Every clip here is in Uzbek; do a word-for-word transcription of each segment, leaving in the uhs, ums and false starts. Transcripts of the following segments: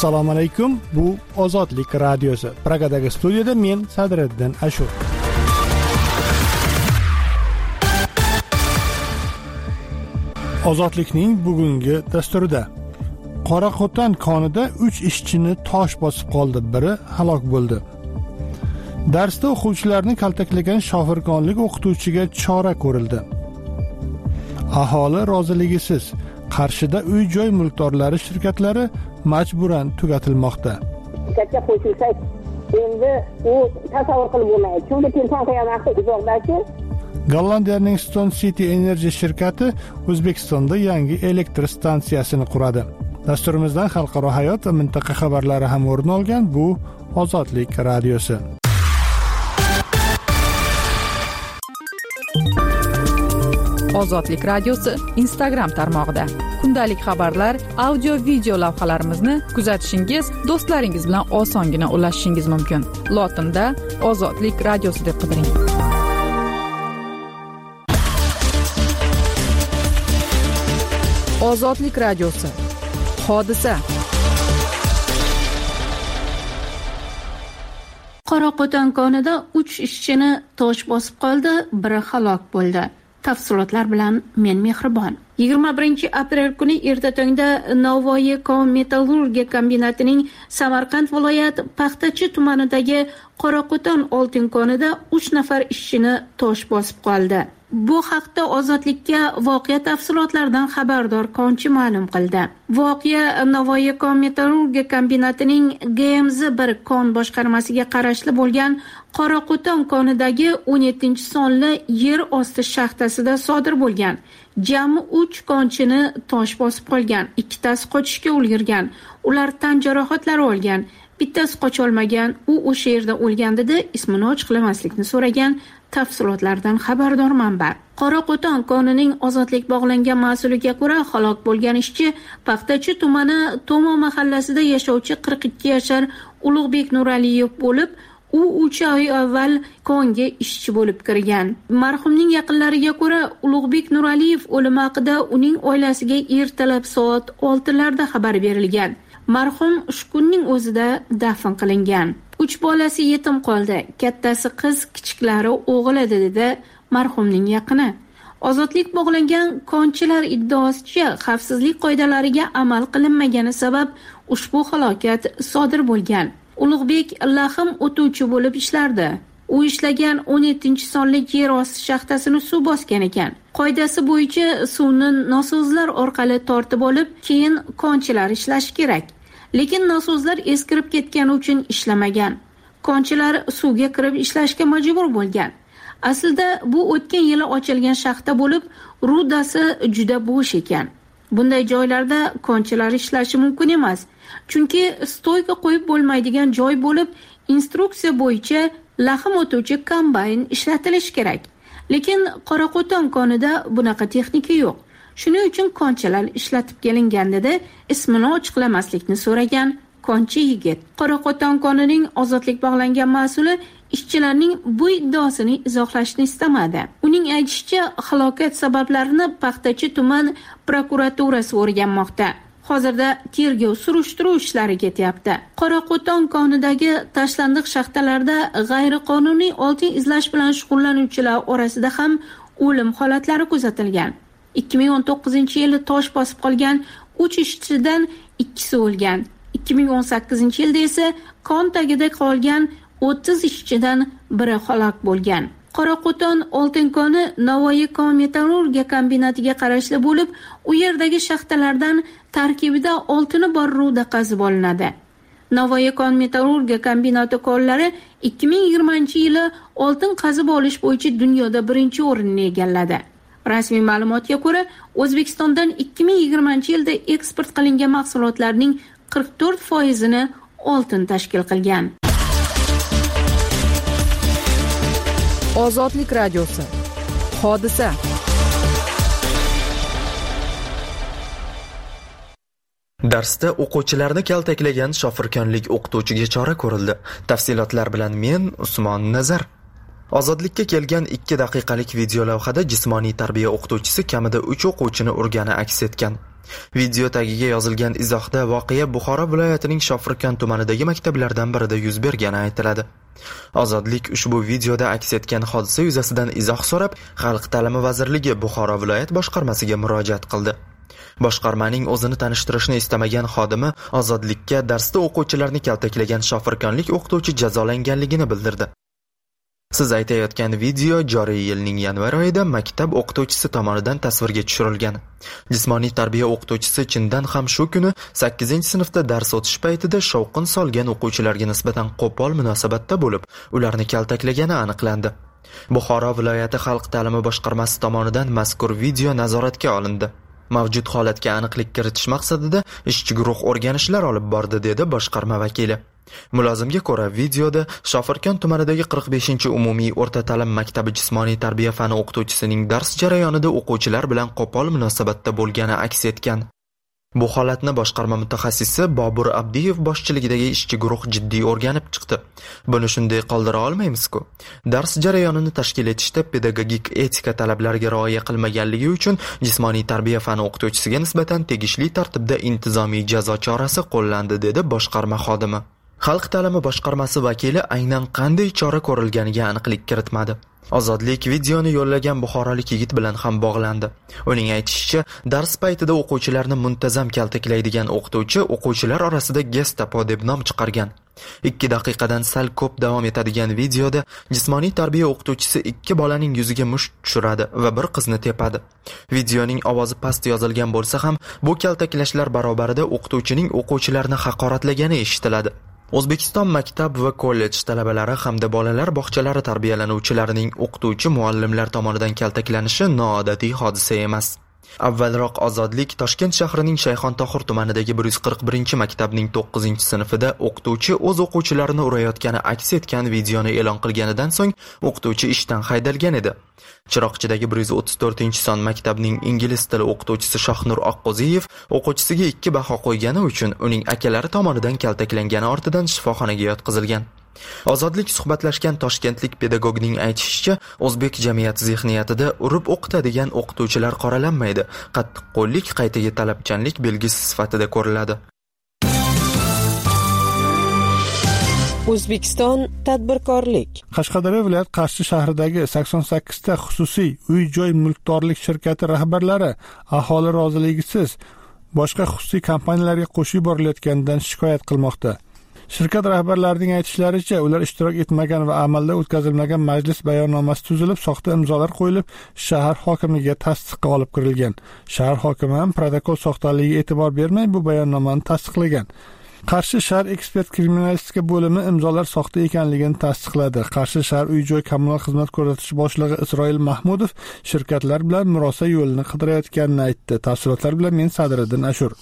Assalomu alaykum. Bu Ozodlik radiosi. Pragadagi studiyada men Sadriddin Ashur. Ozodlikning bugungi dasturida Qoraqo'ton konida uch ishchini tosh bosib qoldi, biri halok bo'ldi. Darsda o'quvchilarni kaltaklagan shofirkonlik o'qituvchiga chora ko'rildi. Aholi roziligisiz Qarshida uy-joy mulkdorlari shirkatlari majburan tugatilmoqda. Katta qo'shilsa, endi u tasavvur qilib bo'lmaydi. Chunki telefon qiyomatda uzoqdachi. Gollandiyaning Stone City Energy shirkati O'zbekistonda yangi elektr stansiyasini quradi. Dasturimizdan xalqaro hayot va mintaqa xabarlari ham o'rin olgan. Bu Ozodlik radiosi. Ozodlik radiosi Instagram tarmog'ida kundalik xabarlar, audio video lavhalarimizni kuzatishingiz, do'stlaringiz bilan osongina ulashishingiz mumkin. Lotinda Ozodlik radiosi deb qidiring. Ozodlik radiosi. Hodisa. Qoraqo'ton konida uch ishchini tosh bosib qoldi, biri halok bo'ldi. Tafsilotlar bilan men Mehribon. yigirma birinchi aprel kuni erta tongda Navoiy kon metallurgiya kombinatining Samarqand viloyat Paxtachi tumanidagi Qoraqo'ton oltin konida uch nafar ishchini tosh bosib qoldi. Bu haqda Ozodlikka voqea tafsilotlaridan xabardor konchi ma'lum qildi. Voqea Navoiy kon metallurgiya kombinatining G M Z bir kon boshqarmasiga qarashli bo'lgan Qoraqo'ton konidagi o'n yettinchi sonli yer osti shaxtasida sodir bo'lgan. Jami uch konchini tosh bosib qolgan, ikkitasi qochishga ulgurgan. Ular tan jarohatlari olgan, bittasi qocholmagan, u o'sha yerda o'lgan dedi, ismini ochiqlamaslikni so'ragan tafsilotlardan xabardor manba. Qoraqo'ton konining ozodlik bog'langan mas'uliga ko'ra, halok bo'lgan ishchi Paxtachi tumani Tomo mahallasida yashovchi qirq ikki yashar Ulug'bek Nuraliyev bo'lib, u uch oy avval konga ishchi bo'lib kirgan. Marhumning yaqinlariga ko'ra, Ulug'bek Nuraliyev o'limi haqida uning oilasiga ertalab soat oltilarda xabar berilgan. Marhum shu kunning o'zida dafn qilingan. Uch bolasi yetim qoldi. Kattasi qiz, kichiklari o'g'il edi dedi marhumning yaqini. Ozodlik bog'langan konchilar iddaosicha xavfsizlik qoidalariga amal qilinmagani sabab ushbu halokat sodir bo'lgan. Ulug'bek lahm o'tuvchi bo'lib ishlardi. U ishlagan o'n yettinchi sonli yer osti shaxtasini suv bosgan ekan. Qoidasi bo'yicha suvni nosozlar orqali tortib olib, keyin konchilar ishlashi kerak. Lekin nosozlar eskirib ketgani uchun ishlamagan. Konchilar suvga kirib ishlashga majbur bo'lgan. Aslida bu o'tgan yili ochilgan shaxta bo'lib, rudasi juda bo'sh ekan. Bunday joylarda konchilar ishlashi mumkin emas. Chunki stoyga qo'yib bo'lmaydigan joy bo'lib, instruksiya bo'yicha lahm o'tuvchi kombayn ishlatilishi kerak. Lekin Qoraqo'ton konida bunaqa texnika yo'q. Shuning uchun konchilar ishlatib kelingan dedi, ismini ochiqlamaslikni so'ragan konchi yigit. Qoraqo'ton konining ozodlik bog'langan mas'uli ishchilarning bu iddaosini izohlashni istamadi. Uning aytishicha, halokat sabablarini Paxtachi tuman prokuraturasi o'rganmoqda. Hozirda tergov surishtiruv ishlari ketyapti. Qoraqo'ton konidagi tashlandiq shaxtalarda g'ayriqonuniy oltin izlash bilan shug'ullanuvchilar orasida ham o'lim holatlari kuzatilgan. ikki ming o'n to'qqizinchi yili tosh bosib qolgan uch ishchidan ikkisi o'lgan. ikki ming o'n sakkizinchi yilda esa kon tagida qolgan o'ttiz ishchidan biri halok bo'lgan. Qoraqo'ton oltin koni Navoiy kon metallurgiya kombinatiga qarashli bo'lib, u yerdagi shaxtalardan tarkibida oltini bor ruda qazib olinadi. Navoiy kon metallurgiya kombinati konlari ikki ming yigirmanchi yili oltin qazib olish bo'yicha dunyoda birinchi o'rinni egalladi. Rasmiy ma'lumotga ko'ra, O'zbekistondan ikki ming yigirmanchi yilda eksport qilingan mahsulotlarning qirq to'rt foizini oltin tashkil qilgan. Ozodlik radiosi. Hodisa. Darsda o'quvchilarni kaltaklagan shofirkonlik o'qituvchiga chora ko'rildi. Tafsilotlar bilan men Usmon Nazar. Ozodlikka kelgan ikki daqiqalik video lavhada jismoniy tarbiya o'qituvchisi kamida uch o'quvchini urgani aks etgan. Video tagiga yozilgan izohda voqea Buxoro viloyatining Shofirkon tumanidagi maktablardan birida yuz bergani aytiladi. Ozodlik ushbu videoda aks etgan hodisa yuzasidan izoh so'rab, Xalq ta'limi vazirligi Buxoro viloyat boshqarmasiga murojaat qildi. Boshqarmaning o'zini tanishtirishni istamagan xodimi Ozodlikka darsda o'quvchilarni kaltaklagan shofirkonlik o'qituvchi jazolanganligini bildirdi. Siz aytayotgan video joriy yilning yanvar oyida maktab o'qituvchisi tomonidan tasvirga tushirilgan. Jismoniy tarbiya o'qituvchisi chindan ham shu kuni sakkizinchi sinfda dars o'tish paytida shovqin solgan o'quvchilarga nisbatan qo'pol munosabatda bo'lib, ularni kaltaklagani aniqlandi. Buxoro viloyati xalq ta'limi boshqarmasi tomonidan mazkur video nazoratga olindi. Mavjud holatga aniqlik kiritish maqsadida ishchi guruh o'rganishlar olib bordi, dedi boshqarma vakili. Mulozimga ko'ra, videoda Shofirkon tumanidagi qirq beshinchi umumiy o'rta ta'lim maktabi jismoniy tarbiya fani o'qituvchisining dars jarayonida o'quvchilar bilan qo'pol munosabatda bo'lgani aks etgan. Bu holatni boshqarma mutaxassisi Bobur Abdiyev boshchiligidagi ishchi guruh jiddiy o'rganib chiqdi. Buni shunday qoldira olmaymiz-ku. Dars jarayonini tashkil etishda pedagogik etika talablariga rioya qilmaganligi uchun jismoniy tarbiya fani o'qituvchisiga nisbatan tegishli tartibda intizomiy jazo chorasi qo'llandi, dedi boshqarma xodimi. Xalq ta'limi boshqarmasi vakili aynan qanday chora ko'rilganiga aniqlik kiritmadi. Ozodlik videoni yo'llagan buxorolik yigit bilan ham bog'landi. Uning aytishicha, dars paytida o'quvchilarni muntazam kaltaklaydigan o'qituvchi o'quvchilar orasida Gestapo deb nom chiqargan. ikki daqiqadan sal ko'p davom etadigan videoda jismoniy tarbiya o'qituvchisi ikki bolaning yuziga musht tushiradi va bir qizni tepadi. Videoning ovozi past yozilgan bo'lsa ham, bu kaltaklashlar barobarida o'qituvchining o'quvchilarni haqoratlagani eshitiladi. O'zbekiston maktab va kollej talabalari hamda bolalar bog'chalari tarbiyalanuvchilarining o'qituvchi muallimlar tomonidan kaltaklanishi noodatiy hodisa emas. Avvalroq Ozodlik Toshkent shahrining Shayxontohur tumanidagi bir yuz qirq birinchi maktabning to'qqizinchi sinfida o'qituvchi o'z o'quvchilarini urayotgani aks etgan videoni e'lon qilganidan so'ng o'qituvchi ishdan haydalgan edi. Chiroqchidagi bir yuz o'ttiz to'rtinchi son maktabning ingliz tili o'qituvchisi Shohnur Oqqo'ziyev o'quvchisiga ikki baho qo'ygani uchun uning akalari tomonidan kaltaklangani ortidan shifoxonaga yotqizilgan. Ozodlik suhbatlashgan toshkentlik pedagogning aytishicha, o'zbek jamiyati zehniyatida urib o'qitadigan o'qituvchilar qoralanmaydi. Qattiqqo'llik qaytaga talabchanlik belgisi sifatida ko'riladi. O'zbekiston tadbirkorlik. Qashqadaryo viloyat Qarshi shahridagi sakson sakkizta xususiy uy-joy mulkdorlik shirkati rahbarlari aholi roziligisiz boshqa xususiy kompaniyalarga qo'shib yuborilayotganidan shikoyat qilmoqda. Shirkat rahbarlarining aytishlaricha, ular ishtirok etmagan va amalda o'tkazilmagan majlis bayonnomasi tuzilib, soxta imzolar qo'yilib, shahar hokimiga tasdiqqa olib kirilgan. Shahar hokimi ham protokol soxtaligiga e'tibor bermay bu bayonnomani tasdiqlagan. Qarshi shahar ekspert kriminalistika bo'limi imzolar soxta ekanligini tasdiqladi. Qarshi shahar uy-joy kommunal xizmat ko'rsatish boshlig'i Isroil Mahmudov shirkatlar bilan murosa yo'lini qidirayotganini aytdi. Tafsilotlar bilan men Sadriddin Ashur.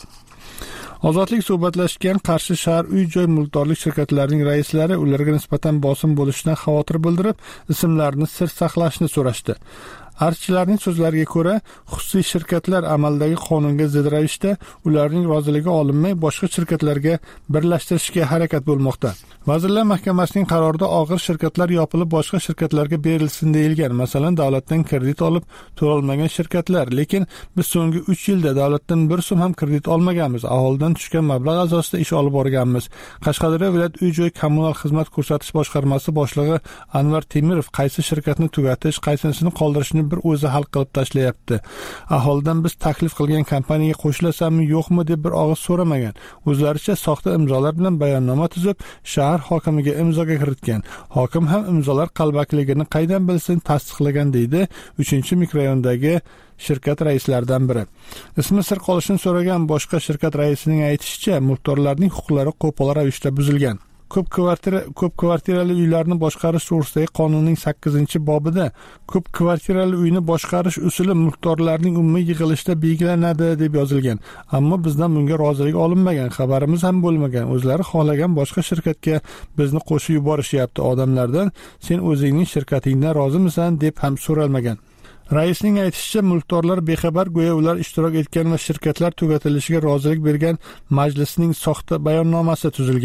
Ozodlik suhbatlashgan Qarshi shahar uy-joy mulkdorlik shirkatlarining raislari ularga nisbatan bosim bo'lishidan xavotir bildirib, ismlarini sir saqlashni so'rashdi. Archilarning so'zlariga ko'ra, xususiy shirkatlar amaldagi qonunga zid ravishda ularning roziligi olinmay boshqa shirkatlarga birlashtirishga harakat bo'lmoqda. Vazirlar Mahkamasining qarorida og'ir shirkatlar yopilib boshqa shirkatlarga berilsin deyilgan. Masalan, davlatdan kredit olib to'lolmagan shirkatlar, lekin biz so'nggi uch yilda davlatdan bir so'm ham kredit olmaganmiz. Aholidan tushgan mablag' asosida ish olib borganmiz. Qashqadaryo viloyat uy-joy kommunal xizmat ko'rsatish boshqarmasi boshlig'i Anvar Temirov qaysi shirkatni tugatish, qaysinisini qoldirishni bir o'zi hal qilib tashlayapti. Aholidan biz taklif qilgan kompaniyaga qo'shilasanmi, yo'qmi deb bir og'iz so'ramagan. O'zlaricha soxta imzolar bilan bayonnoma tuzib, shahar hokimiga imzoga kiritgan. Hokim ham imzolar qalbakligini qaydan bilsin tasdiqlagan, deydi uchinchi mikrorayondagi shirkat raislaridan biri. Ismi sir qolishini so'ragan boshqa shirkat raisining aytishicha, mulkdorlarning huquqlari qo'pol ravishda buzilgan. Ko'p kvartira ko'p kvartirali uylarni boshqarish to'g'risidagi qonunning sakkizinchi bobida ko'p kvartirali uyni boshqarish usuli mulkdorlarning umumiy yig'ilishida belgilanadi deb yozilgan. Ammo bizdan bunga rozilik olinmagan, xabarimiz ham bo'lmagan. O'zlari xohlagan boshqa shirkatga bizni qo'shib yuborishyapti. Odamlardan sen o'zingning shirkatingdan rozimisan deb ham so'ralmagan. Raisning aytishicha, mulkdorlar bexabar, go'yo ular ishtirok etgan va shirkatlar tugatilishiga rozilik bergan majlisning soxta bayonnomasi tuzilgan.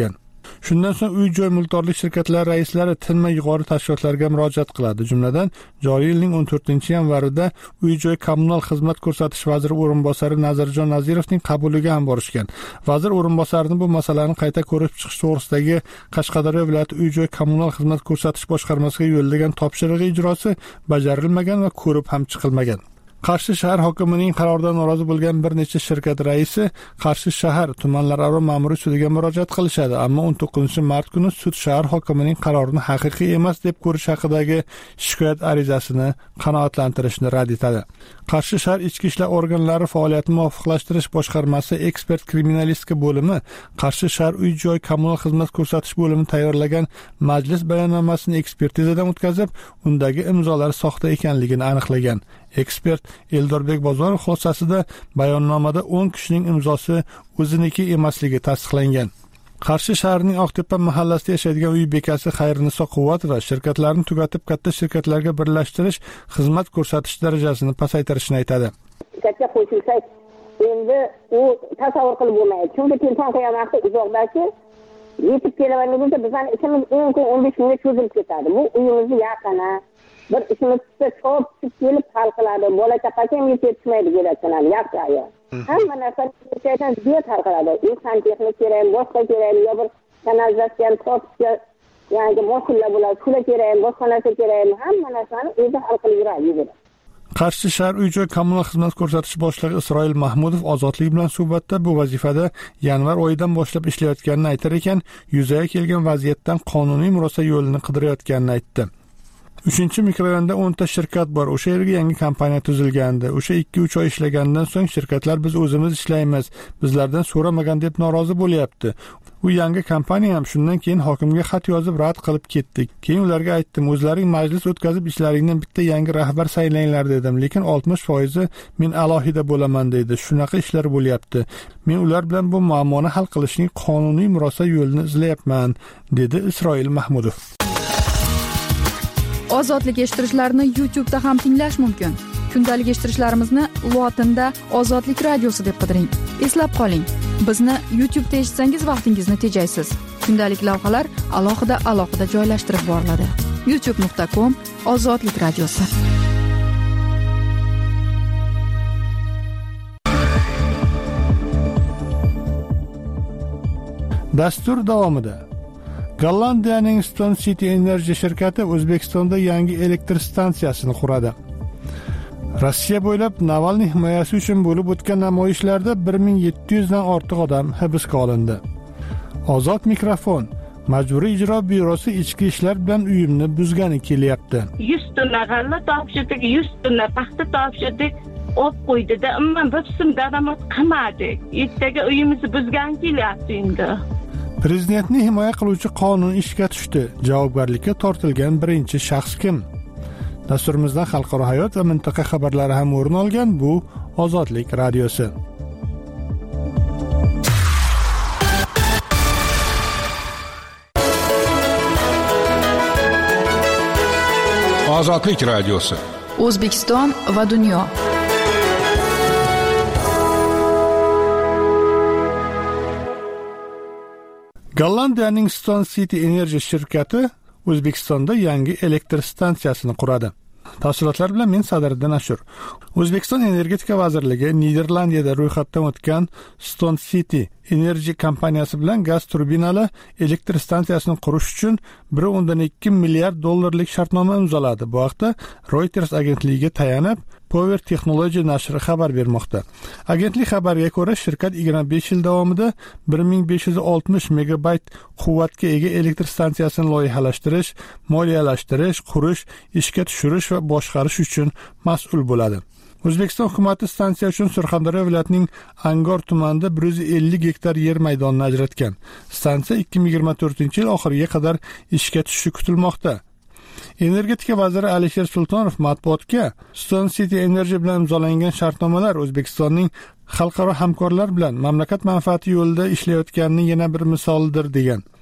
Shundan so'ng uy-joy mulkdorlik shirkatlari raislari tinmay yuqori tashkilotlarga murojaat qiladi. Jumladan, joriy yilning o'n to'rtinchi yanvarida uy-joy kommunal xizmat ko'rsatish vaziri o'rinbosari Nazirjon Nazirovning qabuliga ham borishgan. Vazir o'rinbosarining bu masalani qayta ko'rib chiqish to'g'risidagi Qashqadaryo viloyati uy-joy kommunal xizmat ko'rsatish boshqarmasiga yo'llagan topshirig'i ijrosi bajarilmagan va ko'rib ham chiqilmagan. Qarshi shahar hokimining qaroridan norozi bo'lgan bir necha shirkat raisi Qarshi shahar tumanlararo ma'muriy sudiga murojaat qilishadi, ammo o'n to'qqizinchi mart kuni sud shahar hokimining qarorini haqiqiy emas deb ko'rish haqidagi shikoyat arizasini qanoatlantirishni rad etadi. Qarshi shahar ichki ishlar organlari faoliyatini muvofiqlashtirish boshqarmasi ekspert kriminalistika bo'limi Qarshi shahar uy-joy kommunal xizmat ko'rsatish bo'limi tayyorlagan majlis bayonnomasini ekspertizadan o'tkazib, undagi imzolar soxta ekanligini aniqlagan. Ekspert Eldorbek Bozorov xulossasida bayonnomada o'n kishining imzosi o'ziniki emasligi tasdiqlangan. Qarshi shahrining Oqtepa mahallasida yashaydigan uy bekasi Xayriniso Quvvatova shirkatlarni tugatib katta shirkatlarga birlashtirish xizmat ko'rsatish darajasini pasaytirishni aytadi. Katta qo'shilsak, endi u tasavvur qilib bo'lmaydi. Chunki telefon qiyomatda uzoqdagi yetib kelganimizda bizning ishimiz o'n kun o'n besh kunga cho'zilib ketadi. Bu uyimizni yaqini bir ishimizda chop kelib hal qiladi. Bola chaqasi ham yetishmaydi deyotganlar, yaxshi ayol. Hamma narsani o'taydan ziyod hal qiladi. Inson texnik kerak, boshqa kerak, yo bir kanalizatsiyan topishga yangi mashinalar bo'ladi, shular kerak, boshqa narsa kerak, hamma narsani o'zi hal qilib yuradi. Qarshi shahar uy-joy kommunal xizmat ko'rsatish boshlig'i Isroil Mahmudov Ozodlik bilan suhbatda bu vazifada yanvar oyidan boshlab ishlayotganini aytar ekan, yuzaga kelgan vaziyatdan qonuniy murosa yo'lini qidirayotganini aytdi. uchinchi mikrorayonda o'nta shirkat bor. O'sha yerga yangi kompaniya tuzilgandi. O'sha ikki uch oy ishlagandan so'ng shirkatlar biz o'zimiz ishlaymiz, bizlardan so'ramagan deb norozi bo'lyapti. U yangi kompaniya ham shundan keyin hokimga xat yozib rad qilib ketdik. Keyin ularga aytdim, o'zlaring majlis o'tkazib ishlaringdan bitta yangi rahbar saylanglar dedim, lekin oltmish foizi men alohida bo'laman dedi. Shunaqa ishlar bo'lyapti. Men ular bilan bu muammoni hal qilishning qonuniy murosa yo'lini izlayapman, dedi Isroil Mahmudov. Ozodlik eshittirishlarni YouTube'da ham tinglash mumkin. Kundalik eshittirishlarimizni lotinda Ozodlik radiosi deb qidiring. Eslab qoling, bizni YouTube'da eshitsangiz vaqtingizni tejaysiz. Kundalik lavhalar alohida alohida joylashtirib boriladi. youtube nuqta com Ozodlik radiosi. Dastur davomida Gollandiyaning Stone City Energy shirkati O'zbekistonda yangi elektr stansiyasini quradi. Rossiya bo'ylab Navalniy himoyasi uchun bo'lib o'tgan namoyishlarda bir ming yetti yuz dan ortiq odam hibsga olindi. Ozod mikrofon. Majburiy ijro byurosi ichki ishlar bilan uyumni buzgani kelyapti. yuz tonna g'alla topshirdik, yuz tonna paxta topshirdik, olib qo'ydida, ammo bir so'm daromad qilmadik. Ertaga uyimizni buzgan kelyapti endi. Prezidentni himoya qiluvchi qonun ishga tushdi. Javobgarlikka tortilgan birinchi shaxs kim? Dasturimizdan xalqaro hayot va mintaqa xabarlari ham o'rin olgan bu Ozodlik radiosi. Ozodlik radiosi. O'zbekiston va dunyo. Gollandiyaning Stone City Energy shirkati O'zbekistonda yangi elektr stansiyasini quradi. Tafsilotlar bilan men Sadriddin Ashur. O'zbekiston Energetika vazirligi Niderlandiyada ro'yxatdan o'tgan Stone City Energy kompaniyasi bilan gaz turbinali elektr stansiyasini qurish uchun bir o'ndan ikki milliard dollarlik shartnoma imzoladi. Bu haqda Reuters agentligiga tayanib Power Technology nashri xabar bermoqda. Agentlik xabariga ko'ra, shirkat yigirma besh yil davomida bir ming besh yuz oltmish megabayt quvvatga ega elektr stansiyasini loyihalashtirish, moliyalashtirish, qurish, ishga tushirish va boshqarish uchun mas'ul bo'ladi. O'zbekiston hukumatı stansiya uchun Surxondaryo viloyatining Angor tumanida bir yuz ellik gektar yer maydonini ajratgan. Stansiya ikki ming yigirma to'rtinchi yil oxiriga qadar ishga tushishi kutilmoqda. Energetika vaziri Alisher Sultonov matbuotga Stone City Energy bilan imzolangan shartnomalar O'zbekistonning xalqaro hamkorlar bilan mamlakat manfaati yo'lida ishlayotganining yana bir misolidir degan.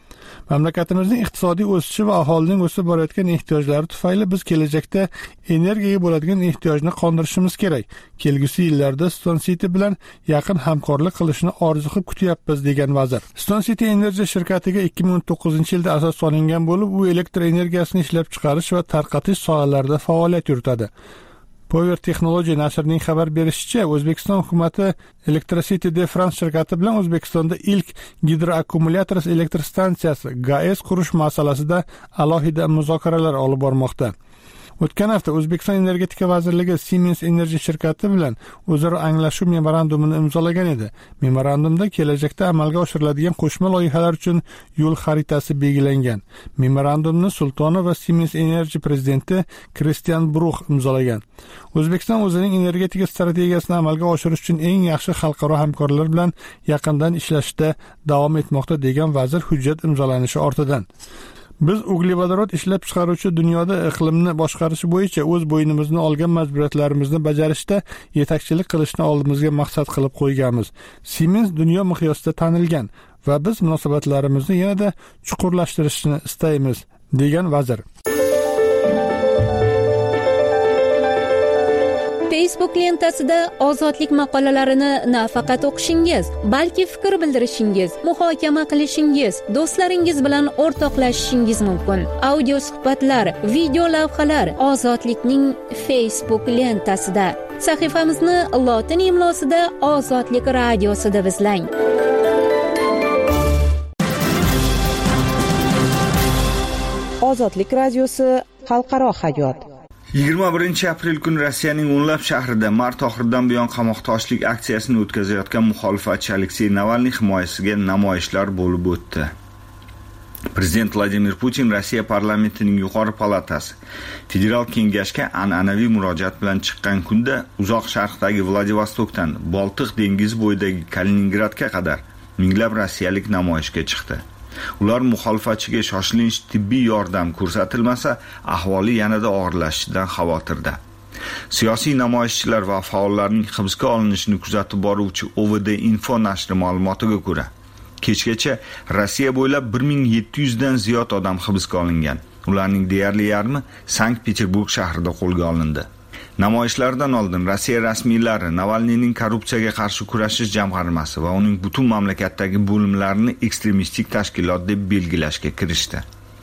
Mamlakatimizning iqtisodiy o'sishi va aholining o'sib borayotgan ehtiyojlari tufayli biz kelajakda energiyaga bo'ladigan ehtiyojni qondirishimiz kerak. Kelgusi yillarda Stone City bilan yaqin hamkorlik qilishni orzu qilib kutyapmiz, degan vazir. Stone City Energy shirkatiga ikki ming o'n to'qqizinchi yilda asos solingan bo'lib, u elektr energiyasini ishlab chiqarish va tarqatish sohalarida faoliyat yuritadi. Power Technology nashrining xabar berishicha, O'zbekiston hukumati Electricity de France shirkati bilan O'zbekistonda ilk gidroakkumulyator elektr stansiyasi G A E S qurish masalasida alohida muzokaralar olib bormoqda. O'tgan hafta O'zbekiston Energetika vazirligi Siemens Energy shirkati bilan o'zaro anglashuv memorandumini imzolagan edi. Memorandumda kelajakda amalga oshiriladigan qo'shma loyihalar uchun yo'l xaritasi belgilangan. Memorandumni Sultonov va Siemens Energy prezidenti Kristian Bruch imzolagan. O'zbekiston o'zining energetika strategiyasini amalga oshirish uchun eng yaxshi xalqaro hamkorlar bilan yaqindan ishlashda davom etmoqda, degan vazir hujjat imzolanishi ortidan. Biz uglevodorod ishlab chiqaruvchi dunyoda iqlimni boshqarish bo'yicha o'z bo'ynimizni olgan majburiyatlarimizni bajarishda yetakchilik qilishni oldimizga maqsad qilib qo'yganmiz. Siemens dunyo miqyosida tanilgan va biz munosabatlarimizni yanada chuqurlashtirishni istaymiz, degan vazir. Facebook lentasida ozodlik maqolalarini nafaqat o'qishingiz, balki fikr bildirishingiz, muhokama qilishingiz, do'stlaringiz bilan o'rtoqlashishingiz mumkin. Audio suhbatlar, video lavhalar Ozodlikning Facebook lentasida. Sahifamizni lotin imlosida Ozodlik radiosida izlang. Ozodlik radiosi xalqaro hayot. yigirma birinchi aprel kuni Rossiyaning o'nlab shahrida mart oxiridan buyon qamoqtoshlik aksiyasini o'tkazayotgan muxolifatchi Aleksey Navalniy himoyasiga namoyishlar bo'lib o'tdi. Prezident Vladimir Putin Rossiya parlamentining yuqori palatasi Federal kengashga an'anaviy murojaat bilan chiqqan kunda uzoq sharqdagi Vladivostokdan Boltiq dengizi bo'yidagi Kaliningradga qadar minglab rossiyalik namoyishga chiqdi. Ular muxolifatchiga shoshilinch tibbiy yordam ko'rsatilmasa, ahvoli yanada og'irlashishidan xavotirda. Siyosiy namoyishchilar va faollarning hibsga olinishini kuzatib boruvchi O V D Info nashri ma'lumotiga ko'ra, kechgacha Rossiya bo'ylab bir ming yetti yuz dan ziyod odam hibsga olingan. Ularning deyarli yarmi Sankt-Peterburg shahrida qo'lga olindi. Namoyishlardan oldin Rossiya rasmiylari Navalniyning korrupsiyaga qarshi kurashish jamg'armasi va uning butun mamlakatdagi bo'limlarini ekstremistik tashkilot deb belgilashga kirishdi.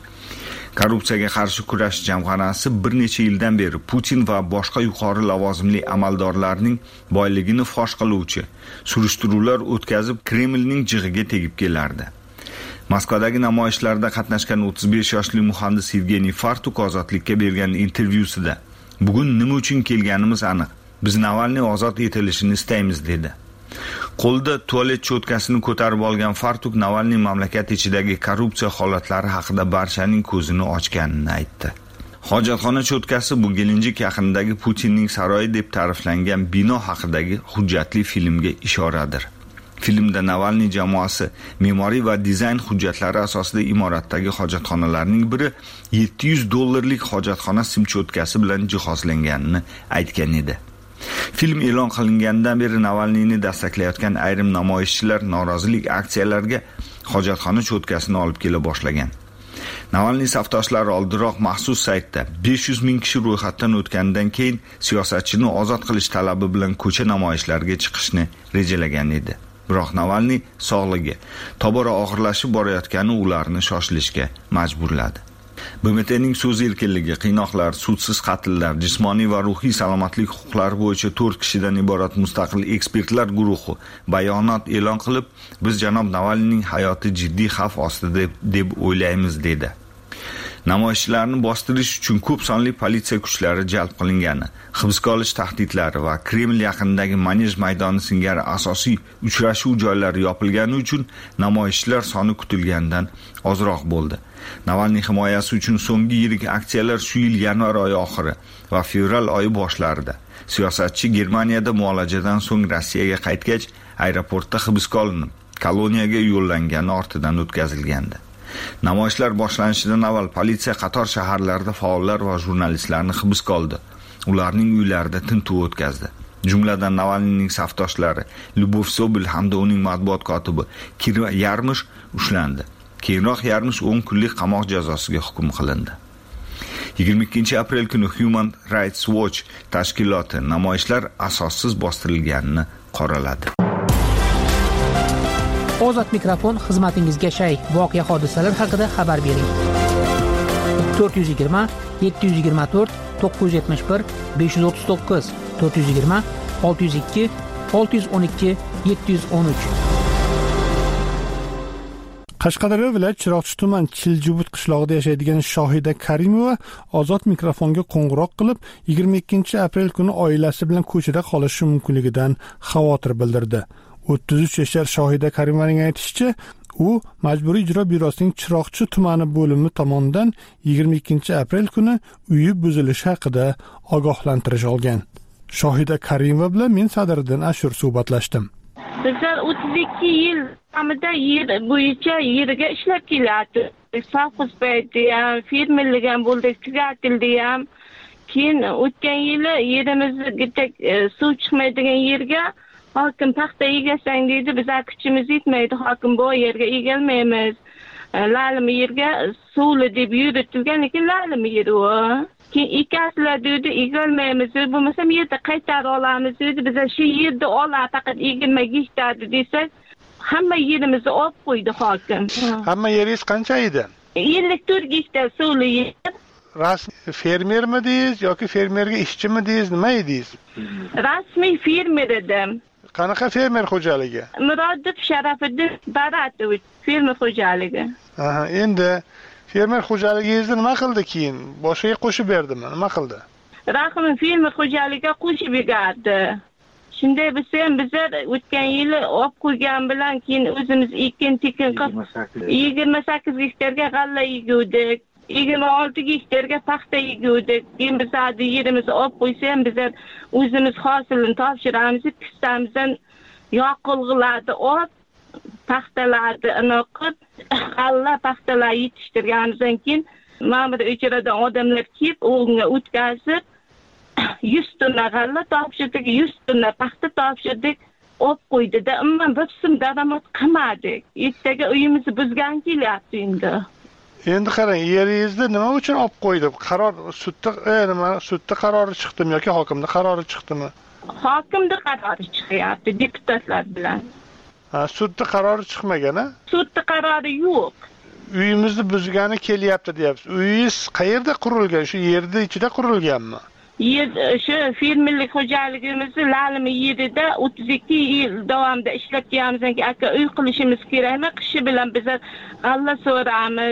Korrupsiyaga qarshi kurash jamg'armasi bir necha yildan beri Putin va boshqa yuqori lavozimli amaldorlarning boyligini fosh qiluvchi surishtiruvlar o'tkazib, Kremlning jig'iga tegib kelardi. Moskvadagi namoyishlarda qatnashgan o'ttiz besh yoshli muhandis Evgeniy Fartuk Ozodlikka bergan intervyusida "Bugun nima uchun kelganimiz aniq. Biz Navalniy ozod etilishini istaymiz", dedi. Qo'lda tualet cho'tkasini ko'tarib olgan Fartuk Navalniy mamlakat ichidagi korrupsiya holatlari haqida barchaning ko'zini ochganini aytdi. Hojatxona cho'tkasi bu Gelenjik yaqinidagi Putinning saroyi deb ta'riflangan bino haqidagi hujjatli filmga ishoradir. Filmda Navalniy jamoasi me'moriy va dizayn hujjatlari asosida imoratdagi hojatxonalarning biri yetti yuz dollarlik hojatxona sim cho'tkasi bilan jihozlanganini aytgan edi. Film e'lon qilingandan beri Navalniyni dastaklayotgan ayrim namoyishchilar norozilik aksiyalariga hojatxona cho'tkasini olib kela boshlagan. Navalniy safdoshlari oldinroq maxsus saytda besh yuz ming kishi ro'yxatdan o'tgandan keyin siyosatchini ozod qilish talabi bilan ko'cha namoyishlariga chiqishni rejalagan edi. Biroq Navalniy sog'ligi tobora og'irlashib borayotgani ularni shoshilishga majburladi. B M T'ning so'z erkinligi, qiynoqlar, sudsiz qatllar, jismoniy va ruhiy salomatlik huquqlari bo'yicha to'rt kishidan iborat mustaqil ekspertlar guruhi bayonot e'lon qilib, biz janob Navalniyning hayoti jiddiy xavf ostida deb o'ylaymiz, dedi. Namoyishchilarni bostirish uchun ko'p sonli politsiya kuchlari jalb qilingani, hibsga olish tahdidlari va Kreml yaqinidagi Manej maydoni singari asosiy uchrashuv joylari yopilgani uchun namoyishchilar soni kutilgandan ozroq bo'ldi. Navalniy himoyasi uchun so'nggi yirik aksiyalar shu yil yanvar oyi oxiri va fevral oyi boshlarida. Siyosatchi Germaniyada muolajadan so'ng Rossiyaga qaytgach, aeroportda hibsga olinib, koloniyaga yo'llangani ortidan o'tkazilgandi. Namoyishlar boshlanishidan avval politsiya qator shaharlarda faollar va jurnalistlarni hibsga oldi. Ularning uylarida tintuv o'tkazdi. Jumladan Navalniyning safdoshlari Lyubov Sobel hamda uning matbuot kotibi Kira Yarmish ushlandi. Keyinroq Yarmish o'n kunlik qamoq jazosiga hukm qilindi. yigirma ikkinchi aprel kuni Human Rights Watch tashkiloti namoyishlar asossiz bostirilganini qoraladi. Ozod mikrofon xizmatingizga shay. Voqea hodisalar haqida xabar bering. to'rt yuz yigirma yetti yuz yigirma to'rt to'qqiz yuz yetmish bir besh yuz o'ttiz to'qqiz to'rt yuz yigirma olti yuz ikki olti yuz o'n ikki yetti yuz o'n uch. Qashqadaryo viloyat Chiroqchi tuman Chiljubut qishlog'ida yashaydigan Shohida Karimova ozod mikrofonga qo'ng'iroq qilib, yigirma ikkinchi aprel kuni oilasi bilan ko'chada qolishi mumkinligidan xavotir bildirdi. o'ttiz uch yashar Shohida Karimovaning aytishicha, u Majburiy ijro byurosining Chiroqchi tumani bo'limi tomonidan yigirma ikkinchi aprel kuni uyi buzilishi haqida ogohlantirish olgan. Shohida Karimova bilan men Sadriddin Ashur suhbatlashdim. Bizlar o'ttiz ikki yil davomida yer bo'yicha yerga ishlab keladi. Safxoz payti ham, fermerlik ham bo'ldi, tugatildi ham. Keyin o'tgan yili yerimizga suv chiqmaydigan yerga hokim paxta egasang deydi, bizlar kuchimiz yetmaydi, hokim bu yerga egalmaymiz. La'lim yerga suvli deb yuritilgan, lekin la'lim yer u. Keyin ikaslar dedi, egalmaymiz, bo'lmasam yerda qaytarib olamiz dedi. Bizlar shu yerda ola faqat yigirma gektar desak, hamma yerimizni olib qo'ydi hokim. Hamma yeringiz qancha edi? ellik to'rt gektar suvli yer. Rasmiy fermermi deysiz yoki fermerga ishchimi deysiz, nima edingiz? Rasmiy fermer edim. Qanaqa fermer xo'jaligi? Murodov Sharafiddin Baratovich fermer xo'jaligi. Aha, endi fermer xo'jaligingizni nima qildi keyin? Boshiga qo'shib berdimi? Nima qildi? Rahim fermer xo'jaligiga qo'shib berdi. Shunday bo'lsa ham bizlar o'tgan yili olib qo'ygan bilan keyin o'zimiz ekin tekin qilib yigirma sakkiz gektarga g'alla eguvdik. yigirma olti gektarga paxta eguvdik. Keyin bizlarni yerimizni olib qo'ysa ham bizlar o'zimiz hosilini topshiramiz. Pistamizdan yoqilg'ilarni olib paxtalarni inoqib, g'alla paxtalar yetishtirganimizdan keyin ma'mur ijrodan odamlar kelib, o'nga o'tkazib yuz tonna g'alla topshirdik, yuz tonna paxta topshirdik, olib qo'ydida. Ammo biz sim daromad qilmadik. Ertaga uyimizni buzgan kelyapti endi. Endi qarang, yeringizni nima uchun olib qo'ydi? Qaror sudda, e, nima, sudda qarori chiqdimi yoki hokimning qarori chiqdimi? Hokimning qarori chiqyapti deputatlar bilan. Ha, sudda qarori chiqmagan-a? Sudda qarori yo'q. Uyimizni buzgani kelyapti deyapsiz. Uyingiz qayerda qurilgan? Shu yerda ichida qurilganmi? Yer shu fermerlik xo'jaligimizni La'lim yerida o'ttiz ikki yil davomida ishlab kelganimizdan keyin aka uy qilishimiz kerakmi? Qishi bilan biz g'alla so'ramiz,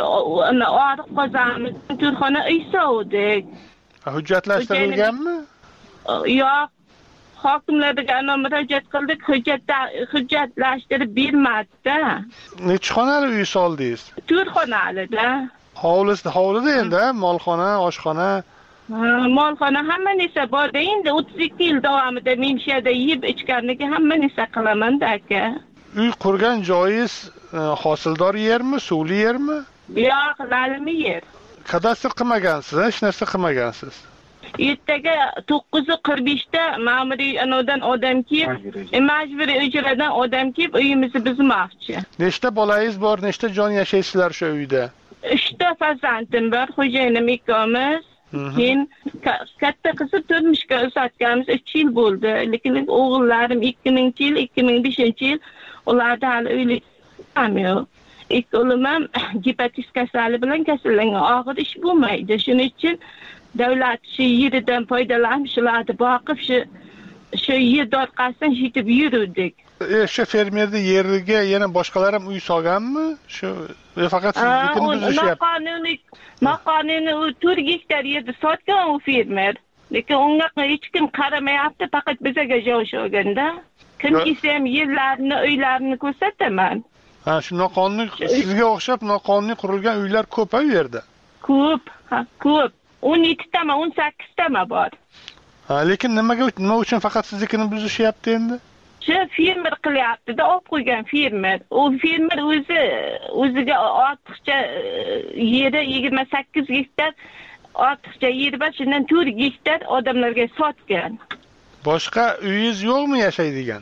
oriq qozamiz, turxona uy sovdik. Hujjatlashtirilganmi? Yo'q. Hokimlarga murojaat qildik, hujjat hujjatlashtirib bermadi-da. Necha xonali uy soldingiz? to'rt xonalida. Hovlisida, hovlida endi, molxona, oshxona. Molxona hamma narsa bor. Endi o'ttiz ikki yil davomida men shu yerda yeb ichganlikka hamma narsa qilaman-da aka. Uy qurgan joyingiz hosildor yermi, suvli yermi? Yo'q, la'limi yer. Kadastr qilmagansiz, hech narsa qilmagansiz. Ertaga to'qqiz qirq besh da ma'muriy anodan odam kelib, majburiy ijrodan odam kelib uyimizni buzmoqchi. Nechta bolangiz bor, nechta jon yashaysizlar shu uyda? uchta farzandim bor, xo'jayinim ikkimiz. Keyin katta qizni turmushga uzatganimiz uch yil bo'ldi. Lekin o'g'illarim ikki mingchi yil, ikki ming beshinchi yil ularda hali uylik ham yo'q. Ikki o'g'lim ham gepatit kasali bilan kasallangan, og'ir ish bo'lmaydi. Shuning uchun davlat shu yeridan foydalanib, shularni boqib, shu shu yer orqasidan yetib yurdik. E, shu fermerni yeriga yana boshqalar ham uy solganmi? Shu faqat siznikini buzishyapti. Noqonuniy, noqonuniy u to'rt gektar yerni sotgan u fermer. Lekin unga hech kim qaramayapti, faqat bizga joy olganda. Kim kelsa ham yerlarni, uylarni ko'rsataman. Ha, shu noqonuniy, sizga o'xshab noqonuniy qurilgan uylar ko'p u yerda. Ko'p, ha, ko'p. o'n yetti tama, o'n sakkiz tama bor. Ha, lekin nimaga, nima uchun faqat siznikini buzishyapti endi? Shu fermer qilyapti-da, olib qo'ygan fermer. U fermer o'zi o'ziga ortiqcha yeri yigirma sakkiz gektar ortiqcha yeri bor, shundan to'rt gektar odamlarga sotgan. Boshqa uyingiz yo'qmi yashaydigan?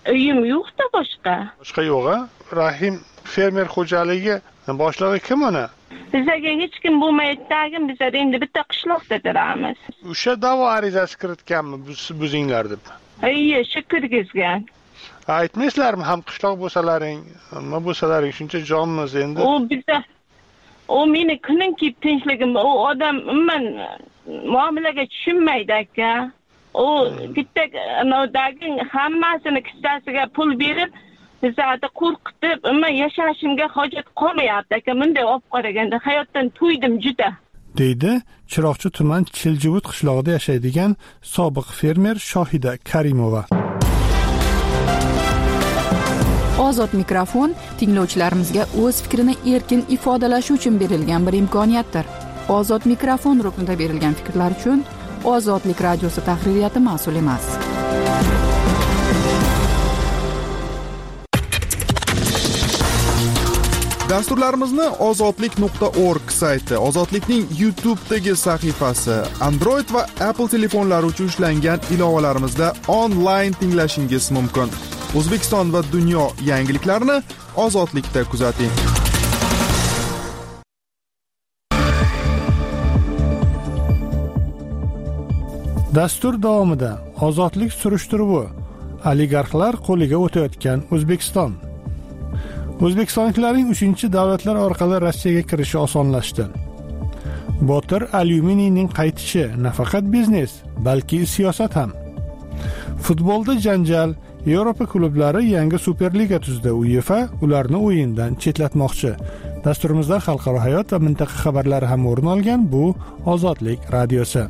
uyim yo'q-da boshqa. Boshqa yo'q-a? Rahim fermer xo'jaligi boshlig'i kim uni? Bizga hech kim bo'lmaydi-dagin, biz endi bitta qishloqda turamiz. O'sha da'vo arizasi kiritganmi buzinglar deb? Ayyo, shu kirgizgan. Aytmaysizlarmi ham qishloq bo'lsalaring, nima bo'lsalaring shuncha jonmiz endi. U bizda u meni kunim kelib tinchligim, u odam umuman muomalaga tushunmaydi aka. U bitta nodagin hammasini kissasiga pul berib, bizni qo'rqitib, umuman yashashimga hojat qolmayapti aka. Bunday olib qaraganda hayotdan to'ydim juda. deydi Chiroqchi tuman Chiljivut qishlog'ida yashaydigan sobiq fermer Shohida Karimova. Ozod mikrofon tinglovchilarimizga o'z fikrini erkin ifodalashi uchun berilgan bir imkoniyatdir. Ozod mikrofon ruknida berilgan fikrlar uchun Ozodlik radiosi tahririyati mas'ul emas. Dasturlarimizni ozodlik nuqta org sayti, Ozodlikning YouTube'dagi sahifasi, Android va Apple telefonlari uchun ishlangan ilovalarimizda onlayn tinglashingiz mumkin. O'zbekiston va dunyo yangiliklarini Ozodlikda kuzating. Dastur davomida ozodlik surishtiruvi, oligarxlar qo'liga o'tayotgan O'zbekiston. O'zbekistonliklarning uchinchi davlatlar orqali Rossiyaga kirishi osonlashdi. Botir alyuminiyning qaytishi nafaqat biznes, balki siyosat ham. Futbolda janjal, Yevropa klublari yangi Superliga tuzdi. UEFA ularni o'yindan chetlatmoqchi. Dasturimizda xalqaro hayot va mintaqa xabarlari ham o'rin olgan. Bu Ozodlik radiosi.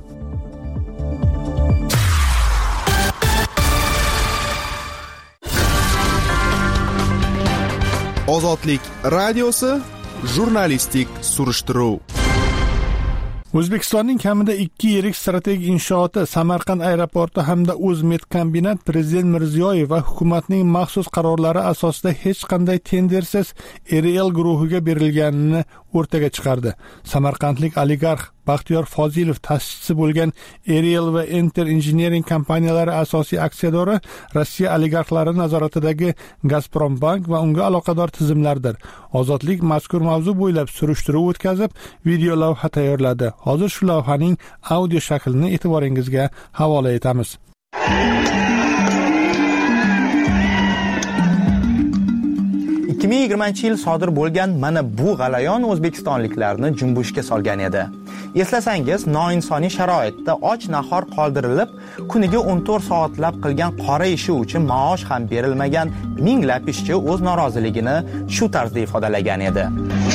Ozodlik radiosi jurnalistik surishtiruv. O'zbekistonning kamida ikki yirik strategik inshooti Samarqand aeroporti hamda O'zmet kombinat Prezident Mirziyoyev va hukumatning maxsus qarorlari asosida hech qanday tendersiz Eriel guruhiga berilganini o'rtaga chiqardi. Samarqandlik oligarx Baxtiyor Fozilov ta'sischisi bo'lgan Eriel va Enter Engineering kompaniyalari asosiy aksiyadori Rossiya oligarxlari nazoratidagi Gazprombank va unga aloqador tizimlardir. Ozodlik mazkur mavzu bo'ylab surishtiruv o'tkazib, video lavha tayyorladi. Hozir shu lavhaning audio shaklini e'tiboringizga havola etamiz. ikki ming yigirmanchi yil sodir bo'lgan mana bu g'alayon o'zbekistonliklarni junbushga solgan edi. Eslasangiz, noinsoniy sharoitda och nahor qoldirilib, kuniga o'n to'rt soatlab qilgan qora ishi uchun maosh ham berilmagan minglab ishchi o'z noroziligini shu tarzda ifodalagan edi.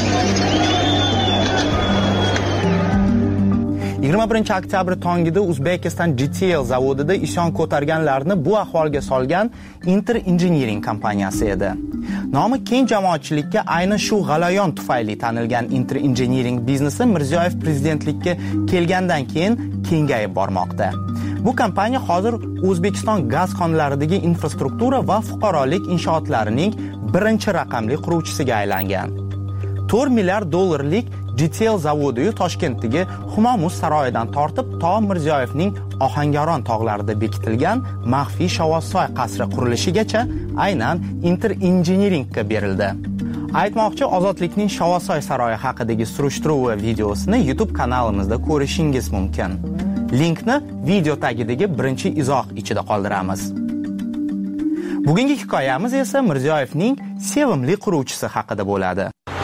yigirma birinchi oktyabr tongida Uzbekistan G T L zavodida isyon ko'targanlarni bu ahvolga solgan Enter Engineering kompaniyasi edi. Nomi keng jamoatchilikka aynan shu g'alayon tufayli tanilgan Enter Engineering biznesi Mirziyoyev prezidentlikka kelgandan keyin kengayib bormoqda. Bu kompaniya hozir O'zbekiston gaz konlaridagi infrastruktura va fuqarolik inshootlarining birinchi raqamli quruvchisiga aylangan. to'rt milliard dollarlik G T L zavodi Toshkentdagi Humomuz saroyidan tortib to Mirziyoyevning Ohangaron tog'larida bekitilgan maxfiy Shovvozsoy qasri qurilishigacha aynan Enter Engineeringga berildi. Aytmoqchi, Ozodlikning Shovvozsoy saroyi haqidagi surishtiruv videosini YouTube kanalimizda ko'rishingiz mumkin. Linkni video tagidagi birinchi izoh ichida qoldiramiz. Bugungi hikoyamiz esa Mirziyoyevning sevimli quruvchisi haqida bo'ladi.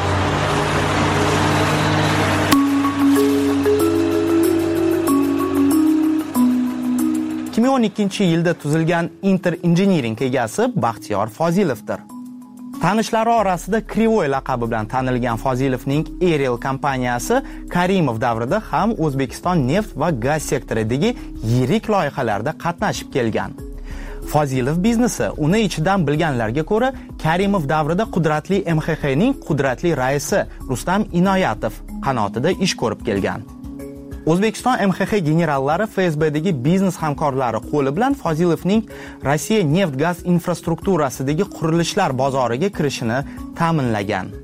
ikki ming o'n ikkinchi yilda tuzilgan Enter Engineering egasi Baxtiyor Fozilovdir. Tanishlari orasida Krivoy laqabi bilan tanilgan Fozilovning Eriel kompaniyasi Karimov davrida ham O'zbekiston neft va gaz sektoridagi yirik loyihalarda qatnashib kelgan. Fozilov biznesi uni ichidan bilganlarga ko'ra Karimov davrida qudratli M X X'ning qudratli raisi Rustam Inoyatov qanotida ish ko'rib kelgan. O'zbekiston M X X generallari F S B'dagi biznes hamkorlari qo'li bilan Fozilovning Rossiya neft-gaz infrastrukturasidagi qurilishlar bozoriga kirishini ta'minlagan.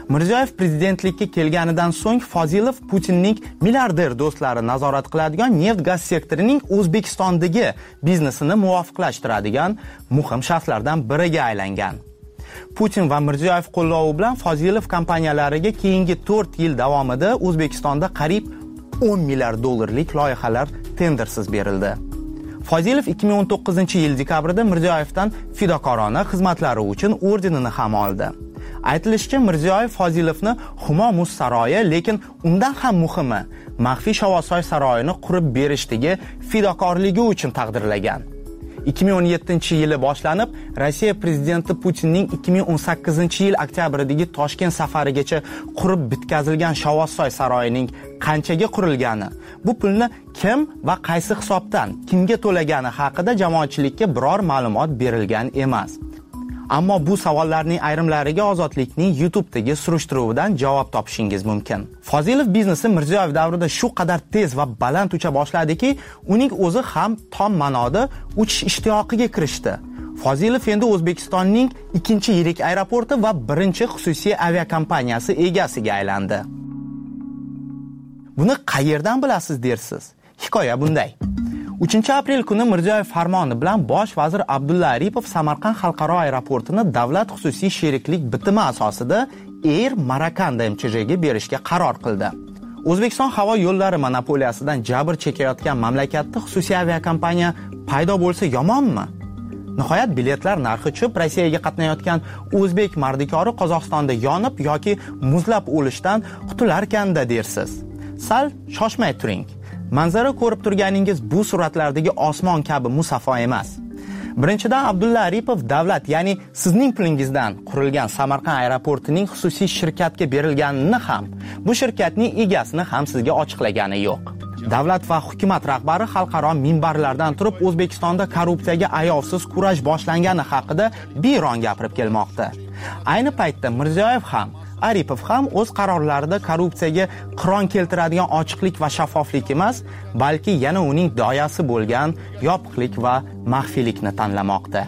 Mirziyoyev prezidentlikka kelganidan so'ng Fozilov Putinning milliarder do'stlari nazorat qiladigan neft-gaz sektorining O'zbekistondagi biznesini muvofiqlashtiradigan muhim shaxslardan biriga aylangan. Putin va Mirziyoyev qo'llovi bilan Fozilov kompaniyalariga keyingi to'rt yil davomida O'zbekistonda qariyb o'n milliard dollarlik loyihalar tendersiz berildi. Fozilov ikki ming o'n to'qqizinchi yil dekabrida Mirziyoyevdan fidokorona xizmatlari uchun ordenini ham oldi. Aytilishicha, Mirziyoyev Fozilovni Humo muz saroyi, lekin undan ham muhimi, maxfiy Shovosoy saroyini qurib berishdagi fidokorligi uchun taqdirlagan. ikki ming o'n yettinchi yili boshlanib, Rossiya prezidenti Putinning ikki ming o'n sakkizinchi yil oktябridagi Toshkent safarigacha qurib bitkazilgan Shovosoy saroyining qanchaga qurilgani, bu pulni kim va qaysi hisobdan kimga to'lagani haqida jamoatchilikka biror ma'lumot berilgan emas. Ammo bu savollarning ayrimlariga Ozodlikning YouTube'dagi surishtiruvidan javob topishingiz mumkin. Fozilov biznesi Mirziyoyev davrida shu qadar tez va baland ucha boshladiki, uning o'zi ham tom ma'noda uchish ishtiyoqiga kirishdi. Fozilov endi O'zbekistonning ikkinchi yirik aeroporti va birinchi xususiy aviakompaniyasi egasiga aylandi. Buni qayerdan bilasiz dersiz? Hikoya bunday. uchinchi aprel kuni Mirziyoyev farmoni bilan bosh vazir Abdulla Aripov Samarqand xalqaro aeroportini davlat xususiy sheriklik bitimi asosida Air Marakanda M Ch J ga berishga qaror qildi. O'zbekiston havo yo'llari monopoliyasidan jabr chekayotgan mamlakatda xususiy aviakompaniya paydo bo'lsa yomonmi? Nihoyat biletlar narxi tushib, Rossiyaga qatnayotgan o'zbek mardikori Qozog'istonda yonib yoki muzlab o'lishdan qutularkanda dersiz. Sal shoshmay turing. Manzara ko'rib turganingiz bu suratlardagi osmon kabi musaffo emas. Birinchidan, Abdulla Aripov davlat, ya'ni sizning pulingizdan qurilgan Samarqand aeroportining xususiy shirkatga berilganini ham, bu shirkatning egasini ham sizga ochiqlagani yo'q. Davlat va hukumat rahbari xalqaro minbarlardan turib O'zbekistonda korrupsiyaga ayovsiz kurash boshlangani haqida beiron gapirib kelmoqda. Ayni paytda Mirziyoyev ham Aripov ham o'z qarorlarida korrupsiyaga qiron keltiradigan ochiqlik va shaffoflik emas, balki yana uning doyasi bo'lgan yopiqlik va maxfiylikni tanlamoqda.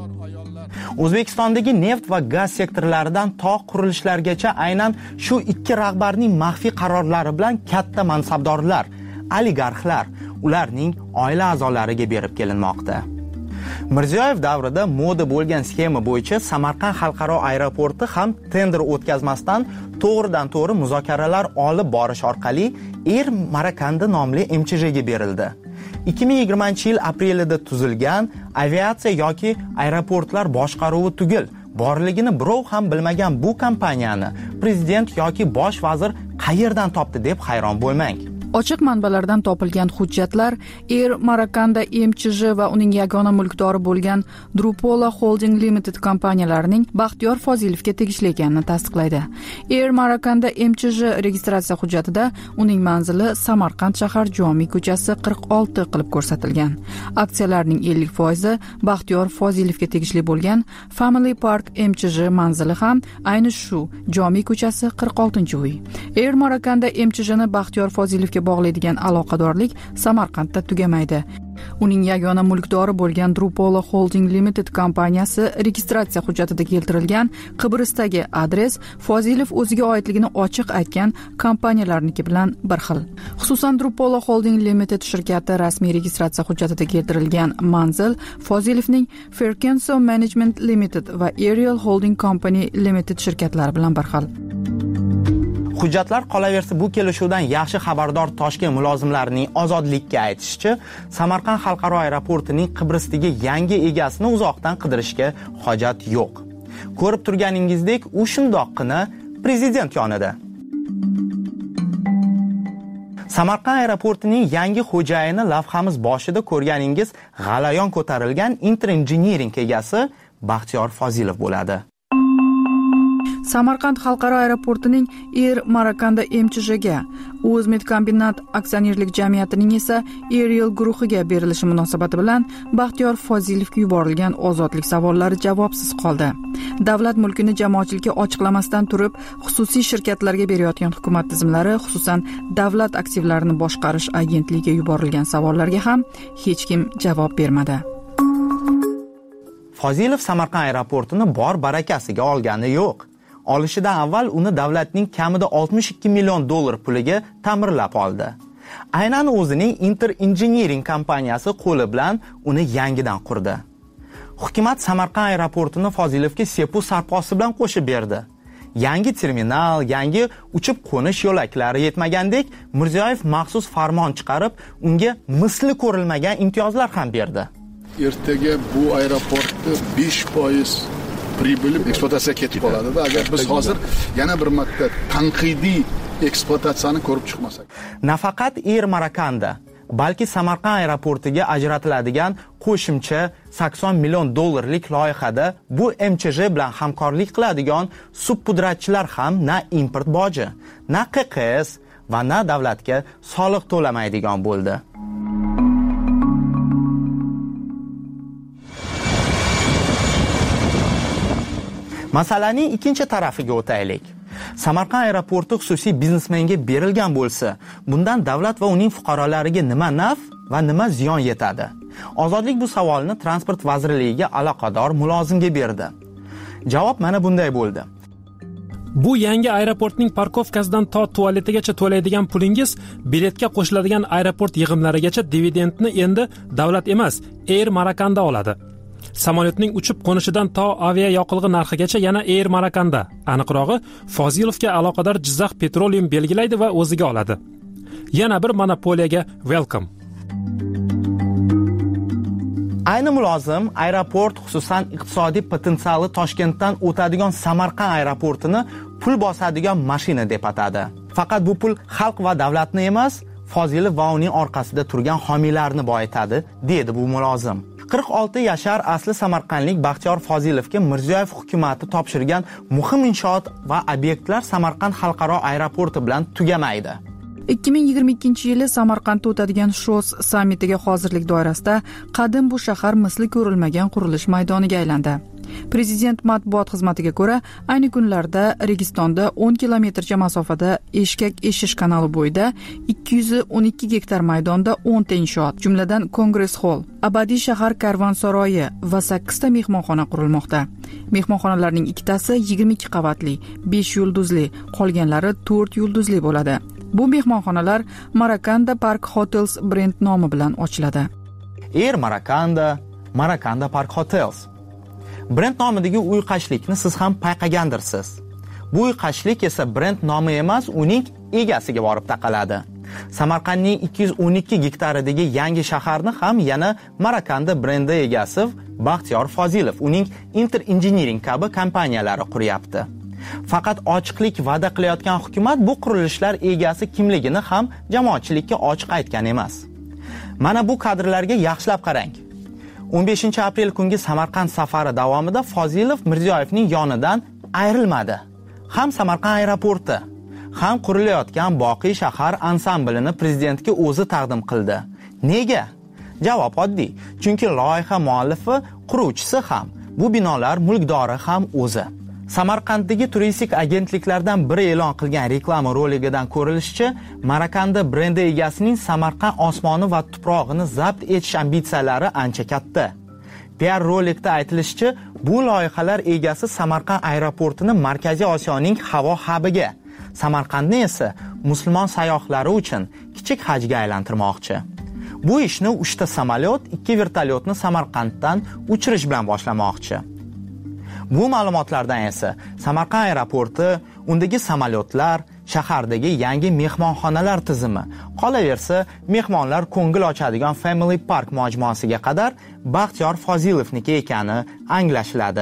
O'zbekistondagi neft va gaz sektorlaridan to qurilishlargacha aynan shu ikki rahbarning maxfiy qarorlari bilan katta mansabdorlar, oligarxlar, ularning oila a'zolariga berib kelinmoqda. Mirziyoyev davrida moda bo'lgan sxema bo'yicha Samarqand xalqaro aeroporti ham tender o'tkazmasdan to'g'ridan to'g'ri muzokaralar olib borish orqali Air Marakanda nomli M Ch J ga berildi. ikki ming yigirmanchi yil aprelida tuzilgan aviatsiya yoki aeroportlar boshqaruvi tugul borligini birov ham bilmagan bu kompaniyani prezident yoki bosh vazir qayerdan topdi deb hayron bo'lmang. Ochiq manbalardan topilgan hujjatlar Air Marakanda M Ch J va uning yagona mulkdori bo'lgan Drupola Holding Limited kompaniyalarining Baxtiyor Fozilovga tegishli ekanini tasdiqlaydi. Air Marakanda M Ch J registratsiya hujjatida uning manzili Samarqand shahar Jomiy ko'chasi qirq olti qilib ko'rsatilgan. Aksiyalarning ellik foizi Baxtiyor Fozilovga tegishli bo'lgan Family Park M Ch J manzili ham ayni shu Jomiy ko'chasi qirq oltinchi uy. Air Marakanda M Ch Jni Baxtiyor Fozilovga bog'laydigan aloqadorlik Samarqandda tugamaydi. Uning yagona mulkdori bo'lgan Drupola Holding Limited kompaniyasi registratsiya hujjatida keltirilgan Qibristagi adres Fozilov o'ziga oidligini ochiq aytgan kompaniyalarniki bilan bir xil. Xususan Drupola Holding Limited shirkati rasmiy registratsiya hujjatida keltirilgan manzil Fozilovning Ferkenso Management Limited va Ariel Holding Company Limited shirkatlari bilan bir xil. Hujjatlar qolaversa, bu kelishuvdan yaxshi xabardor Toshkent mulozimlarining Ozodlikka aytishicha, Samarqand xalqaro aeroportining Qibristagi yangi egasini uzoqdan qidirishga hojat yo'q. Ko'rib turganingizdek, u shundoqqina prezident yonida. Samarqand aeroportining yangi xo'jayini lavhamiz boshida ko'rganingiz g'alayon ko'tarilgan Inter Engineering egasi Baxtiyor Fozilov bo'ladi. Samarqand xalqaro aeroportining Air Marakanda M Ch J ga, O'zmedkombinat aksionerlik jamiyatining esa Ariel guruhiga berilishi munosabati bilan Baxtiyor Fozilovga yuborilgan ozodlik savollari javobsiz qoldi. Davlat mulkini jamoatchilikka ochiqlamasdan turib, xususiy shirkatlarga berayotgan hukumat tizimlari, xususan davlat aktivlarini boshqarish agentligiga yuborilgan savollarga ham hech kim javob bermadi. Fozilov Samarqand aeroportini bor barakasiga olgani yo'q. Olishidan avval uni davlatning kamida oltmish ikki million dollar puliga ta'mirlab oldi. Aynan o'zining Inter Engineering kompaniyasi qo'li bilan uni yangidan qurdi. Hukumat Samarqand aeroportini Fozilovga sepu sarposi bilan qo'shib berdi. Yangi terminal, yangi uchib qo'nish yo'laklari yetmagandek, Mirziyoyev maxsus farmon chiqarib, unga misli ko'rilmagan imtiyozlar ham berdi. Ertaga bu aeroportda besh foiz pribili ekspluatatsiyaga ketib qoladi. Agar biz hozir yana bir marta tanqidiy ekspluatatsiyani ko'rib chiqmasak. Nafaqat Air Marakanda, balki Samarqand aeroportiga ajratiladigan qo'shimcha sakson million dollarlik loyihada bu M Ch J bilan hamkorlik qiladigan subpudratchilar ham na import boji, na Q Q S va na davlatga soliq to'lamaydigan bo'ldi. Masalaning ikkinchi tarafiga o'taylik. Samarqand aeroporti xususiy biznesmenga berilgan bo'lsa, bundan davlat va uning fuqarolariga nima naf va nima ziyon yetadi? Ozodlik bu savolni Transport vazirligiga aloqador mulozimga berdi. Javob mana bunday bo'ldi. Bu yangi aeroportning parkovkasidan to tualetigacha to'laydigan pulingiz biletga qo'shiladigan aeroport yig'imlarigacha dividendni endi davlat emas, Air Marakanda oladi. Samolyotning uchib qo'nishidan to avia yoqilg'i narxigacha yana Air Marakanda, aniqrog'i Fozilovga aloqador Jizzax Petroleum belgilaydi va o'ziga oladi. Yana bir monopoliyaga welcome. Ayni mulozim aeroport, xususan iqtisodiy potensiali Toshkentdan o'tadigan Samarqand aeroportini pul bosadigan mashina deb atadi. Faqat bu pul xalq va davlatni emas, Fozilov va uning orqasida turgan homiylarni boyitadi, dedi bu mulozim. qirq olti yashar asli samarqandlik Baxtiyor Fozilovga Mirziyoyev hukumatı topshirgan muhim inshoot va obyektlar Samarqand xalqaro aeroporti bilan tugamaydi. ikki ming yigirma ikkinchi yili Samarqandda o'tadigan Shos sammitiga hozirlik doirasida qadim bu shahar misli ko'rilmagan qurilish maydoniga aylandi. Prezident matbuot xizmatiga ko'ra, ayni kunlarda Registonda o'n kilometrcha masofada Eshkak eshish kanali bo'yida ikki yuz o'n ikki gektar maydonda o'n ta inshoot, jumladan Kongress hall, abadiy shahar karvonsaroyi va sakkiz ta mehmonxona qurilmoqda. Mehmonxonalarning ikkitasi yigirma ikki qavatli, besh yulduzli, qolganlari to'rt yulduzli bo'ladi. Bu mehmonxonalar Marakanda Park Hotels brend nomi bilan ochiladi. Air Marakanda, Marakanda Park Hotels. Brend nomidagi uyqashlikni siz ham payqagandirsiz. Bu uyqashlik esa brend nomi emas, uning egasiga borib taqaladi. Samarqandning ikki yuz o'n ikki gektaridagi yangi shaharni ham yana Marakanda brendi egasi Baxtiyor Fozilov, uning Inter Engineering kabi kompaniyalari quryapti. Faqat ochiqlik va'da qilayotgan hukumat bu qurilishlar egasi kimligini ham jamoatchilikka ochiq aytgan emas. Mana bu kadrlarga yaxshilab qarang. o'n beshinchi aprel kungi Samarqand safari davomida Fozilov Mirziyoyevning yonidan ayrilmadi. Ham Samarqand aeroporti, ham qurilayotgan boqiy shahar ansamblini prezidentga o'zi taqdim qildi. Nega? Javob oddiy. Chunki loyiha muallifi, quruvchisi ham, bu binolar mulkdori ham o'zi. Samarqanddagi turistik agentliklardan biri e'lon qilgan reklama roligidan ko'rilishicha, Marakanda brendi egasining Samarqand osmoni va tuprog'ini zabt etish ambitsiyalari ancha katta. P R rolikda aytilishicha, bu loyihalar egasi Samarqand aeroportini Markaziy Osiyoning havo hubiga, Samarqandni esa musulmon sayyohlari uchun kichik hajga aylantirmoqchi. Bu ishni uchta samolyot, ikki vertolyotni Samarqanddan uchirish bilan boshlamoqchi. Bu ma'lumotlardan esa Samarqand aeroporti, undagi samolyotlar, shahardagi yangi mehmonxonalar tizimi, qolaversa mehmonlar ko'ngil ochadigan Family Park majmuasiga qadar Baxtiyor Fozilovniki ekani anglashiladi.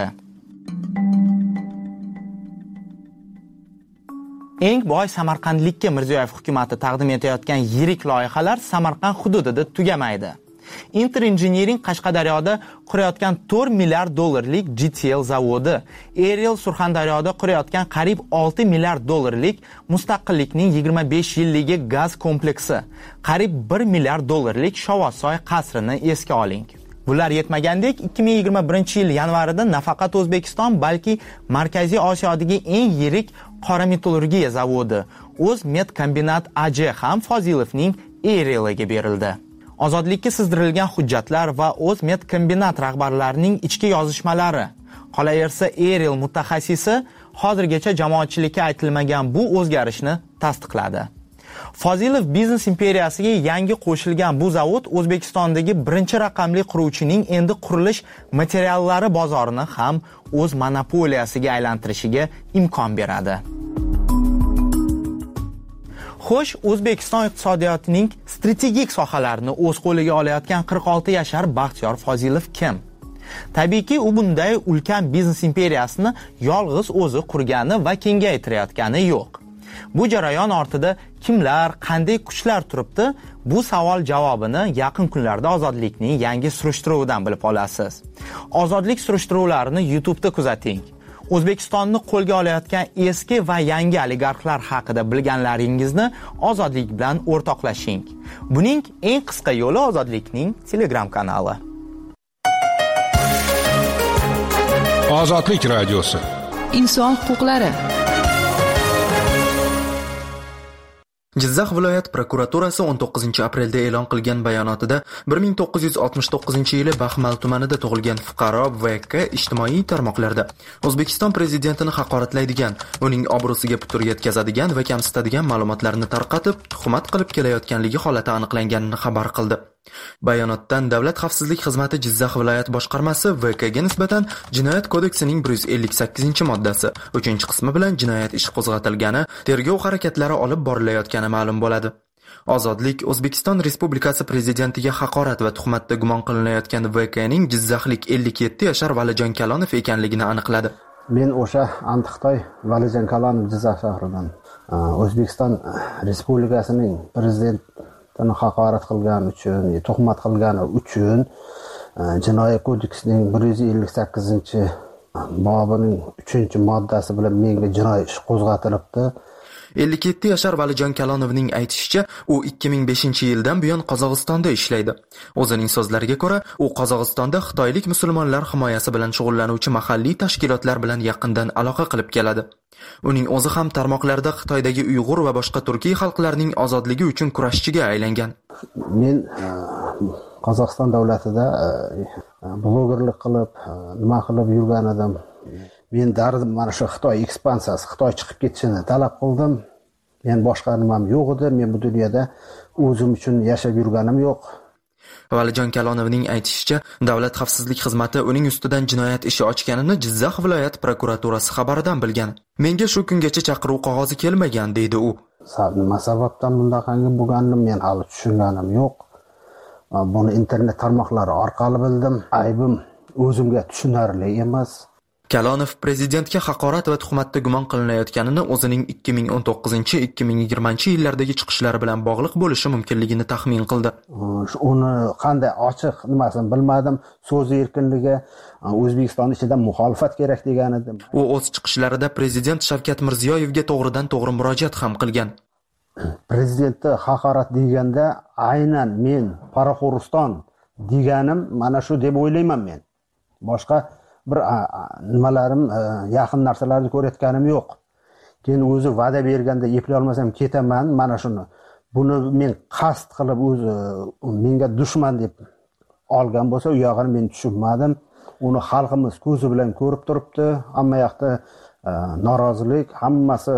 Eng boy samarqandlikka Mirziyoyev hukumatı taqdim etayotgan yirik loyihalar Samarqand hududida tugamaydi. Inter Engineering Qashqadaryoda qurayotgan to'rt milliard dollarlik G T L zavodi, Aerial Surxondaryoda qurayotgan qariyb olti milliard dollarlik Mustaqillikning yigirma besh yilligi gaz kompleksi, qariyb bir milliard dollarlik Shovotsoy qasrini esga oling. Bular yetmagandek, ikki ming yigirma birinchi yil yanvarida nafaqat O'zbekiston, balki Markaziy Osiyodagi eng yirik qora metallurgiya zavodi, O'zmetkombinat A J ham Fozilovning Aerialiga berildi. Ozodlikka sizdirilgan hujjatlar va O'zmetkombinat rahbarlarining ichki yozishmalari, qolaversa Aerial mutaxassisi hozirgacha jamoatchilikka aytilmagan bu o'zgarishni tasdiqladi. Fozilov biznes imperiyasiga yangi qo'shilgan bu zavod O'zbekistondagi birinchi raqamli quruvchining endi qurilish materiallari bozorini ham o'z monopoliyasiga aylantirishiga imkon beradi. Xo'sh, O'zbekiston iqtisodiyotining strategik sohalarini o'z qo'liga olayotgan qirq olti yashar Baxtiyor Fozilov kim? Tabiiyki, u bunday ulkan biznes imperiyasini yolg'iz o'zi qurgani va kengaytirayotgani yo'q. Bu jarayon ortida kimlar, qanday kuchlar turibdi? Bu savol javobini yaqin kunlarda Ozodlikning yangi surishtiruvidan bilib olasiz. Ozodlik surishtiruvlarini YouTube'da kuzating. O'zbekistonni qo'lga olayotgan eski va yangi oligarxlar haqida bilganlaringizni Ozodlik bilan o'rtoqlashing. Buning eng qisqa yo'li Ozodlikning Telegram kanali. Ozodlik radiosi. Inson huquqlari. Jizzax viloyat prokuraturasi o'n to'qqizinchi aprelda e'lon qilgan bayonotida bir ming to'qqiz yuz oltmish to'qqizinchi yili Baxmal tumanida tug'ilgan fuqaro V K ijtimoiy tarmoqlarda O'zbekiston prezidentini haqoratlaydigan, uning obro'siga putur yetkazadigan va kamsitadigan ma'lumotlarni tarqatib, tuhmat qilib kelayotganligi holati aniqlanganini xabar qildi. Bayonotdan Davlat xavfsizlik xizmati Jizzax viloyat boshqarmasi V K ga nisbatan Jinoyat kodeksining bir yuz ellik sakkizinchi moddasi uchinchi qismi bilan jinoyat ishi qo'zg'atilgani, tergov harakatlari olib borilayotgani ma'lum bo'ladi. Ozodlik O'zbekiston Respublikasi prezidentiga haqorat va tuhmatda gumon qilinayotgan V K ning jizzaxlik ellik yetti yashar Valijon Kalonov ekanligini aniqladi. Men o'sha Antiqtoy Valijon Kalonov Jizzax shahridan O'zbekiston Respublikasining prezident uni haqorat qilgani uchun, tuhmat qilgani uchun Jinoyat kodeksining bir yuz ellik sakkizinchi bobining uchinchi moddasi bilan menga jinoiy ish qo'zg'atilibdi. ellik yetti yashar Valijon Kalonovning aytishicha, u ikki ming beshinchi yildan buyon Qozog'istonda ishlaydi. O'zining so'zlariga ko'ra, u Qozog'istonda xitoylik musulmonlar himoyasi bilan shug'ullanuvchi mahalliy tashkilotlar bilan yaqindan aloqa qilib keladi. Uning o'zi ham tarmoqlarda Xitoydagi Uyg'ur va boshqa turkiy xalqlarning ozodligi uchun kurashchiga aylangan. Men Qozog'iston davlatida blogerlik qilib, nima qilib yurgan edim. Men dardim mana shu Xitoy ekspansiyasi, Xitoy chiqib ketishini talab qildim. Men boshqa nimam yo'q edi. Men bu dunyoda o'zim uchun yashab yurganim yo'q. Valijon Kalonovning aytishicha, Davlat xavfsizlik xizmati uning ustidan jinoyat ishi ochganini Jizzax viloyat prokuraturasi xabaridan bilgan. Menga shu kungacha chaqiruv qog'ozi kelmagan, deydi u. Nima sababdan bundaqangi bo'lganini men hali tushunganim yo'q. Buni internet tarmoqlari orqali bildim. Aybim o'zimga tushunarli emas. Kalonov prezidentga haqorat va tuhmatda gumon qilinayotganini o'zining ikki ming o'n to'qqizinchi ikki ming yigirmanchi yillardagi chiqishlari bilan bog'liq bo'lishi mumkinligini taxmin qildi. Uni qanday ochiq nimasini bilmadim. So'z erkinligi O'zbekiston ichida muxolifat kerak degan edi. U o'z chiqishlarida prezident Shavkat Mirziyoyevga to'g'ridan-to'g'ri murojaat ham qilgan. Prezidentni haqorat deganda aynan men Qoraqo'rg'iston deganim mana shu deb o'ylayman men. Boshqa bir nimalarim yaqin narsalarni ko'rayotganim yo'q. Keyin o'zi va'da berganda eplay olmasam ketaman, mana shuni. Buni men qasd qilib o'zi menga dushman deb olgan bo'lsa, u yog'ini men tushunmadim. Uni xalqimiz ko'zi bilan ko'rib turibdi. Hamma yoqda norozilik, hammasi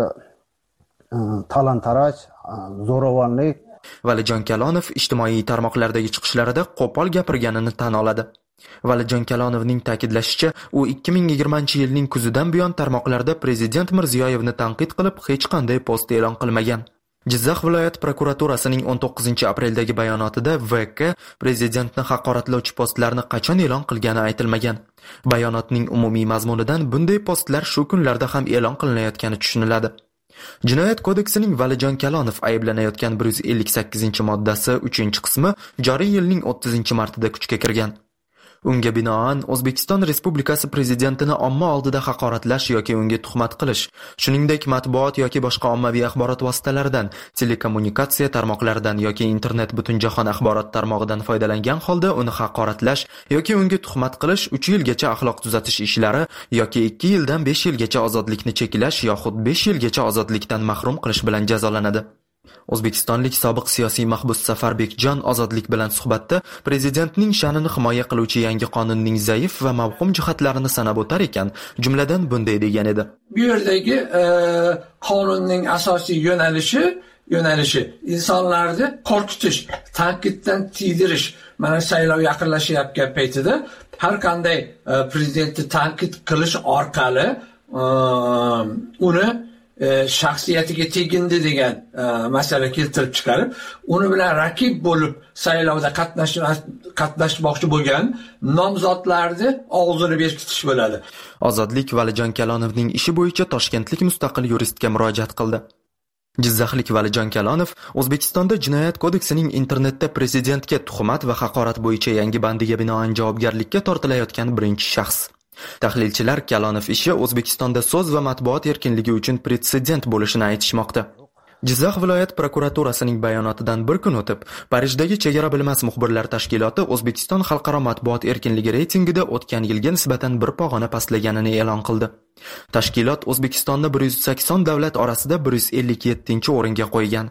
talon-taroj, zo'ravonlik. Valijon Kalonov ijtimoiy tarmoqlardagi chiqishlarida qo'pol gapirganini tan oladi. Valijon Kalonovning ta'kidlashicha, u ikki ming yigirmanchi yilning kuzidan buyon tarmoqlarda prezident Mirziyoyevni tanqid qilib hech qanday post e'lon qilmagan. Jizzax viloyat prokuraturasining o'n to'qqizinchi apreldagi bayonotida V K prezidentni haqoratlovchi postlarni qachon e'lon qilgani aytilmagan. Bayonotning umumiy mazmunidan bunday postlar shu kunlarda ham e'lon qilinayotgani tushuniladi. Jinoyat kodeksining Valijon Kalonov ayblanayotgan bir yuz ellik sakkizinchi moddasi uchinchi qismi joriy yilning o'ttizinchi martida kuchga kirgan. Unga binoan O'zbekiston Respublikasi prezidentini omma oldida haqoratlash yoki unga tuhmat qilish, shuningdek matbuot yoki boshqa ommaviy axborot vositalaridan, telekommunikatsiya tarmoqlaridan yoki internet butunjahon axborot tarmog'idan foydalangan holda uni haqoratlash yoki unga tuhmat qilish uch yilgacha axloq tuzatish ishlari yoki ikki yildan besh yilgacha ozodlikni cheklash yoxud besh yilgacha ozodlikdan mahrum qilish bilan jazolanadi. O'zbekistonlik sobiq siyosiy mahbus Safarbekjon Ozodlik bilan suhbatda prezidentning sha'nini himoya qiluvchi yangi qonunning zaif va mavhum jihatlarini sanab o'tar ekan, jumladan bunday degan edi. Bu yerdagi e, qonunning asosiy yo'nalishi yo'nalishi insonlarni qo'rqitish, tanqiddan tiydirish. Mana saylov yaqinlashayotgan paytida har qanday e, prezidentni tanqid qilish orqali e, uni e, shaxsiyatiga tegindi degan e, masala keltirib chiqarib, uni bilan raqib bo'lib saylovda qatnashmoqchi bo'lgan nomzodlarni og'zini berkitish bo'ladi. Ozodlik Valijon Kalonovning ishi bo'yicha toshkentlik mustaqil yuristga murojaat qildi. Jizzaxlik Valijon Kalonov O'zbekistonda Jinoyat kodeksining internetda prezidentga tuhmat va haqorat bo'yicha yangi bandiga binoan javobgarlikka tortilayotgan birinchi shaxs. Tahlilchilar Kalonov ishi O'zbekistonda so'z va matbuot erkinligi uchun pretsedent bo'lishini aytishmoqda. Jizzax viloyat prokuraturasining bayonotidan bir kun o'tib, Parijdagi chegara bilmas muxbirlar tashkiloti O'zbekiston xalqaro matbuot erkinligi reytingida o'tgan yilga nisbatan bir pog'ona pastlaganini e'lon qildi. Tashkilot O'zbekistonni bir yuz sakson davlat orasida bir yuz ellik yettinchi o'ringa qo'ygan.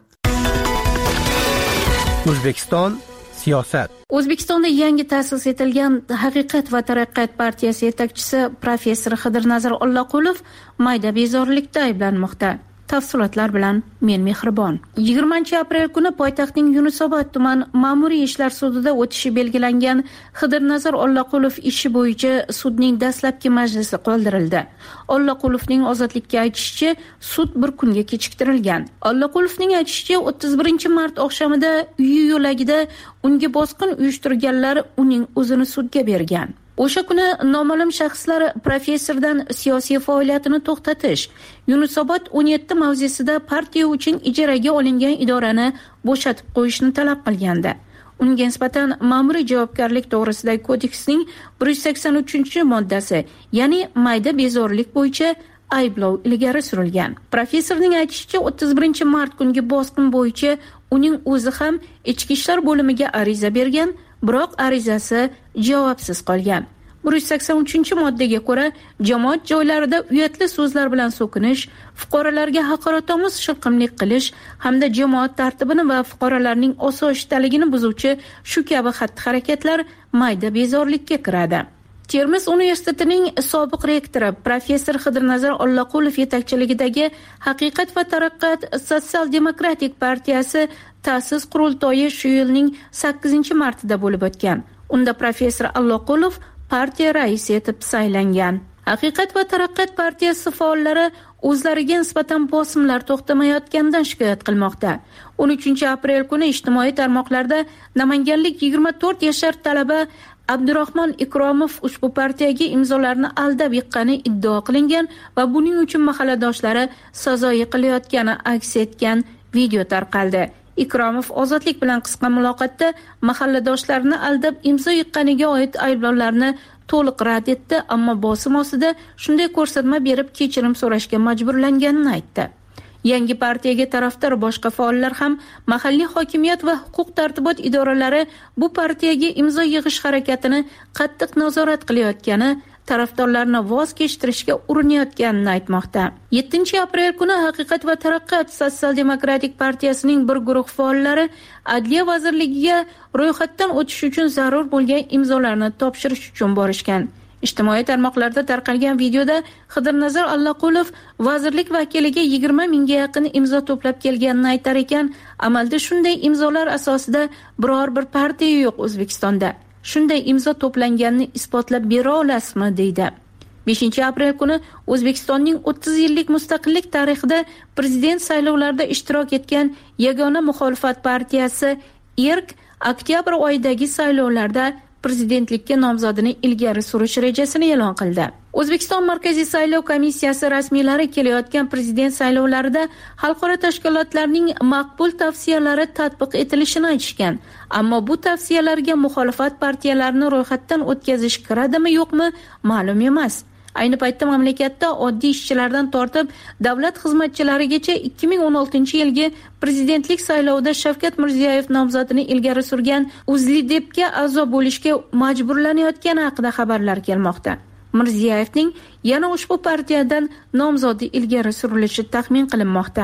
O'zbekiston siyosat. O'zbekistonda yangi ta'sis etilgan Haqiqat va taraqqiyot partiyasi yetakchisi professor Xidirnazar Ollaqulov mayda bezorilikda ayblanmoqda. Tafsilotlar bilan men Mehribon. yigirmanchi aprel kuni poytaxtning Yunusobod tuman ma'muriy ishlar sudida o'tishi belgilangan Xidirnazar Ollaqulov ishi bo'yicha sudning dastlabki majlisi qoldirildi. Ollaqulovning ozodlikka aytishicha, sud bir kunga kechiktirilgan. Ollaqulovning aytishicha, o'ttiz birinchi mart oqshomida uyi yo'lagida unga bosqin uyushtirganlar uning o'zini sudga bergan. O'sha kuni noma'lum shaxslar professordan siyosiy faoliyatini to'xtatish, Yunusobod o'n yetti mavzesida partiya uchun ijaraga olingan idorani bo'shatib qo'yishni talab qilgandi. Unga nisbatan ma'muriy javobgarlik to'g'risidagi kodeksning bir yuz sakson uchinchi moddasi, ya'ni mayda bezorilik bo'yicha ayblov ilgari surilgan. Professorning aytishicha, o'ttiz birinchi mart kungi bosqin bo'yicha uning o'zi ham ichki ishlar bo'limiga ariza bergan, biroq arizasi javobsiz qolgan. bir yuz sakson uchinchi moddaga ko'ra, jamoat joylarida uyatli so'zlar bilan so'kinish, fuqarolarga haqoratomuz shilqimlik qilish hamda jamoat tartibini va fuqarolarning osoyishtaligini buzuvchi shu kabi xatti-harakatlar mayda bezorilikka kiradi. Termiz universitetining sobiq rektori professor Xidirnazar Ollaqulov yetakchiligidagi Haqiqat va taraqqiyot sotsial-demokratik partiyasi ta'sis qurultoyi shu yilning sakkizinchi martida bo'lib o'tgan. Unda professor Ollaqulov partiya raisi etib saylangan. Haqiqat va taraqqiyot partiyasi faollari o'zlariga nisbatan bosimlar to'xtamayotganidan shikoyat qilmoqda. o'n uchinchi aprel kuni ijtimoiy tarmoqlarda namanganlik yigirma to'rt yashar talaba Abdurahmon Ikromov ushbu partiyaga imzolarni aldab yiqqani iddao qilingan va buning uchun mahalladoshlari sazo yiqilayotgani aks etgan video tarqaldi. Ikromov Ozodlik bilan qisqa muloqotda mahalladoshlarini aldab imzo yiqqaniga oid ayblovlarni to'liq rad etdi, ammo bosim ostida shunday ko'rsatma berib kechirim so'rashga majburlanganini aytdi. Yangi partiyaga tarafdor boshqa faollar ham mahalliy hokimiyat va huquq tartibot idoralari bu partiyaga imzo yig'ish harakatini qattiq nazorat qilayotgani, tarafdorlarni voz kechtirishga urinayotganini aytmoqda. yettinchi aprel kuni Haqiqat va taraqqiyot sotsial-demokratik partiyasining bir guruh faollari Adliya vazirligiga ro'yxatdan o'tish uchun zarur bo'lgan imzolarni topshirish uchun borishgan. Ijtimoiy tarmoqlarda tarqalgan videoda Xidirnazar Ollaqulov vazirlik vakiliga yigirma mingga yaqin imzo to'plab kelganini aytar ekan, amalda shunday imzolar asosida biror bir partiya yo'q O'zbekistonda. Shunday imzo to'planganini isbotlab bera olasizmi, deydi. beshinchi aprel kuni O'zbekistonning o'ttiz yillik mustaqillik tarixida prezident saylovlarida ishtirok etgan yagona muxolifat partiyasi Erk oktyabr oyidagi saylovlarda prezidentlikka nomzodini ilgari surish rejasini e'lon qildi. O'zbekiston Markaziy saylov komissiyasi rasmiylari kelayotgan prezident saylovlarida xalqaro tashkilotlarning maqbul tavsiyalari tatbiq etilishini aytishgan. Ammo bu tavsiyalarga muxolifat partiyalarini ro'yxatdan o'tkazish kiradimi yo'qmi ma'lum emas. Ayni paytda mamlakatda oddiy ishchilardan tortib davlat xizmatchilarigacha ikki ming o'n oltinchi yilgi prezidentlik saylovida Shavkat Mirziyoyev nomzodini ilgari surgan UzLidepga a'zo bo'lishga majburlanayotgani haqida xabarlar kelmoqda. Mirziyoyevning yana ushbu partiyadan nomzodi ilgari surilishi taxmin qilinmoqda.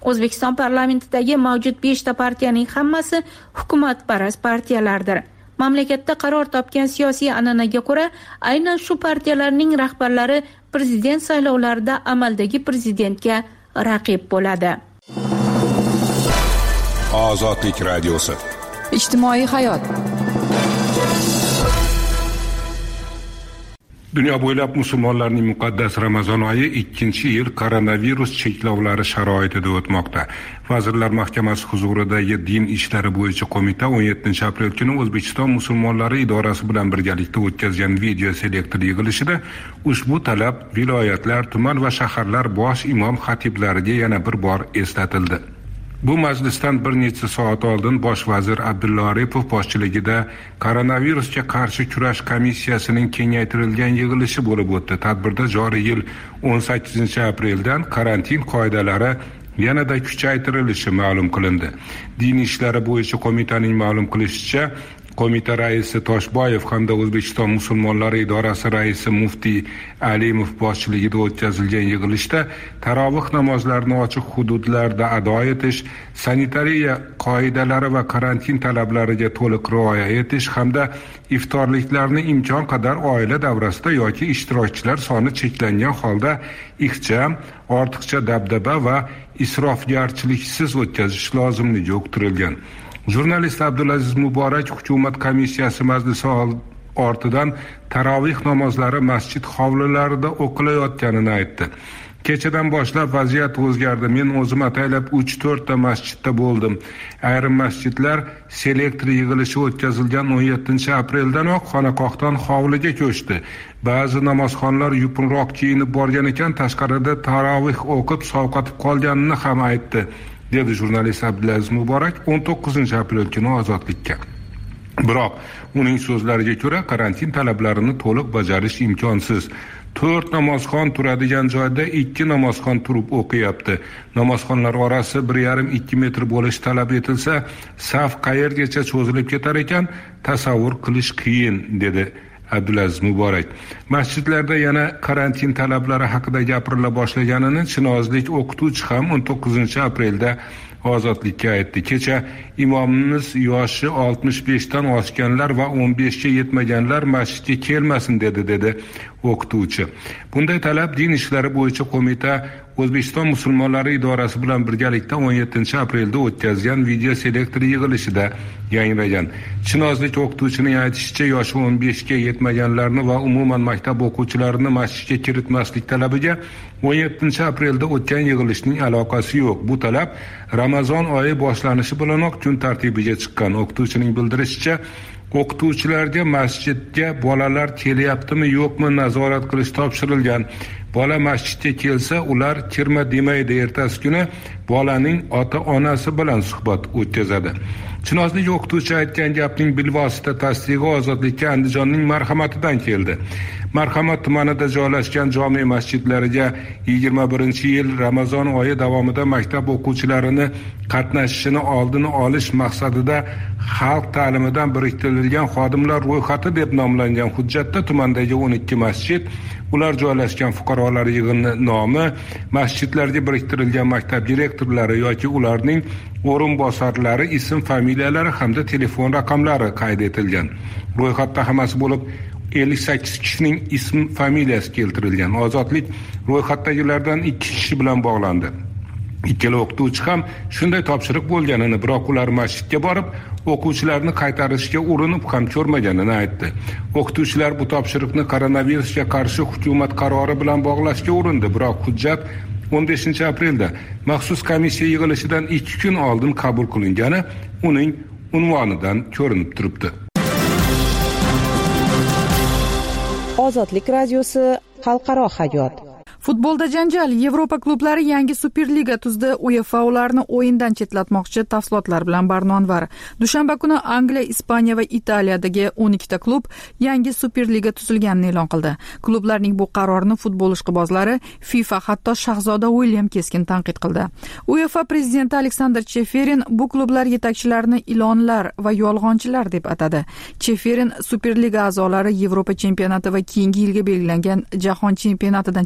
O'zbekiston parlamentidagi mavjud beshta partiyaning hammasi hukumatparast partiyalardir. Mamlakatda qaror topgan siyosiy an'anaga ko'ra, aynan shu partiyalarning rahbarlari prezident saylovlarida amaldagi prezidentga raqib bo'ladi. Ozodlik radiosi. Ijtimoiy hayot. Dunyo bo'ylab musulmonlarning muqaddas Ramazon oyi ikkinchi yil koronavirus cheklovlari sharoitida o'tmoqda. Vazirlar Mahkamasi huzuridagi Din ishlari bo'yicha qo'mita o'n yettinchi aprel kuni O'zbekiston musulmonlari idorasi bilan birgalikda o'tkazgan video selektor yig'ilishida ushbu talab viloyatlar, tuman va shaharlar bosh imom xatiblariga yana bir bor eslatildi. Bu majlisdan bir necha soat oldin bosh vazir Abdulla Aripov boshchiligida koronavirusga qarshi kurash komissiyasining kengaytirilgan yig'ilishi bo'lib o'tdi. Tadbirda joriy yil o'n sakkizinchi apreldan karantin qoidalari yanada kuchaytirilishi ma'lum qilindi. Din ishlari bo'yicha qo'mitaning ma'lum qilishicha, qo'mita raisi Toshboyev hamda O'zbekiston musulmonlari idorasi raisi muftiy Alimov boshchiligida o'tkazilgan yig'ilishda tarovih namozlarini ochiq hududlarda ado etish, sanitariya qoidalari va karantin talablariga to'liq rioya etish hamda iftorliklarni imkon qadar oila davrasida yoki ishtirokchilar soni cheklangan holda ixcham, ortiqcha dabdaba va isrofgarchiliksiz o'tkazish lozimligi uqtirilgan. Jurnalist Abdulaziz Muborak hukumat komissiyasi majlisi ortidan tarovih namozlari masjid hovlilarida o'qilayotganini aytdi. Kechadan boshlab vaziyat o'zgardi. Men o'zim ataylab uch to'rt ta masjidda bo'ldim. Ayrim masjidlar selektor yig'ilishi o'tkazilgan o'n yettinchi apreldanoq xonaqohdan hovliga ko'chdi. Ba'zi namozxonlar yupinroq kiyinib borgan ekan, tashqarida tarovih o'qib sovqotib qolganini ham aytdi, dedi jurnalist Abdulaziz Muborak o'n to'qqizinchi aprel kuni Ozodlikka. Biroq uning so'zlariga ko'ra, karantin talablarini to'liq bajarish imkonsiz. to'rt namozxon turadigan joyda ikki namozxon turib o'qiyapti. Namozxonlar orasi bir yarim ikki metr bo'lish talab etilsa, saf qayergacha cho'zilib ketar ekan, tasavvur qilish qiyin, dedi Abdulaziz Muborak. Masjidlarda yana karantin talablari haqida gapirila boshlaganini chinozlik o'qituvchi ham o'n to'qqizinchi aprelda Ozodlikka aytdi. Kecha imomimiz yoshi oltmish beshdan oshganlar va o'n beshga yetmaganlar masjidga kelmasin dedi, dedi o'qituvchi. Bunday talab Din ishlari bo'yicha qo'mita O'zbekiston musulmonlari idorasi bilan birgalikda o'n yettinchi aprelda o'tkazgan video selektor yig'ilishida yangragan. Chinozlik o'qituvchining aytishicha, yoshi o'n beshga yetmaganlarni va umuman maktab o'quvchilarini masjidga kiritmaslik talabiga o'n yettinchi aprelda o'tgan yig'ilishning aloqasi yo'q. Bu talab Ramazon oyi boshlanishi bilanoq kun tartibiga chiqqan. O'qituvchining bildirishicha, o'qituvchilarga masjidga bolalar kelyaptimi yo'qmi nazorat qilish topshirilgan. Bola masjidga kelsa, ular kirma demaydi, ertasi kuni bolaning ota-onasi bilan suhbat o'tkazadi. Chinozlik o'qituvchi aytgan gapning bilvosita tasdig'i Ozodlikka Andijonning Marhamatidan keldi. Marhamat tumanida joylashgan jome masjidlariga yigirma birinchi yil Ramazon oyi davomida maktab o'quvchilarini qatnashishini oldini olish maqsadida xalq ta'limidan biriktirilgan xodimlar ro'yxati deb nomlangan hujjatda tumandagi o'n ikki masjid, ular joylashgan fuqarolar yig'ini nomi, masjidlarga biriktirilgan maktab direktorlari yoki ularning o'rinbosarlari ism familiyalari hamda telefon raqamlari qayd etilgan. Ro'yxatda hammasi bo'lib ellik sakkiz kishining ism familiyasi keltirilgan. Ozodlik ro'yxatdagilardan ikki kishi bilan bog'landi. Ikkala o'qituvchi ham shunday topshiriq bo'lganini, biroq ular masjidga borib o'quvchilarni qaytarishga urinib ham ko'rmaganini aytdi. O'qituvchilar bu topshiriqni koronavirusga qarshi hukumat qarori bilan bog'lashga urindi, biroq hujjat o'n beshinchi aprelda maxsus komissiya yig'ilishidan ikki kun oldin qabul qilingani uning unvonidan ko'rinib turibdi. Ozodlik radiosi xalqaro hayot. Futbolda janjal. Yevropa klublari yangi Superliga tuzdi. UEFA ularni o'yindan chetlatmoqchi. Tafsilotlar bilan Barno Anvar. Dushanba kuni Angliya, Ispaniya va Italiyadagi o'n ikkita klub yangi Superliga tuzilganini e'lon qildi. Klublarning bu qarorini futbol ishqibozlari, FIFA hatto Shahzoda William keskin tanqid qildi. UEFA prezidenti Aleksandr Cheferin bu klublar yetakchilarini ilonlar va yolg'onchilar deb atadi. Cheferin Superliga a'zolari Yevropa chempionati va keyingi yilga belgilangan jahon chempionatidan chetlatilishi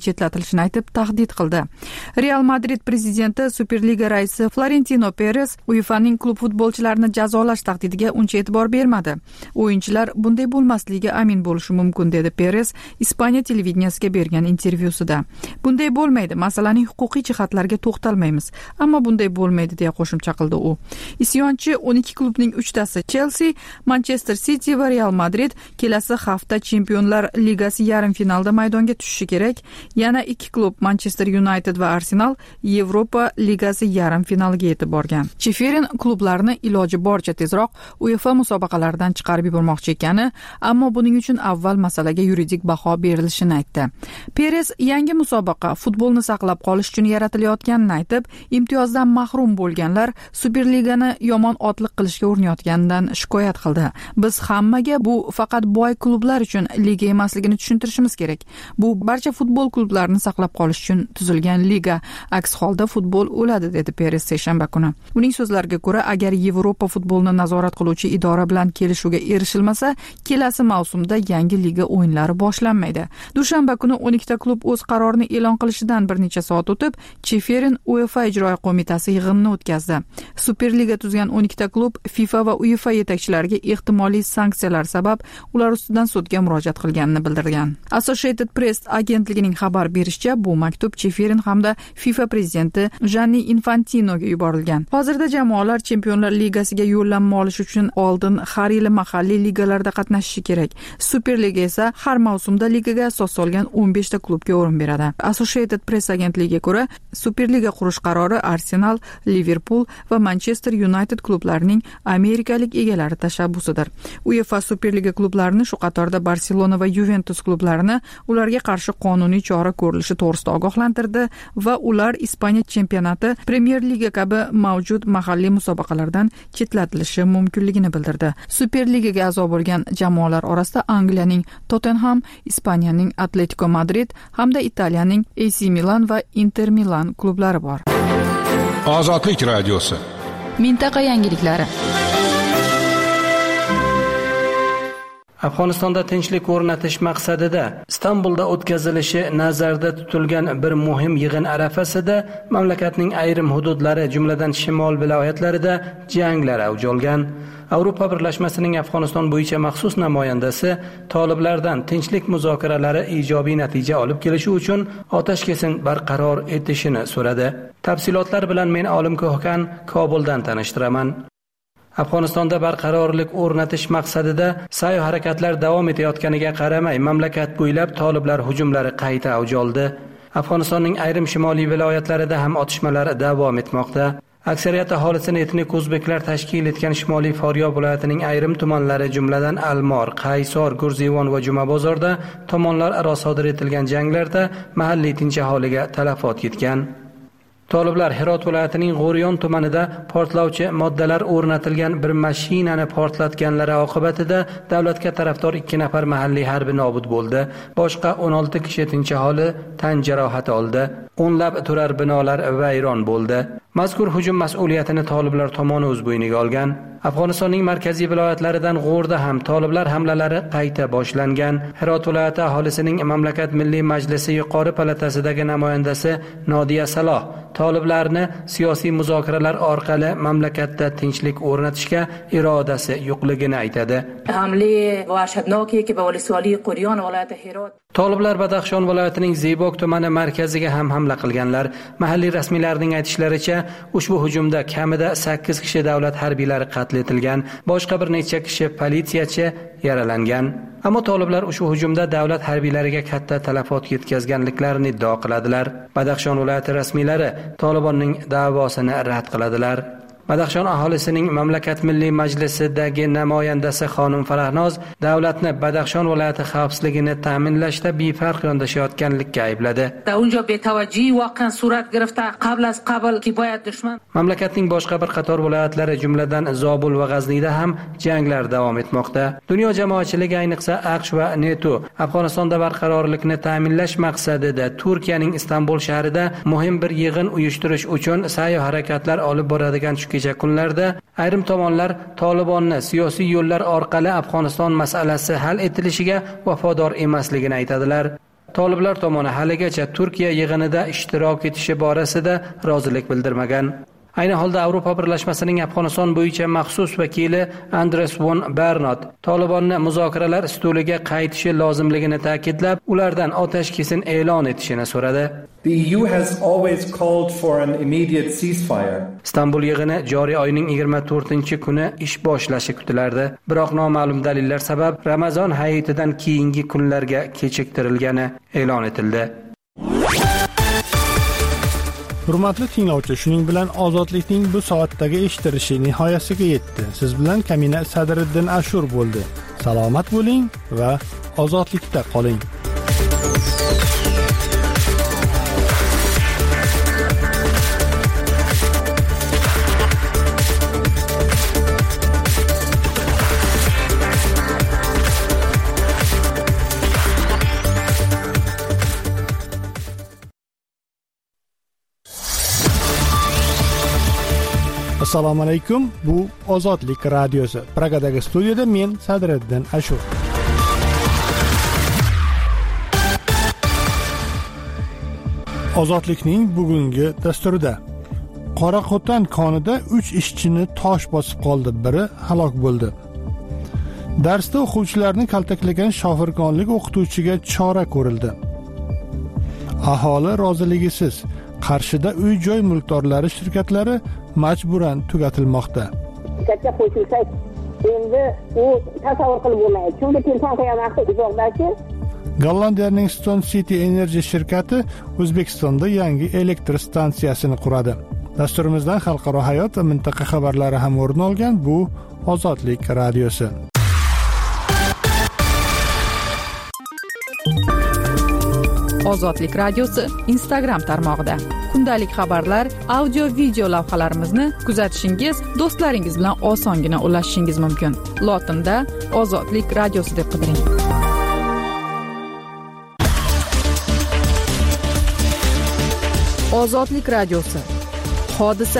berilishini aytib tahdid qildi. Real Madrid prezidenti Superliga raisi Florentino Perez UEFAning klub futbolchilarini jazolash tahdidiga uncha e'tibor bermadi. O'yinchilar bunday bo'lmasligiga amin bo'lishi mumkin, dedi Perez Ispaniya televideniyasiga bergan intervyusida. Bunday bo'lmaydi, masalaning huquqiy jihatlariga to'xtalmaymiz, ammo bunday bo'lmaydi deya qo'shimcha qildi u. Isyonchi o'n ikki klubning uchtasi Chelsea, Manchester City va Real Madrid kelasi hafta Chempionlar Ligasi yarim finalda maydonga tushishi kerak. Yana ikki klub Manchester United va Arsenal Yevropa Ligasi yarim finaliga yetib borgan. Cheferin klublarni iloji boricha tezroq UEFA musobaqalaridan chiqarib yubormoqchi ekani, ammo buning uchun avval masalaga yuridik baho berilishini aytdi. Perez yangi musobaqa futbolni saqlab qolish uchun yaratilayotganini aytib, imtiyozdan mahrum bo'lganlar Superligani yomon otliq qilishga urinayotganidan shikoyat qildi. Biz hammaga bu faqat boy klublar uchun liga emasligini tushuntirishimiz kerak. Bu barcha futbol klublarini saqlab qolish uchun tuzilgan liga. Aks holda futbol o'ladi, dedi Perez seshanba kuni. Uning so'zlariga ko'ra, agar Yevropa futbolni nazorat qiluvchi idora bilan kelishuvga erishilmasa, kelasi mavsumda yangi liga o'yinlari boshlanmaydi. Dushanba kuni o'n ikkita klub o'z qarorini e'lon qilishidan bir necha soat o'tib, Cheferin UEFA ijroiya qo'mitasi yig'inini o'tkazdi. Superliga tuzgan o'n ikkita klub FIFA va UEFA yetakchilariga ehtimoliy sanksiyalar sabab ular ustidan sudga murojaat qilganini bildirgan. Associated Press agentligining xabar berishicha, bu maktub Cheferin hamda FIFA prezidenti Gianni Infantinoga yuborilgan. Hozirda jamoalar Chempionlar Ligasiga yo'llanma olish uchun oldin har yili mahalliy ligalarda qatnashishi kerak. Superliga esa har mavsumda ligaga asos solgan o'n besh ta klubga o'rin beradi. Associated Press agentligiga ko'ra, Superliga qurish qarori Arsenal, Liverpool va Manchester United klublarining amerikalik egalari tashabbusidir. UEFA Superliga klublarini, shu qatorda Barselona va Juventus klublarini ularga qarshi qonuniy chora ko'rilishi to'g'risida ogohlantirdi va ular Ispaniya chempionati, Premier Liga kabi mavjud mahalliy musobaqalardan chetlatilishi mumkinligini bildirdi. Superligaga a'zo bo'lgan jamoalar orasida Angliyaning Tottenham, Ispaniyaning Atletico Madrid hamda Italiyaning A C Milan va Inter Milan klublari bor. Ozodlik radiosi. Mintaqa yangiliklari. Afg'onistonda tinchlik o'rnatish maqsadida Istanbulda o'tkazilishi nazarda tutilgan bir muhim yig'in arafasida mamlakatning ayrim hududlari, jumladan shimol viloyatlarida janglar avj olgan. Avropa Birlashmasining Afg'oniston bo'yicha maxsus namoyandasi toliblardan tinchlik muzokaralari ijobiy natija olib kelishi uchun otashkesin barqaror etishini so'radi. Tafsilotlar bilan men Olim Ko'hkan Kobuldan tanishtiraman. Afg'onistonda barqarorlik o'rnatish maqsadida sa'y harakatlar davom etayotganiga qaramay, mamlakat bo'ylab toliblar hujumlari qayta avj oldi. Afg'onistonning ayrim shimoliy viloyatlarida ham otishmalar davom etmoqda. Aksariyat aholisini etnik o'zbeklar tashkil etgan Shimoliy Faryob viloyatining ayrim tumanlari, jumladan Almor, Qaysor, Gurzivon va Jumabozorda tomonlar aro sodir etilgan janglarda mahalliy tinch aholiga talafot yetgan. Toliblar Herot viloyatining G'o'riyon tumanida portlovchi moddalar o'rnatilgan bir mashinani portlatganlari oqibatida davlatga tarafdor ikki nafar mahalliy harbiy nobud bo'ldi. Boshqa o'n olti kishi tinch aholi tan jarohati oldi. O'nlab turar binolar vayron bo'ldi. Mazkur hujum mas'uliyatini toliblar tomoni o'z bo'yniga olgan. Afg'onistonning markaziy viloyatlaridan G'o'rda ham toliblar hamlalari qayta boshlangan. Herot viloyati aholisining mamlakat Milliy Majlisi yuqori palatasidagi namoyandasi Nodiya Saloh toliblarni siyosiy muzokaralar orqali mamlakatda tinchlik o'rnatishga irodasi yo'qligini aytadi. Toliblar Badaxshon viloyatining Zeybok tumani markaziga ham hamla qilganlar. Mahalliy rasmiylarning aytishlaricha, ushbu hujumda kamida sakkiz kishi davlat harbiylari qatl etilgan, boshqa bir necha kishi politsiyachi yaralangan. Ammo toliblar ushbu hujumda davlat harbiylariga katta talafot yetkazganliklarini iddao qiladilar. Badaxshon viloyati rasmiylari Tolibonning da'vosini rad qiladilar. Badaxshon aholisining mamlakat Milliy Majlisidagi namoyandasi xonim Farahnoz davlatni Badaxshon viloyati xavfsizligini ta'minlashda befarq yondashayotganlikka aybladi. Mamlakatning boshqa bir qator viloyatlari, jumladan Zobul va G'azniyda ham janglar davom etmoqda. Dunyo jamoatchiligi, ayniqsa AQSh va NATO Afg'onistonda barqarorlikni ta'minlash maqsadida Turkiyaning Istanbul shahrida muhim bir yig'in uyushtirish uchun sa'y harakatlar olib boradigan kecha kunlarda ayrim tomonlar Tolibonni siyosiy yo'llar orqali Afg'oniston masalasi hal etilishiga vafodor emasligini aytadilar. toliblar tomoni haligacha Turkiya yig'inida ishtirok etishi borasida rozilik bildirmagan. Ayni holda Avropa Birlashmasining Afg'oniston bo'yicha maxsus vakili Andres von Bernot Tolibonni muzokaralar stuliga qaytishi lozimligini ta'kidlab, ulardan otashkesin e'lon etishini so'radi. The E U has always called for an immediate ceasefire. Istanbul yig'ini joriy oyning yigirma to'rtinchi kuni ish boshlashi kutilardi. Biroq noma'lum dalillar sabab Ramazon hayitidan keyingi kunlarga kechiktirilgani e'lon etildi. Hurmatli tinglovchi, shuning bilan ozodlikning bu soatdagi eshittirishi nihoyasiga yetdi. Siz bilan Kamina Sadriddin Ashur bo'ldi. Salomat bo'ling va ozodlikda qoling. Assalomu alaykum. Bu Ozodlik radiosi. Pragadagi studiyada men Sadriddin Ashur. Ozodlikning bugungi dasturida Qoraqo'ton konida uch ishchini tosh bosib qoldi, biri halok bo'ldi. Darsda o'quvchilarni kaltaklagan shofirkonlik o'qituvchiga chora ko'rildi. Aholi roziligisiz Qarshida uy-joy mulkdorlari shirkatlari majburan tugatilmoqda. Shirkatga qo'shilsak, endi u tasavvur qilib bo'lmaydi. Chunki telefon qiyomatda uzoqdagi Gollandiyaning Stone City Energy shirkati O'zbekistonda yangi elektr stansiyasini quradi. Dasturimizdan xalqaro hayot va mintaqa xabarlari ham o'rin olgan. Bu Ozodlik radiosi. Ozodlik radiosi Instagram tarmog'ida. Kundalik xabarlar, audio video lavhalarimizni kuzatishingiz, do'stlaringiz bilan osongina ulashishingiz mumkin. Lotinda Ozodlik radiosi deb qidiring. Ozodlik radiosi. Hodisa.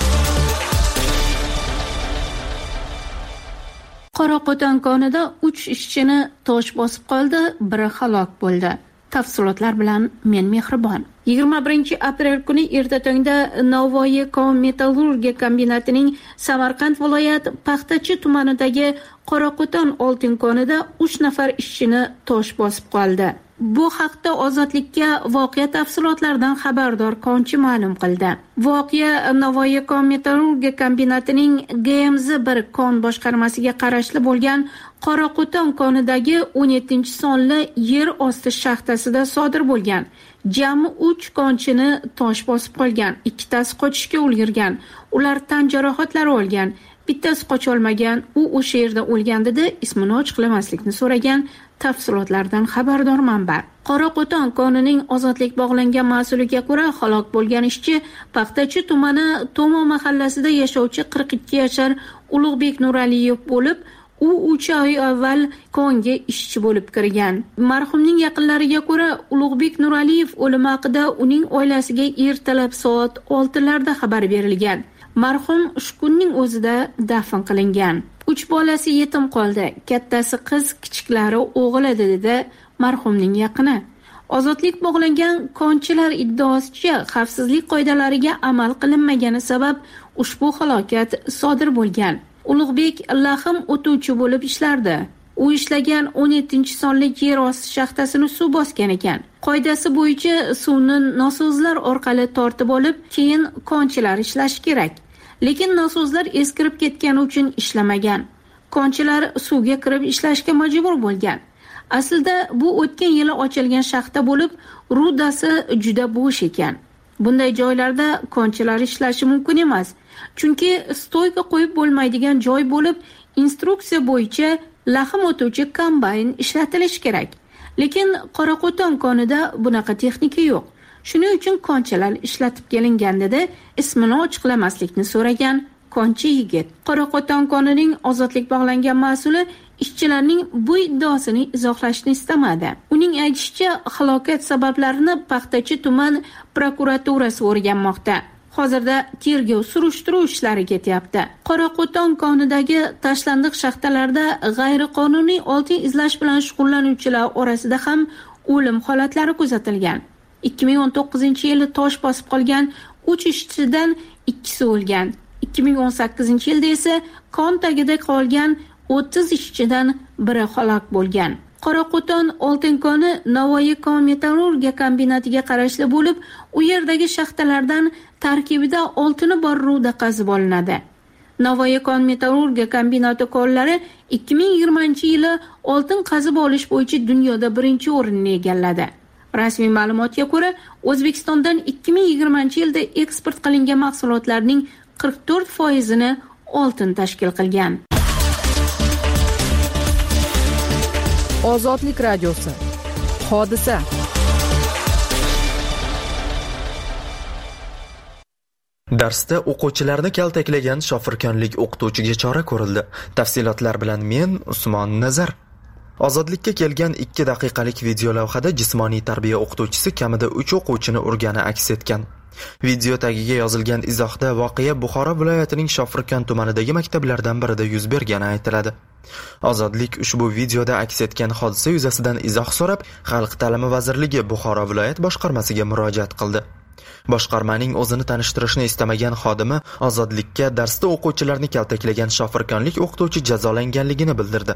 Qoraqo'ton konida uch ishchini tosh bosib qoldi, biri halok bo'ldi. Tafsilotlar bilan men Mehribon. yigirma birinchi aprel kuni erta tongda Navoiy kon metallurgiya kombinatining Samarqand viloyat Paxtachi tumanidagi Qoraqo'ton oltin konida uch nafar ishchini tosh bosib qoldi. Bu haqda Ozodlikka voqea tafsilotlaridan xabardor konchi ma'lum qildi. Voqea Navoiy kon metallurgiya kombinatining G M Z bir kon boshqarmasiga qarashli bo'lgan Qoraqo'ton konidagi o'n yettinchi sonli yer osti shaxtasida sodir bo'lgan. Jami uch konchini tosh bosib qolgan, ikkitasi qochishga ulgurgan. Ular tan jarohatlari olgan. Bittasi qocholmagan, u o'sha yerda o'lgan dedi, ismini ochiqlamaslikni so'ragan tafsilotlardan xabardor manba. Qoraqo'ton konining ozodlik bog'langan mas'uliga ko'ra, halok bo'lgan ishchi Paxtachi tumani Tomo mahallasida yashovchi qirq ikki yashar Ulug'bek Nuraliyev bo'lib, u uch oy avval konga ishchi bo'lib kirgan. Marhumning yaqinlariga ko'ra, Ulug'bek Nuraliyev o'limi haqida uning oilasiga ertalab soat oltilarda xabar berilgan. Marhum shu kunning o'zida dafn qilingan. uch bolasi yetim qoldi. Kattasi qiz, kichiklari o'g'il edi dedi marhumning yaqini. Ozodlik bog'langan konchilar iddaosicha xavfsizlik qoidalariga amal qilinmagani sabab ushbu halokat sodir bo'lgan. Ulug'bek lahm o'tuvchi bo'lib ishlardi. U ishlagan o'n yettinchi sonli yer osti shaxtasini suv bosgan ekan. Qoidasi bo'yicha suvni nosozlar orqali tortib olib, keyin konchilar ishlashi kerak. Lekin nosozlar eskirib ketgani uchun ishlamagan. Konchilar suvga kirib ishlashga majbur bo'lgan. Aslida bu o'tgan yili ochilgan shaxta bo'lib, rudasi juda bo'sh ekan. Bunday joylarda konchilar ishlashi mumkin emas. Chunki stoyga qo'yib bo'lmaydigan joy bo'lib, instruksiya bo'yicha lahm o'tuvchi kombayn ishlatilishi kerak. Lekin Qoraqo'ton konida bunaqa texnika yo'q. Shuning uchun konchilar ishlatib kelingan dedi, ismini ochiqlamaslikni so'ragan konchi yigit. Qoraqo'ton konining ozodlik bog'langan mas'uli ishchilarning bu iddaosini izohlashni istamadi. Uning aytishicha, halokat sabablarini Paxtachi tuman prokuraturasi o'rganmoqda. Hozirda tergov surishtiruv ishlari ketyapti. Qoraqo'ton konidagi tashlandiq shaxtalarda g'ayriqonuniy oltin izlash bilan shug'ullanuvchilar orasida ham o'lim holatlari kuzatilgan. ikki ming o'n to'qqizinchi yili tosh bosib qolgan uch ishchidan ikkisi o'lgan. ikki ming o'n sakkizinchi yilda esa kon tagida qolgan o'ttiz ishchidan biri halok bo'lgan. Qoraqo'ton oltin koni Navoiy kon metallurgiya kombinatiga qarashli bo'lib, u yerdagi shaxtalardan tarkibida oltini bor ruda qazib olinadi. Navoiy kon metallurgiya kombinati konlari ikki ming yigirmanchi yili oltin qazib olish bo'yicha dunyoda birinchi o'rinni egalladi. Rasmiy ma'lumotga ko'ra, O'zbekistondan ikki ming yigirmanchi yilda eksport qilingan mahsulotlarning qirq to'rt foizini oltin tashkil qilgan. Ozodlik radiosi. Hodisa. Darsda o'quvchilarni kaltaklagan shofirkonlik o'qituvchiga chora ko'rildi. Tafsilotlar bilan men Usmon Nazar. Ozodlikka kelgan ikki daqiqalik video lavhada jismoniy tarbiya o'qituvchisi kamida uch o'quvchini urgani aks etgan. Video tagiga yozilgan izohda voqea Buxoro viloyatining Shofirkon tumanidagi maktablardan birida yuz bergani aytiladi. Ozodlik ushbu videoda aks etgan hodisa yuzasidan izoh so'rab, Xalq ta'limi vazirligi Buxoro viloyat boshqarmasiga murojaat qildi. Boshqarmaning o'zini tanishtirishni istamagan xodimi Ozodlikka darsda o'quvchilarni kaltaklagan shofirkonlik o'qituvchi jazolanganligini bildirdi.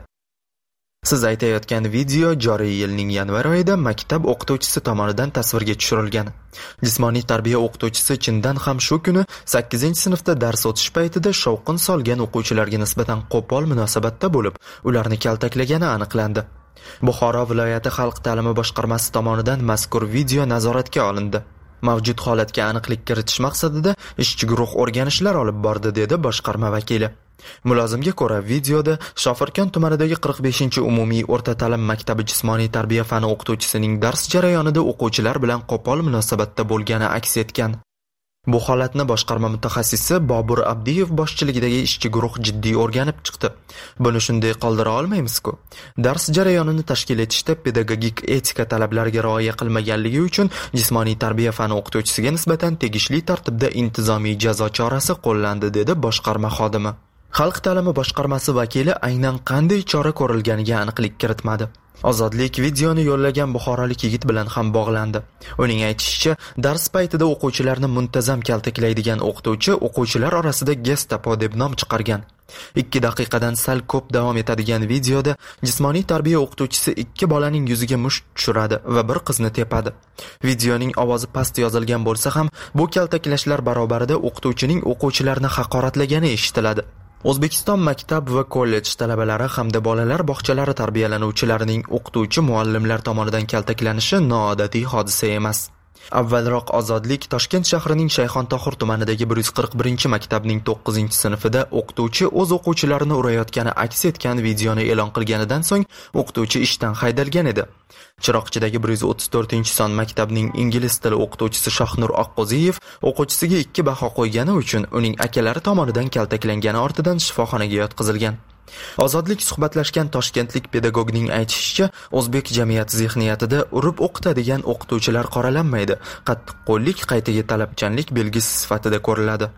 Siz aytayotgan video joriy yilning yanvar oyida maktab o'qituvchisi tomonidan tasvirga tushirilgan. Jismoniy tarbiya o'qituvchisi chindan ham shu kuni sakkizinchi sinfda dars o'tish paytida shovqin solgan o'quvchilarga nisbatan qo'pol munosabatda bo'lib, ularni kaltaklagani aniqlandi. Buxoro viloyati xalq ta'limi boshqarmasi tomonidan mazkur video nazoratga olindi. Mavjud holatga aniqlik kiritish maqsadida ishchi guruh o'rganishlar olib bordi, dedi boshqarma vakili. Mulozimga ko'ra, videoda Shofirkon tumanidagi qirq beshinchi umumiy o'rta ta'lim maktabi jismoniy tarbiya fani o'qituvchisining dars jarayonida o'quvchilar bilan qo'pol munosabatda bo'lgani aks etgan. Bu holatni boshqarma mutaxassisi Bobur Abdiyev boshchiligidagi ishchi guruh jiddiy o'rganib chiqdi. Buni shunday qoldira olmaymiz-ku. Dars jarayonini tashkil etishda pedagogik etika talablariga rioya qilmaganligi uchun jismoniy tarbiya fani o'qituvchisiga nisbatan tegishli tartibda intizomiy jazo chorasi qo'llandi, dedi boshqarma xodimi. Xalq ta'limi boshqarmasi vakili aynan qanday chora ko'rilganiga aniqlik kiritmadi. Ozodlik videoni yo'llagan buxorolik yigit bilan ham bog'landi. Uning aytishicha, dars paytida o'quvchilarni muntazam kaltaklaydigan o'qituvchi o'quvchilar orasida Gestapo deb nom chiqargan. ikki daqiqadan sal ko'p davom etadigan videoda jismoniy tarbiya o'qituvchisi ikki bolaning yuziga musht tushiradi va bir qizni tepadi. Videoning ovozi past yozilgan bo'lsa ham, bu kaltaklashlar barobarida o'qituvchining o'quvchilarni haqoratlagani eshitiladi. O'zbekiston maktab va kollej talabalari hamda bolalar bog'chalari tarbiyalanuvchilarining o'qituvchi muallimlar tomonidan kaltaklanishi noodatiy hodisa emas. Avvalroq Ozodlik Toshkent shahrining Shayxontohur tumanidagi bir yuz qirq birinchi maktabning to'qqizinchi sinfida o'qituvchi o'z o'quvchilarini urayotgani aks etgan videoni e'lon qilganidan so'ng o'qituvchi ishdan haydalgan edi. Chiroqchidagi bir yuz o'ttiz to'rtinchi son maktabning ingliz tili o'qituvchisi Shohnur Oqqo'ziyev o'quvchisiga ikki baho qo'ygani uchun uning akalari tomonidan kaltaklangani ortidan shifoxonaga yotqizilgan. Ozodlik suhbatlashgan toshkentlik pedagogning aytishicha, o'zbek jamiyati zehniyatida urib o'qitadigan o'qituvchilar qoralanmaydi, qattiqqo'llik qaytaga talabchanlik belgisi sifatida ko'riladi.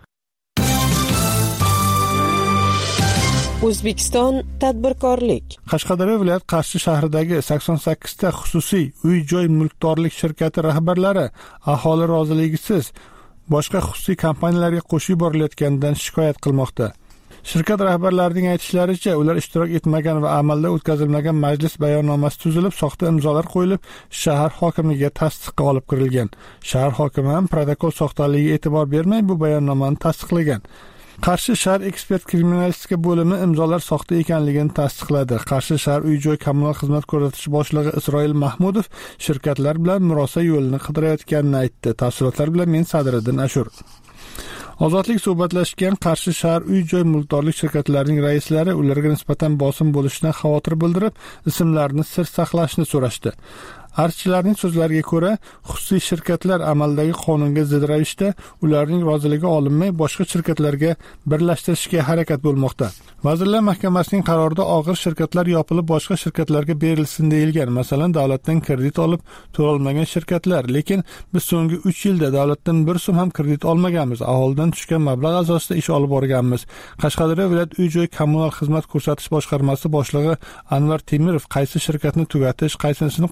O'zbekiston tadbirkorlik. Qashqadaryo viloyat Qarshi shahridagi sakson sakkizta xususiy uy-joy mulkdorlik shirkati rahbarlari aholi roziligisiz boshqa xususiy kompaniyalarga qo'shib yuborilayotganidan shikoyat qilmoqda. Shirkat rahbarlarining aytishlaricha, ular ishtirok etmagan va amalda o'tkazilmagan majlis bayonnomasi tuzilib, soxta imzolar qo'yilib, shahar hokimligiga tasdiqqa olib kirilgan. Shahar hokimi ham protokol soxtaligiga e'tibor bermay bu bayonnomani tasdiqlagan. Qarshi shahar ekspert kriminalistika bo'limi imzolar soxta ekanligini tasdiqladi. Qarshi shahar uy-joy kommunal xizmat ko'rsatish boshlig'i Isroil Mahmudov shirkatlar bilan murosa yo'lini qidirayotganini aytdi. Tafsilotlar bilan men Sadriddin Ashur. Ozodlik suhbatlashgan Qarshi shahar uy-joy mulkdorlik shirkatlarining raislari ularga nisbatan bosim bo'lishidan xavotir bildirib, ismlarini sir saqlashni so'rashdi. Archilarning so'zlariga ko'ra, xususiy shirkatlar amaldagi qonunga zid ravishda ularning roziligi olinmay boshqa shirkatlarga birlashtirishga harakat bo'lmoqda. Vazirlar Mahkamasining qarorida og'ir shirkatlar yopilib boshqa shirkatlarga berilsin deyilgan. Masalan, davlatdan kredit olib to'lolmagan shirkatlar, lekin biz so'nggi uch yilda davlatdan bir so'm ham kredit olmaganmiz. Aholidan tushgan mablag' asosida ish olib borganmiz. Qashqadaryo viloyat uy-joy kommunal xizmat ko'rsatish boshqarmasi boshlig'i Anvar Temirov qaysi shirkatni tugatish, qaysinisini qoldirishni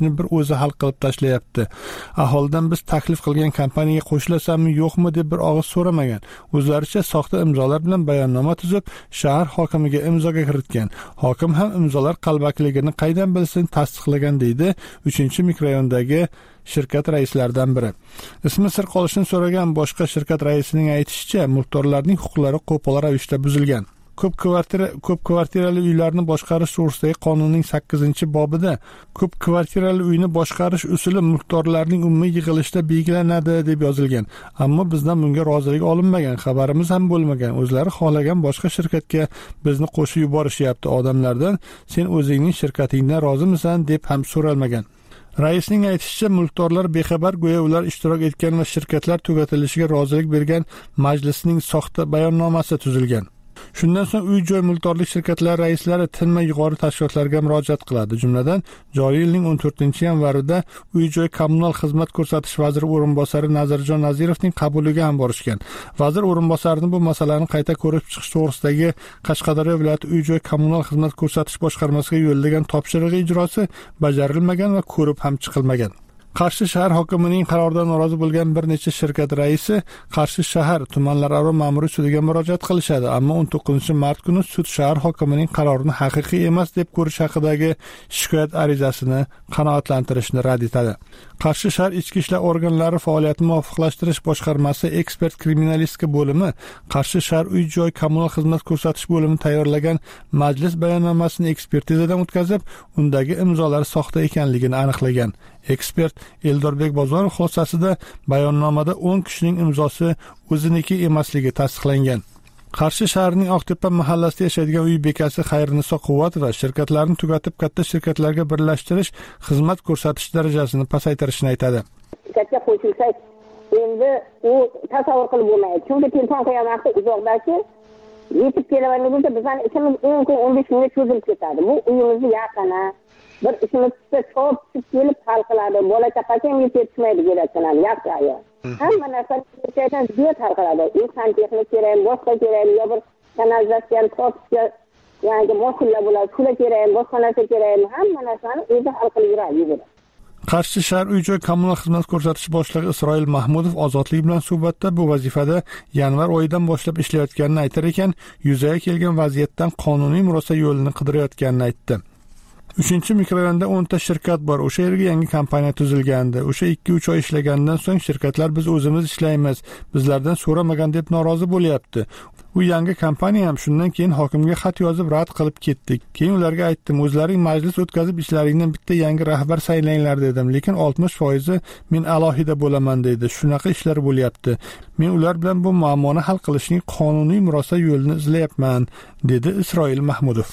ishini bir o'zi hal qilib tashlayapti. Aholidan biz taklif qilgan kompaniyaga qo'shilasanmi yo'qmi deb bir og'iz so'ramagan. O'zlaricha soxta imzolar bilan bayonnoma tuzib, shahar hokimiga imzoga kiritgan. Hokim ham imzolar qalbakligini qaydan bilsin tasdiqlagan deydi uchinchi mikrorayondagi shirkat raislaridan biri. Ismi sir qolishini so'ragan boshqa shirkat raisining aytishicha, mulkdorlarning huquqlari qo'pol ravishda buzilgan. Ko'p kvartira ko'p kvartirali uylarni boshqarish to'g'risidagi qonunning sakkizinchi bobida ko'p kvartirali uyni boshqarish usuli mulkdorlarning umumiy yig'ilishida belgilanadi deb yozilgan. Ammo bizdan bunga rozilik olinmagan, xabarimiz ham bo'lmagan. O'zlari xohlagan boshqa shirkatga bizni qo'shib yuborishyapti. Odamlardan sen o'zingning shirkatingdan rozimisan deb ham so'ralmagan. Raisning aytishicha, mulkdorlar bexabar, go'yo ular ishtirok etgan va shirkatlar tugatilishiga rozilik bergan majlisning soxta bayonnomasi tuzilgan. Shundan so'ng uy-joy mulkdorlik shirkatlari raislari tinmay yuqori tashkilotlarga murojaat qiladi. Jumladan, joriy yilning o'n to'rtinchi yanvarida uy-joy kommunal xizmat ko'rsatish vaziri o'rinbosari Nazirjon Nazirovning qabuliga ham borishgan. Vazir o'rinbosarini bu masalani qayta ko'rib chiqish to'g'risidagi Qashqadaryo viloyati uy-joy kommunal xizmat ko'rsatish boshqarmasiga yo'llagan topshirig'i ijrosi bajarilmagan va ko'rib ham chiqilmagan. Qarshi shahar hokimining qaroridan norozi bo'lgan bir necha shirkat raisi Qarshi shahar tumanlararo ma'muriy sudiga murojaat qilishadi, ammo o'n to'qqizinchi mart kuni sud shahar hokimining qarorini haqiqiy emas deb ko'rish haqidagi shikoyat arizasini qanoatlantirishni rad etadi. Qarshi shahar ichki ishlar organlari faoliyatini muvofiqlashtirish boshqarmasi ekspert kriminalistika bo'limi Qarshi shahar uy-joy kommunal xizmat ko'rsatish bo'limi tayyorlagan majlis bayonnomasini ekspertizadan o'tkazib, undagi imzolar soxta ekanligini aniqlagan. Ekspert Eldorbek Bozorov xulosasida bayonnomada o'n kishining imzosi o'ziniki emasligi tasdiqlangan. Qarshi shahrining Oqtepa mahallasida yashaydigan uy bekasi Xayriniso Quvvatova shirkatlarni tugatib katta shirkatlarga birlashtirish xizmat ko'rsatish darajasini pasaytirishni aytadi. Katta qo'shilsak, endi u tasavvur qilib bo'lmaydi. Chunki telefon qiyomatda uzoqdagi yetib kelganimizda bizning ishimiz o'n kun o'n besh kunga cho'zilib ketadi. Bu uyimizni yaqini bir ishimiz chop chip kelib hal qiladi. Bola chaqasi ham yetishmaydi keraksan, yaxshi ayol. Hamma narsani kaydan ziyod hal qiladi. Inson texnik kerak, boshqa kerak, yo bir kanalizatsiya topishga yangi mashinalar bo'ladi, shular kerak, boshqa narsa kerak, hamma narsani o'zi hal qilib yuradi. Qarshi shahar uy-joy kommunal xizmat ko'rsatish boshlig'i Isroil Mahmudov Ozodlik bilan suhbatda bu vazifada yanvar oyidan boshlab ishlayotganini aytar ekan, yuzaga kelgan vaziyatdan qonuniy murosa yo'lini qidirayotganini aytdi. uchinchi mikrorayonda o'nta shirkat bor. O'sha yerga yangi kompaniya tuzilgandi. O'sha ikki uch oy ishlagandan so'ng shirkatlar biz o'zimiz ishlaymiz, bizlardan so'ramagan deb norozi bo'lyapti. U yangi kompaniya ham shundan keyin hokimga xat yozib rad qilib ketdik. Keyin ularga aytdim, o'zlaring majlis o'tkazib ishlaringdan bitta yangi rahbar saylanglar dedim, lekin oltmish foizi men alohida bo'laman dedi. Shunaqa ishlar bo'lyapti. Men ular bilan bu muammoni hal qilishning qonuniy murosa yo'lini izlayapman, dedi Isroil Mahmudov.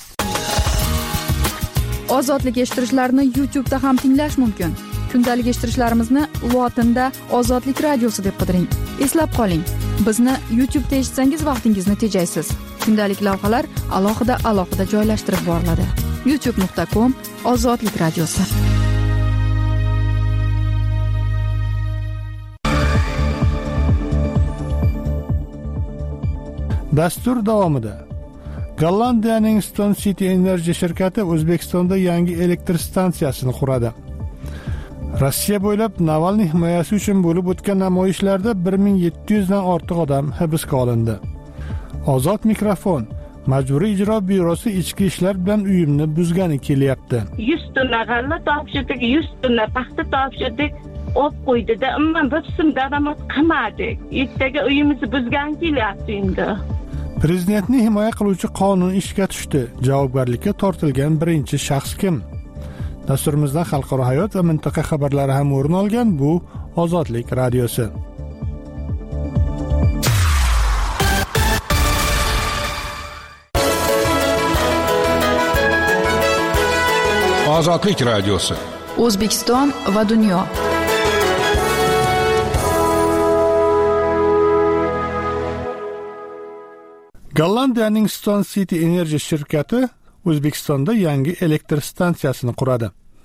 Ozodlik eshittirishlarni YouTube da ham tinglash mumkin. Kundalik eshittirishlarimizni lotinda Ozodlik radiosi deb qidiring. Eslab qoling, bizni YouTube da eshitsangiz vaqtingizni tejaysiz. Kundalik lavhalar alohida alohida joylashtirib boriladi. youtube nuqta com Ozodlik radiosi. Dastur davomida Gollandiyaning Stone City Energy shirkati O'zbekistonda yangi elektr stansiyasini quradi. Rossiya bo'ylab Navalniy himoyasi uchun bo'lib o'tgan namoyishlarda bir ming yetti yuz dan ortiq odam hibsga olindi. Ozod mikrofon Majburiy ijro byurosi ichki ishlar bilan uyimni buzgani kelyapti. yuz tonna g'alla topshirdik, yuz tonna paxta topshirdik, op qo'ydida, ammo bir so'm daromad qilmadik. Ertaga uyimizni buzgan kelyapti endi. Prezidentni himoya qiluvchi qonun ishga tushdi. Javobgarlikka tortilgan birinchi shaxs kim? Dasturimizda xalqaro hayot va mintaqa xabarlari ham o'rin olgan. Bu Ozodlik radiosi. Ozodlik radiosi. O'zbekiston va dunyo. Gollandiyaning Stone City Energy shirkati O'zbekistonda yangi elektr stansiyasini quradi.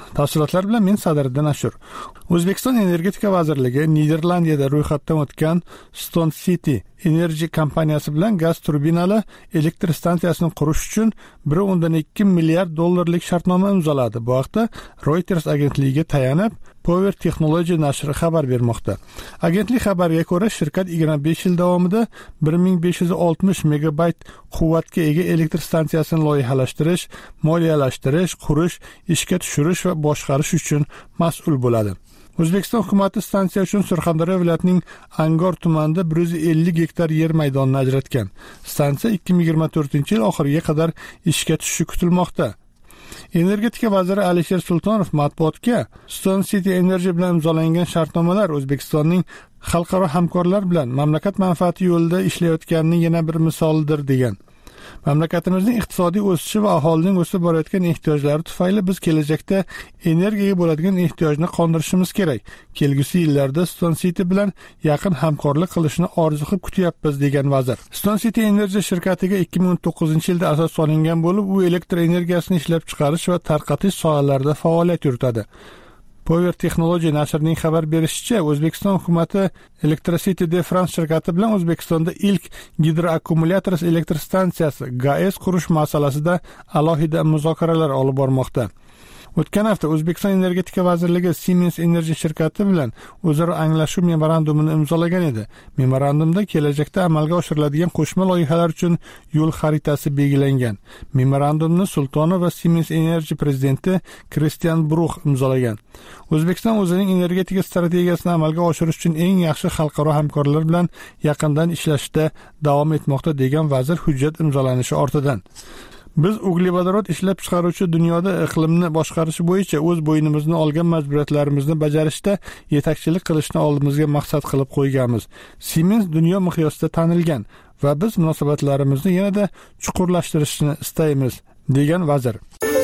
Tafsilotlar bilan men Sadriddin Ashur. O'zbekiston Energetika vazirligi Niderlandiyada ro'yxatdan o'tgan Stone City Energy kompaniyasi bilan gaz turbinali elektr stansiyasini qurish uchun bir o'ndan ikki milliard dollarlik shartnoma imzoladi. Bu haqda Reuters agentligiga tayanib Power Technology nashri xabar bermoqda. Agentlik xabariga ko'ra, shirkat yigirma besh yil davomida bir ming besh yuz oltmish megabayt quvvatga ega elektr stansiyasini loyihalashtirish, moliyalashtirish, qurish, ishga tushirish va boshqarish uchun mas'ul bo'ladi. O'zbekiston hukumatı stansiya uchun Surxondaryo viloyatining Angor tumanida bir yuz ellik gektar yer maydonini ajratgan. Stansiya ikki ming yigirma to'rtinchi yil oxiriga qadar ishga tushishi kutilmoqda. Energetika vaziri Alisher Sultonov matbuotga Stone City Energy bilan imzolangan shartnomalar O'zbekistonning xalqaro hamkorlar bilan mamlakat manfaati yo'lida ishlayotganining yana bir misolidir degan. Mamlakatimizning iqtisodiy o'sishi va aholining o'sib borayotgan ehtiyojlari tufayli biz kelajakda energiyaga bo'ladigan ehtiyojni qondirishimiz kerak. Kelgusi yillarda Stone City bilan yaqin hamkorlik qilishni orzu qilib kutyapmiz degan vazir. Stone City Energy shirkatiga ikki ming o'n to'qqizinchi yilda asos solingan bo'lib, u elektr energiyasini ishlab chiqarish va tarqatish sohalarida faoliyat yuritadi. Power Technology nashrining xabar berishicha, O'zbekiston hukumatı Electricity de France shirkati bilan O'zbekistonda ilk gidroakkumulyator elektr stansiyasi G A S qurish masalasida alohida muzokaralar olib bormoqda. O'tgan hafta O'zbekiston Energetika vazirligi Siemens Energy shirkati bilan o'zaro anglashuv memorandumini imzolagan edi. Memorandumda kelajakda amalga oshiriladigan qo'shma loyihalar uchun yo'l xaritasi belgilangan. Memorandumni Sultonov va Siemens Energy prezidenti Christian Bruch imzolagan. O'zbekiston o'zining energetika strategiyasini amalga oshirish uchun eng yaxshi xalqaro hamkorlar bilan yaqindan ishlashda davom etmoqda degan vazir hujjat imzolanishi ortidan. Biz uglevodorod ishlab chiqaruvchi dunyoda iqlimni boshqarish bo'yicha o'z bo'ynimizni olgan majburiyatlarimizni bajarishda yetakchilik qilishni oldimizga maqsad qilib qo'yganmiz. Siemens dunyo miqyosida tanilgan va biz munosabatlarimizni yanada chuqurlashtirishni istaymiz, degan vazir.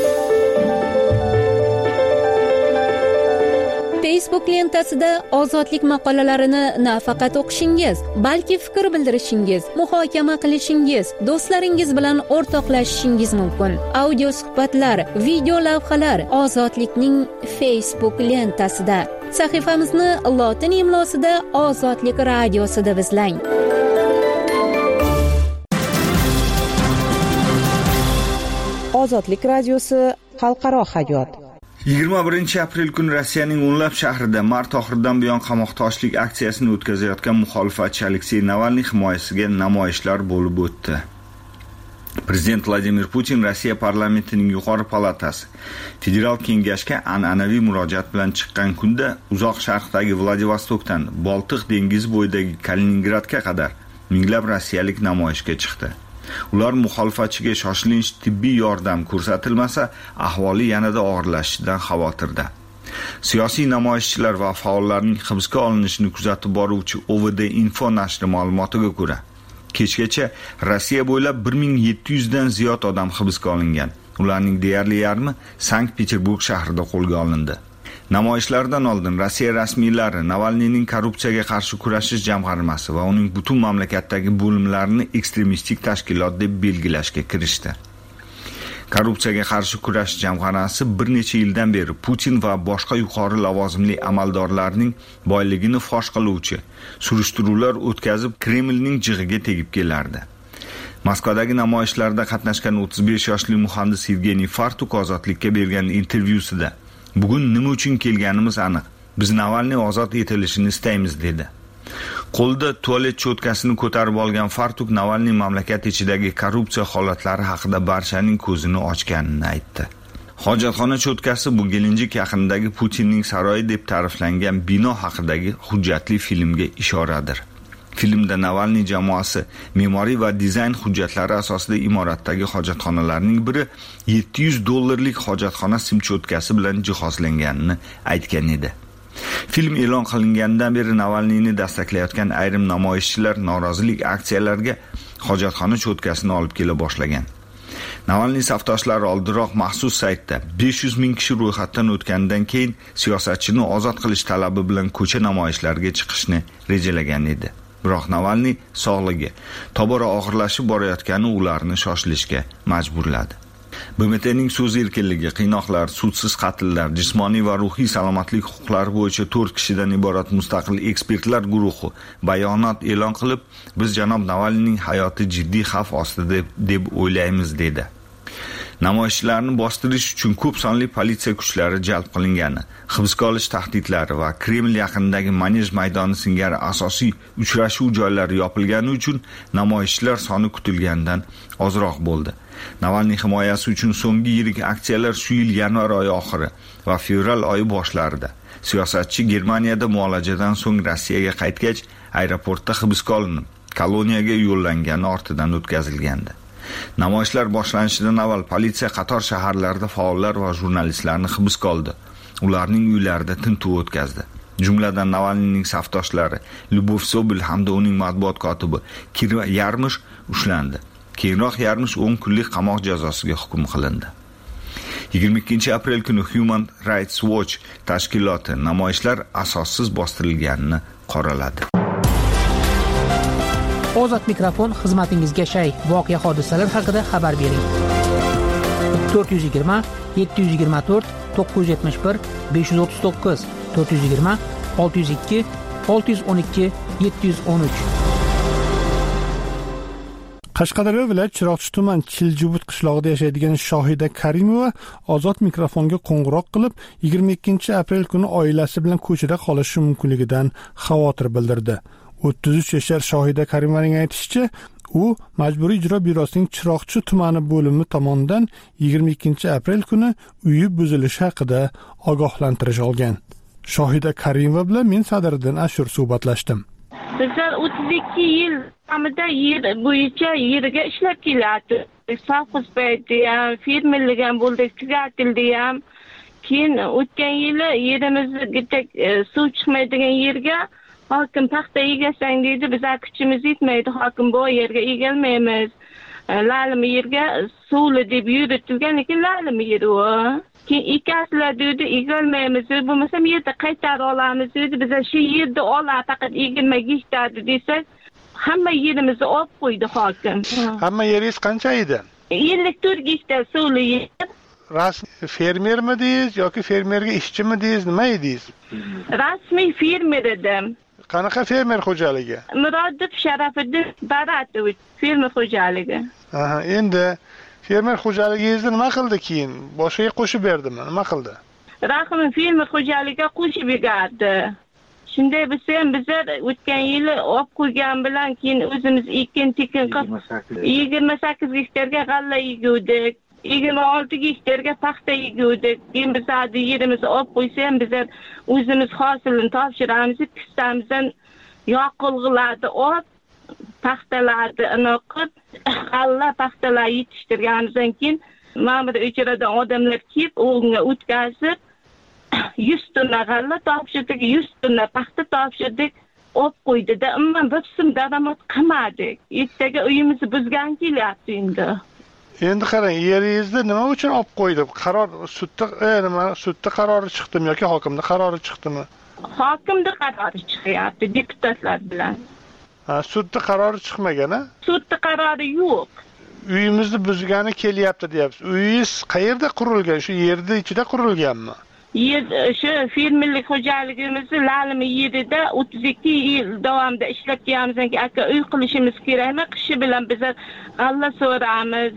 Facebook lentasida ozodlik maqolalarini nafaqat o'qishingiz, balki fikr bildirishingiz, muhokama qilishingiz, do'stlaringiz bilan o'rtoqlashishingiz mumkin. Audio suhbatlar, video lavhalar Ozodlikning Facebook lentasida. Sahifamizni lotin imlosida Ozodlik radiosida izlang. Ozodlik radiosi xalqaro hayot. yigirma birinchi aprel kuni Rossiyaning o'nlab shahrida mart oxiridan buyon qamoqtoshlik aksiyasini o'tkazayotgan muxolifatchi Aleksey Navalniy himoyasiga namoyishlar bo'lib o'tdi. Prezident Vladimir Putin Rossiya parlamentining yuqori palatasi Federal kengashga an'anaviy murojaat bilan chiqqan kunda uzoq sharqdagi Vladivostokdan Boltiq dengizi bo'yidagi Kaliningradga qadar minglab rossiyalik namoyishga chiqdi. Ular muxolifatchiga shoshilinch tibbiy yordam ko'rsatilmasa, ahvoli yanada og'irlashishidan xavotirda. Siyosiy namoyishchilar va faollarning hibsga olinishini kuzatib boruvchi O V D Info nashri ma'lumotiga ko'ra, kechgacha Rossiya bo'ylab bir ming yetti yuz dan ziyod odam hibsga olingan. Ularning deyarli yarmi Sankt-Peterburg shahrida qo'lga olindi. Namoyishlardan oldin Rossiya rasmiylari Navalniyning korrupsiyaga qarshi kurashish jamg'armasi va uning butun mamlakatdagi bo'limlarini ekstremistik tashkilot deb belgilashga kirishdi. Korrupsiyaga qarshi kurash jamg'armasi bir necha yildan beri Putin va boshqa yuqori lavozimli amaldorlarning boyligini fosh qiluvchi surishtiruvlar o'tkazib Kremlning jig'iga tegib kelardi. Moskvadagi namoyishlarda qatnashgan o'ttiz besh yoshli muhandis Evgeniy Fartuk Ozodlikka bergan intervyusida "Bugun nima uchun kelganimiz aniq. Biz Navalniy ozod etilishini istaymiz" dedi. Qo'lda tualet cho'tkasini ko'tarib olgan Fartuk Navalniy mamlakat ichidagi korrupsiya holatlari haqida barchaning ko'zini ochganini aytdi. Hojatxona cho'tkasi bu gelinjik yaqinidagi Putinning saroyi deb ta'riflangan bino haqidagi hujjatli filmga ishoradir. Filmda Navalniy jamoasi me'moriy va dizayn hujjatlari asosida imoratdagi hojatxonalarning biri yetti yuz dollarlik hojatxona simcho'tkasi bilan jihozlanganini aytgan edi. Film e'lon qilingandan beri Navalniyni dastaklayotgan ayrim namoyishchilar norozilik aksiyalariga hojatxona cho'tkasini olib kela boshlagan. Navalniy safdoshlari oldinroq maxsus saytda besh yuz ming kishi ro'yxatdan o'tgandan keyin siyosatchini ozod qilish talabi bilan ko'cha namoyishlariga chiqishni rejalagan edi. Biroq Navalniy sog'ligi tobora og'irlashib borayotgani ularni shoshilishga majburladi. B M T'ning so'z erkinligi, qiynoqlar, sudsiz qatllar, jismoniy va ruhiy salomatlik huquqlari bo'yicha to'rt kishidan iborat mustaqil ekspertlar guruhi bayonot e'lon qilib, biz janob Navalniyning hayoti jiddiy xavf ostida deb o'ylaymiz dedi. Namoyishlarni bostirish uchun ko'p sonli politsiya kuchlari jalb qilingani, hibsga olish tahdidlari va Kreml yaqinidagi Manej maydoni singari asosiy uchrashuv joylari yopilgani uchun namoyishchilar soni kutilgandan ozroq bo'ldi. Navalniy himoyasi uchun so'nggi yirik aksiyalar shu yil yanvar oyi oxiri va fevral oyi boshlarida. Siyosatchi Germaniyada muolajadan so'ng Rossiyaga qaytgach, aeroportda hibsga olinib, koloniyaga yo'llangani ortidan o'tkazilgandi. Namoyishlar boshlanishidan avval politsiya qator shaharlarda faollar va jurnalistlarni hibsga oldi. Ularning uylarida tintuv o'tkazdi. Jumladan Navalniyning safdoshlari Lyubov Sobol hamda uning matbuot kotibi Kira Yarmish ushlandi. Keyinroq Yarmish o'n kunlik qamoq jazosiga hukm qilindi. yigirma ikkinchi aprel kuni Human Rights Watch tashkiloti namoyishlar asossiz bostirilganini qoraladi. Ozod mikrofon xizmatingizga shay. Voqea hodisalar haqida xabar bering. to'rt yuz yigirma yetti yuz yigirma to'rt to'qqiz yuz yetmish bir besh yuz o'ttiz to'qqiz to'rt yuz yigirma olti yuz ikki olti yuz o'n ikki yetti yuz o'n uch. Qashqadaryo viloyat Chiroqchi tuman Chiljubut qishlog'ida yashaydigan Shohida Karimova ozod mikrofonga qo'ng'iroq qilib, yigirma ikkinchi aprel kuni oilasi bilan ko'chada qolishi mumkinligidan xavotir bildirdi. o'ttiz uch yashar Shohida Karimovaning aytishicha, u Majburiy ijro byurosining Chiroqchi tumani bo'limi tomonidan yigirma ikkinchi aprel kuni uyi buzilishi haqida ogohlantirish olgan. Shohida Karimova bilan men Sadriddin Ashur suhbatlashdim. Bizlar o'ttiz ikki yil davomida yer bo'yicha yerga ishlab keladi. Safqus payti ham, fermerlik ham bo'ldi, tugatildi ham. Keyin o'tgan yili yerimizga suv chiqmaydigan yerga hokim paxta egasang deydi, bizlar kuchimiz yetmaydi, hokim bu yerga egalmaymiz. Lalimi yerga suvli deb yuritilgan, lekin lalimi yer u. Keyin ikaslar dedi, egalmaymiz, bo'lmasam yerda qaytarib olamiz dedi. Bizlar shu yerda olar, faqat yigirma gektar desak, hamma yerimizni olib qo'ydi hokim. Hamma yeringiz qancha edi? ellik to'rt gektar suvli yer. Rasmiy fermermidingiz yoki fermerga ishchimidingiz, nima edingiz? Rasmiy fermer edim. Qanaqa fermer xo'jaligi? Murodov Sharafiddin Baratovich fermer xo'jaligi. Aha, endi fermer xo'jaligingizni nima qildi keyin? Boshqa qo'shib berdimi? Nima qildi? Rahim fermer xo'jaligiga qo'shib berdi. Shunday bo'lsa ham bizlar o'tgan yili olib qo'ygan bilan keyin o'zimiz ekin tekin qilib yigirma sakkiz gektarga g'alla eguvdik. yigirma olti gektarga paxta eguvdik. Keyin bizlarni yerimizni olib qo'ysa ham bizlar o'zimiz hosilini topshiramiz, pistamizdan yoqilg'ilarni olib paxtalarni inoqib, g'alla paxtalar yetishtirganimizdan keyin ma'mur ijrodan odamlar kelib, o'g'inga o'tkazib yuz tonna g'alla topshirdik, yuz tonna paxta topshirdik, olib qo'ydida. Ammo bir so'm daromad qilmadik. Ertaga uyimizni buzgan kelyapti endi. Endi qarang, yeringizni nima uchun olib qo'ydi? Qaror sudda, e, nima, sudda qarori chiqdimi yoki hokimning qarori chiqdimi? Hokimning qarori chiqyapti deputatlar bilan. Ha, sudda qarori chiqmagan-a? Sudda qarori yo'q. Uyimizni buzgani kelyapti deyapsiz. Uyingiz qayerda qurilgan? Shu yerda ichida qurilganmi? Yer shu fermerlik xo'jaligimizni lalimi yerida o'ttiz ikki yil davomida ishlab kelganimizdan keyin aka uy qilishimiz kerakmi? Qishi bilan biz g'alla so'ramiz,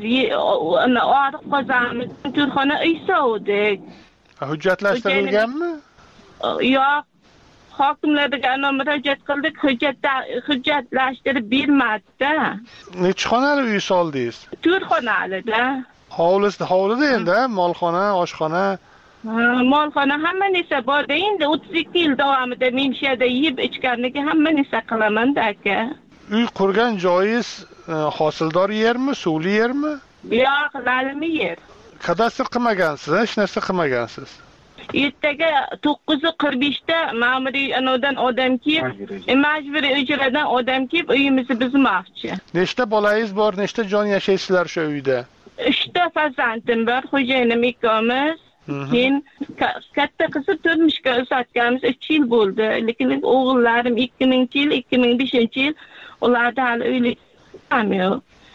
uni oriq qozamiz, turxona uy sovdik. Hujjatlashtirilganmi? Yo'q. Hokimlarga murojaat qildik, hujjatda hujjatlashtirib bermadi-da. Necha xonali uy soldingiz? to'rt xonalida. Hovlisida, hovlida endi molxona, oshxona. Molxona hamma narsa bor-da, endi o'ttiz ikki yil davomida men shu yerda yeb ichganlikka hamma narsa qilaman-da aka. Uy qurgan joyingiz hosildor yermi, suvli yermi? Yo'q, lalimi yer. Kadastr qilmagansiz, hech narsa qilmagansiz. Ertaga to'qqiz qirq beshda ma'muriy anodan odam kelib, majburiy ijrodan odam kelib uyimizni buzmoqchi. Nechta bolangiz bor, nechta jon yashaysizlar shu uyda? uchta farzandim bor, xo'jayinim ikkimiz. Keyin katta qizni turmushga uzatganimiz uch yil bo'ldi. Lekin o'g'illarim ikki mingchi yil, ikki ming beshinchi yil ularda hali uylik ham yo'q.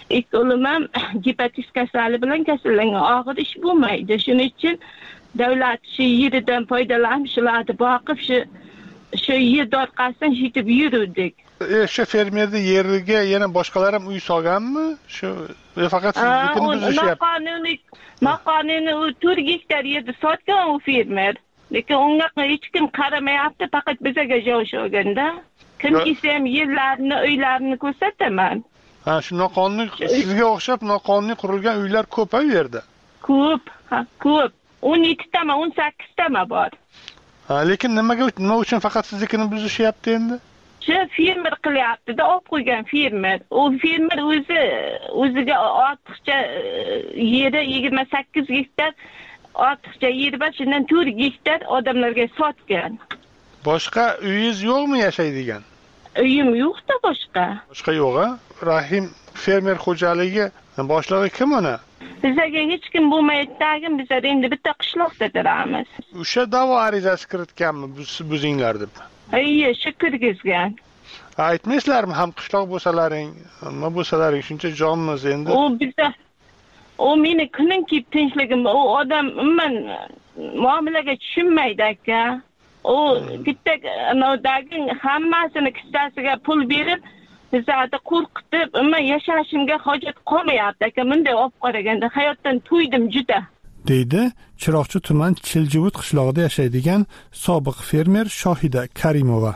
ikki o'g'lim ham gepatit kasali bilan kasallangan. Og'ir ish bo'lmaydi. Shuning uchun davlat shu yeridan foydalanib, shularni boqib, shu shu yer orqasidan yetib yurdik. E, shu fermerning yeriga yana boshqalar ham uy solganmi? Shu faqat siznikini buzishyapti. Noqonuniy, noqonuniy to'rt gektar yerda sotgan u fermer. Lekin unga hech kim qaramayapti, faqat bizga joy olganda. Kim kelsa ham yerlarini, uylarini ko'rsataman. Ha, shu noqonuniy sizga o'xshab noqonuniy qurilgan uylar ko'p u yerda. Ko'p, ha, ko'p. o'n yetti tama, o'n sakkiz tama bor. Ha, lekin nimaga nima uchun faqat siznikini buzishyapti endi? Shu fermer qilyapti-da, olib qo'ygan fermer. U fermer o'zi o'ziga ortiqcha yeri yigirma sakkiz gektar ortiqcha yeri bor, shundan to'rt gektar odamlarga sotgan. Boshqa uyingiz yo'qmi yashaydigan? Uyim yo'q-da boshqa. Boshqa yo'q-a? Rahim fermer xo'jaligi boshlig'i kim uni? Bizga hech kim bo'lmaydi-dagin, bizlar endi bitta qishloqda turamiz. O'sha da'vo arizasi kiritganmi buzinglar deb? Ayyo, shu kirgizgan. Aytmaysizlarmi, ham qishloq bo'lsalaring, nima bo'lsalaring shuncha jonmiz endi. U bizda u meni kunim kelib tinchligim, u odam umuman muomalaga tushunmaydi aka. U bitta anodagi hammasini kissasiga pul berib, bizlarni qo'rqitib, umuman yashashimga hojat qolmayapti aka. Bunday olib qaraganda hayotdan to'ydim juda. deydi Chiroqchi tuman Chiljivut qishlog'ida yashaydigan sobiq fermer Shohida Karimova.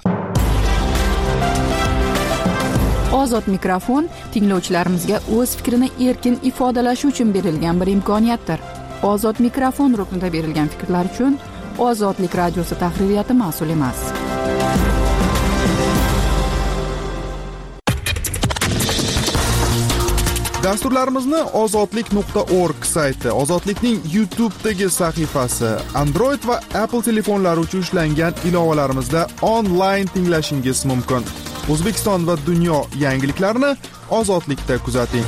Ozod mikrofon tinglovchilarimizga o'z fikrini erkin ifodalashi uchun berilgan bir imkoniyatdir. Ozod mikrofon ruknida berilgan fikrlar uchun Ozodlik radiosi tahririyati mas'ul emas. Dasturlarimizni ozodlik nuqta org sayti, Ozodlikning YouTube'dagi sahifasi, Android va Apple telefonlari uchun ishlangan ilovalarimizda onlayn tinglashingiz mumkin. O'zbekiston va dunyo yangiliklarini Ozodlikda kuzating.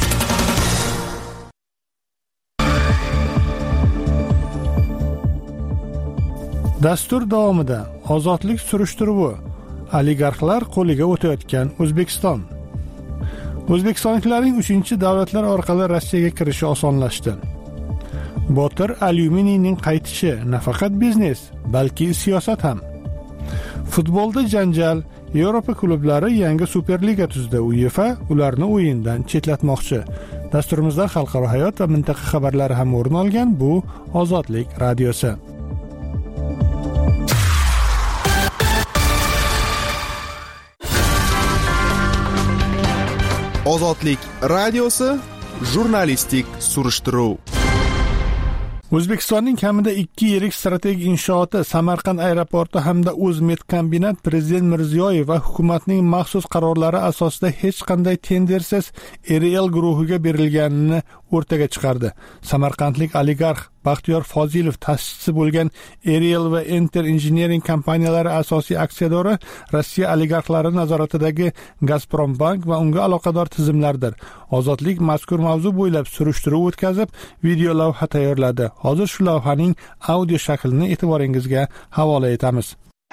Dastur davomida ozodlik surishtiruvi, oligarxlar qo'liga o'tayotgan O'zbekiston. O'zbekistonliklarning uchinchi davlatlar orqali Rossiyaga kirishi osonlashdi. Botir alyuminiyning qaytishi nafaqat biznes, balki siyosat ham. Futbolda janjal, Yevropa klublari yangi Superliga tuzdi. UEFA ularni o'yindan chetlatmoqchi. Dasturimizda xalqaro hayot va mintaqa xabarlari ham o'rin olgan. Bu Ozodlik radiosi. Ozodlik radiosi jurnalistik surishtiruv. O'zbekistonning kamida ikki yirik strategik inshooti Samarqand aeroporti hamda O'zmedkombinat Prezident Mirziyoyev va hukumatning maxsus qarorlari asosida hech qanday tendersiz R L guruhiga berilganini o'rtaga chiqardi. Samarqandlik oligarx Baxtiyor Fozilov ta'sischisi bo'lgan R L va Enter Engineering kompaniyalari asosiy aksiyadori Rossiya oligarxlari nazoratidagi Gazprombank va unga aloqador tizimlardir. Ozodlik mazkur mavzu bo'ylab surishtiruv o'tkazib, video lavha tayyorladi. Hozir shu lavhaning audio shaklini e'tiboringizga havola etamiz.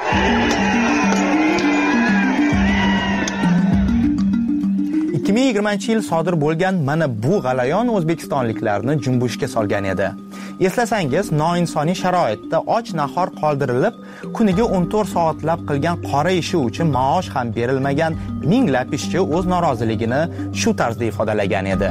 ikki ming yigirmanchi yil sodir bo'lgan mana bu g'alayon o'zbekistonliklarni junbushga solgan edi. Eslasangiz, noinsoniy sharoitda och nahor qoldirilib, kuniga o'n to'rt soatlab qilgan qora ishi uchun maosh ham berilmagan minglab ishchi o'z noroziligini shu tarzda ifodalagan edi.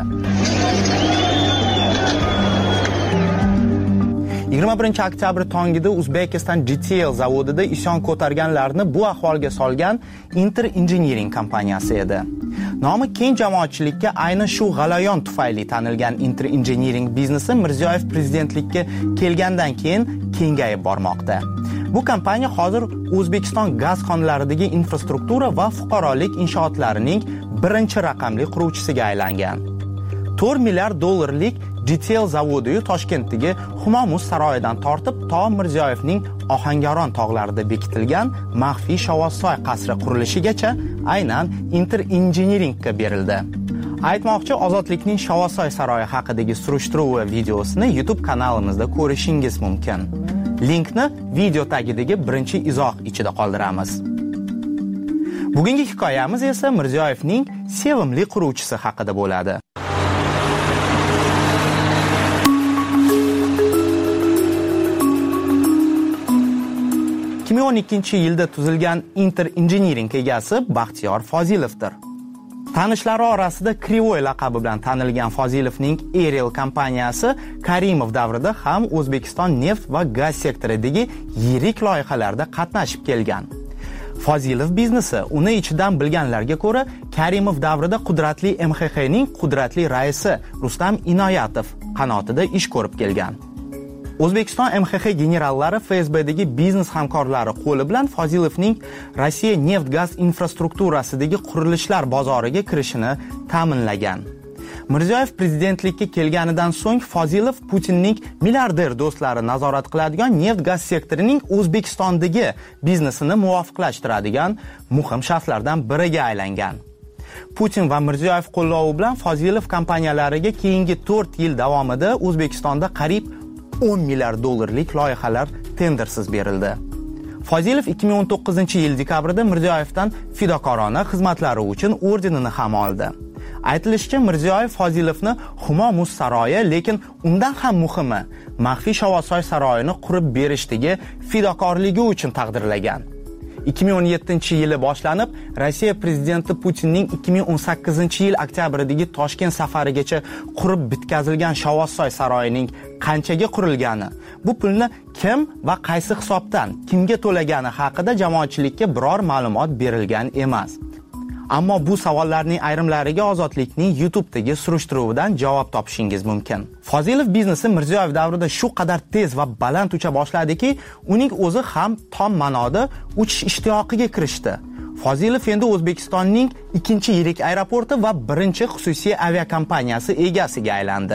yigirma birinchi oktyabr tongida Uzbekistan G T L zavodida isyon ko'targanlarni bu ahvolga solgan Enter Engineering kompaniyasi edi. Nomi keng jamoatchilikka ayni shu g'alayon tufayli tanilgan Enter Engineering biznesi Mirziyoyev prezidentlikka kelgandan keyin kengayib bormoqda. Bu kompaniya hozir O'zbekiston gaz konlaridagi infrastruktura va fuqarolik inshootlarining birinchi raqamli quruvchisiga aylangan. to'rt milliard dollarlik G T L zavodi Toshkentdagi Humomuz saroyidan tortib to Mirziyoyevning Ohangaron tog'larida bekitilgan maxfiy Shovvozsoy qasri qurilishigacha aynan Enter Engineeringga berildi. Aytmoqchi, Ozodlikning Shovvozsoy saroyi haqidagi surishtiruv videosini YouTube kanalimizda ko'rishingiz mumkin. Linkni video tagidagi birinchi izoh ichida qoldiramiz. Bugungi hikoyamiz esa Mirziyoyevning sevimli quruvchisi haqida bo'ladi. ikki ming o'n ikkinchi yilda tuzilgan Inter Engineering egasi Baxtiyor Fozilovdir. Tanishlari orasida Krivoy laqabi bilan tanilgan Fozilovning Aerial kompaniyasi Karimov davrida ham O'zbekiston neft va gaz sektoridagi yirik loyihalarda qatnashib kelgan. Fozilov biznesi uni ichidan bilganlarga ko'ra, Karimov davrida qudratli M X X'ning qudratli raisi Rustam Inoyatov qanotida ish ko'rib kelgan. O'zbekiston M X X generallari F S B'dagi biznes hamkorlari qo'li bilan Fozilovning Rossiya neft-gaz infrastrukturasidagi qurilishlar bozoriga kirishini ta'minlagan. Mirziyoyev prezidentlikka kelganidan so'ng Fozilov Putinning milliarder do'stlari nazorat qiladigan neft-gaz sektorining O'zbekistondagi biznesini muvofiqlashtiradigan muhim shaxslardan biriga aylangan. Putin va Mirziyoyev qo'llovi bilan Fozilov kompaniyalariga keyingi to'rt yil davomida O'zbekistonda qariyb o'n milliard dollarlik loyihalar tendersiz berildi. Fozilov ikki ming o'n to'qqizinchi yil dekabrida Mirziyoyevdan fidokorona xizmatlari uchun ordenini ham oldi. Aytilishicha, Mirziyoyev Fozilovni Humo muz saroyi, lekin undan ham muhimi, maxfiy Shovosoy saroyini qurib berishdagi fidokorligi uchun taqdirlagan. ikki ming o'n yettinchi yili boshlanib, Rossiya prezidenti Putinning ikki ming o'n sakkizinchi yil oktябrdagi Toshkent safarigacha qurib bitkazilgan Shovosoy saroyining qanchaga qurilgani, bu pulni kim va qaysi hisobdan kimga to'lagani haqida jamoatchilikka biror ma'lumot berilgan emas. Ammo bu savollarning ayrimlariga Ozodlikning YouTube'dagi surishtiruvidan javob topishingiz mumkin. Fozilov biznesi Mirziyoyev davrida shu qadar tez va baland ucha boshladiki, uning o'zi ham tom ma'noda uchish ishtiyoqiga kirishdi. Fozilov endi O'zbekistonning ikkinchi yirik aeroporti va birinchi xususiy aviakompaniyasi egasiga aylandi.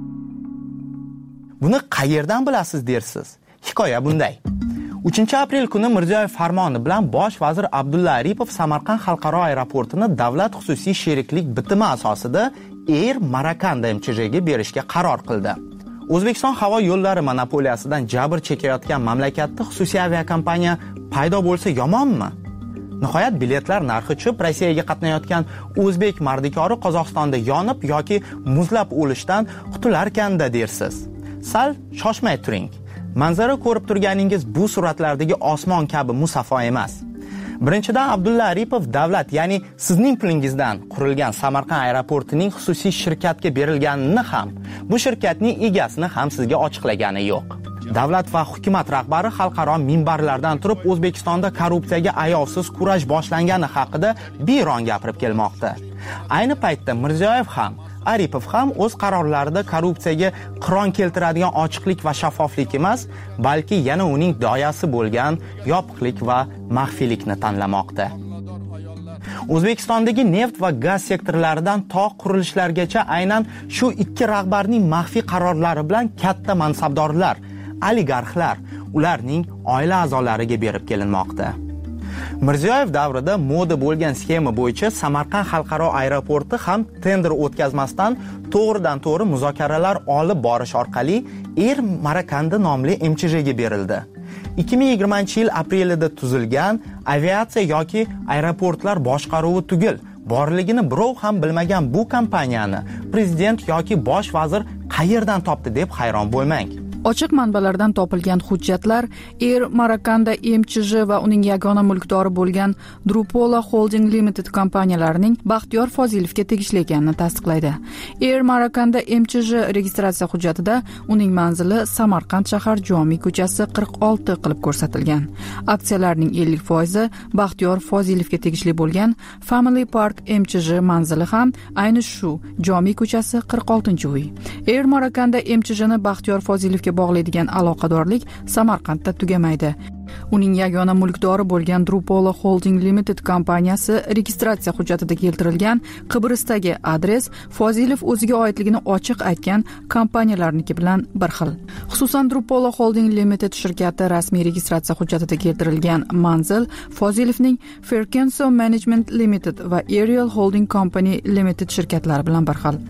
Buni qayerdan bilasiz dersiz? Hikoya bunday. uchinchi aprel kuni Mirziyoyev farmoni bilan bosh vazir Abdulla Aripov Samarqand xalqaro aeroportini davlat xususiy sheriklik bitimi asosida Air Marakanda M Ch J ga berishga qaror qildi. O'zbekiston havo yo'llari monopoliyasidan jabr chekayotgan mamlakatda xususiy aviakompaniya paydo bo'lsa yomonmi? Nihoyat biletlar narxi tushib, Rossiyaga qatnayotgan o'zbek mardikori Qozog'istonda yonib yoki muzlab o'lishdan qutularkanda dersiz. Sal shoshmay turing. Manzara ko'rib turganingiz bu suratlardagi osmon kabi musaffo emas. Birinchidan, Abdulla Aripov davlat, ya'ni sizning pulingizdan qurilgan Samarqand aeroportining xususiy shirkatga berilganini ham, bu shirkatning egasini ham sizga ochiqlagani yo'q. Davlat va hukumat rahbari xalqaro minbarlardan turib O'zbekistonda korrupsiyaga ayovsiz kurash boshlangani haqida biyron gapirib kelmoqda. Ayni paytda Mirziyoyev ham Aripov ham o'z qarorlarida korrupsiyaga qiron keltiradigan ochiqlik va shaffoflik emas, balki yana uning doyasi bo'lgan yopiqlik va maxfiylikni tanlamoqda. O'zbekistondagi neft va gaz sektorlaridan to qurilishlargacha aynan shu ikki rahbarning maxfiy qarorlari bilan katta mansabdorlar, oligarxlar, ularning oila a'zolariga berib kelinmoqda. Mirziyoyev davrida moda bo'lgan sxema bo'yicha Samarqand xalqaro aeroporti ham tender o'tkazmasdan to'g'ridan to'g'ri muzokaralar olib borish orqali Air Marakanda nomli M Ch J ga berildi. ikki ming yigirmanchi yil aprelida tuzilgan aviatsiya yoki aeroportlar boshqaruvi tugul borligini birov ham bilmagan bu kompaniyani prezident yoki bosh vazir qayerdan topdi deb hayron bo'lmang. Ochiq manbalardan topilgan hujjatlar Air Marakanda M Ch J va uning yagona mulkdori bo'lgan Drupola Holding Limited kompaniyalarining Baxtiyor Fozilovga tegishli ekanini tasdiqlaydi. Air Marakanda M Ch J registratsiya hujjatida uning manzili Samarqand shahar Jomiy ko'chasi qirq olti qilib ko'rsatilgan. Aksiyalarning ellik foizi Baxtiyor Fozilovga tegishli bo'lgan Family Park M Ch J manzili ham ayni shu Jomiy ko'chasi qirq oltinchi uy. Air Marakanda M Ch Jni Baxtiyor Fozilovga bog'laydigan aloqadorlik Samarqandda tugamaydi. Uning yagona mulkdori bo'lgan Drupola Holding Limited kompaniyasi registratsiya hujjatida keltirilgan Qibristdagi adres Fozilov o'ziga oidligini ochiq aytgan kompaniyalarniki bilan bir xil. Xususan, Drupola Holding Limited shirkati rasmiy registratsiya hujjatida keltirilgan manzil Fozilovning Ferkenso Management Limited va Aerial Holding Company Limited shirkatlari bilan bir xil.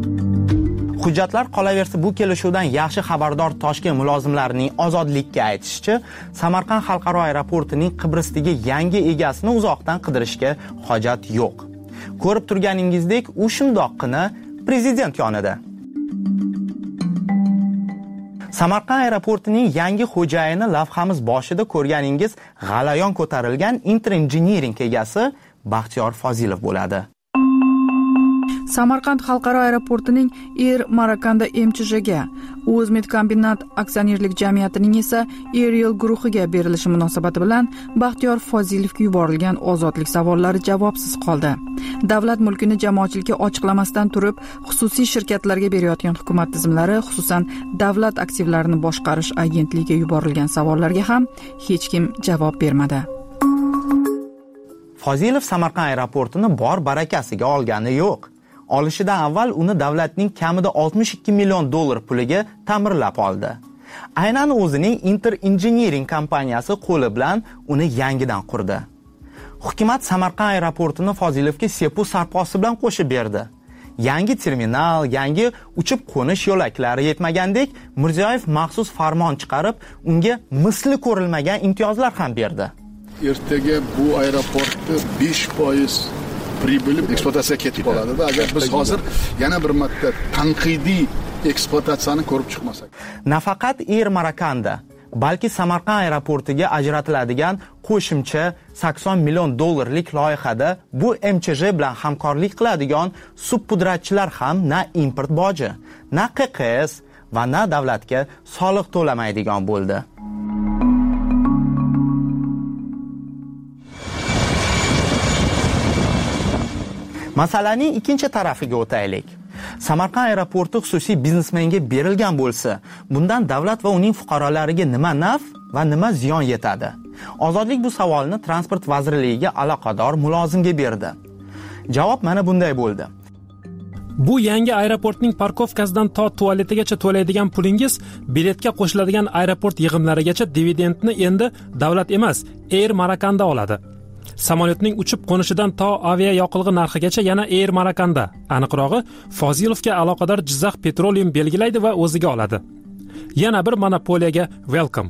Hujjatlar qolaversa, bu kelishuvdan yaxshi xabardor Toshkent mulozimlarining Ozodlikka aytishicha, Samarqand xalqaro aeroportining Qibristdagi yangi egasini uzoqdan qidirishga hojat yo'q. Ko'rib turganingizdek, u shundoqqina prezident yonida. Samarqand aeroportining yangi xo'jayini lavhamiz boshida ko'rganingiz g'alayon ko'tarilgan Inter Engineering egasi Baxtiyor Fozilov bo'ladi. Samarqand xalqaro aeroportining Air Marakanda M Ch J ga, O'zmedkombinat aksionerlik jamiyatining esa Aerial guruhiga berilishi munosabati bilan Baxtiyor Fozilovga yuborilgan ozodlik savollari javobsiz qoldi. Davlat mulkini jamoatchilikka ochiqlamasdan turib, xususiy shirkatlarga berayotgan hukumat tizimlari, xususan davlat aktivlarini boshqarish agentligiga yuborilgan savollarga ham hech kim javob bermadi. Fozilov Samarqand aeroportini bor barakasiga olgani yo'q. Olishidan avval uni davlatning kamida oltmish ikki million dollar puliga ta'mirlab oldi. Aynan o'zining Inter Engineering kompaniyasi qo'li bilan uni yangidan qurdi. Hukumat Samarqand aeroportini Fozilovga sepu sarposi bilan qo'shib berdi. Yangi terminal, yangi uchib qo'nish yo'laklari yetmagandek, Mirziyoyev maxsus farmon chiqarib, unga misli ko'rilmagan imtiyozlar ham berdi. Ertaga bu aeroportda besh foiz pribili ekspluatatsiyaga ketib qoladi-da. Agar biz hozir yana bir marta tanqidiy ekspluatatsiyani ko'rib chiqmasak. Nafaqat Air Marakanda, balki Samarqand aeroportiga ajratiladigan qo'shimcha sakson million dollarlik loyihada bu M Ch J bilan hamkorlik qiladigan subpudratchilar ham na import boji, na Q Q S va na davlatga soliq to'lamaydigan bo'ldi. Masalaning ikkinchi tarafiga o'taylik. Samarqand aeroporti xususiy biznesmenga berilgan bo'lsa, bundan davlat va uning fuqarolariga nima naf va nima ziyon yetadi? Ozodlik bu savolni Transport vazirligiga aloqador mulozimga berdi. Javob mana bunday bo'ldi. Bu yangi aeroportning parkovkasidan to tualetigacha to'laydigan pulingiz biletga qo'shiladigan aeroport yig'imlarigacha dividendni endi davlat emas, Air Marakanda oladi. Samolyotning uchib qo'nishidan to avia yoqilg'i narxigacha yana Air Marakanda, aniqrog'i Fozilovga aloqador Jizzax Petroleum belgilaydi va o'ziga oladi. Yana bir monopoliyaga welcome.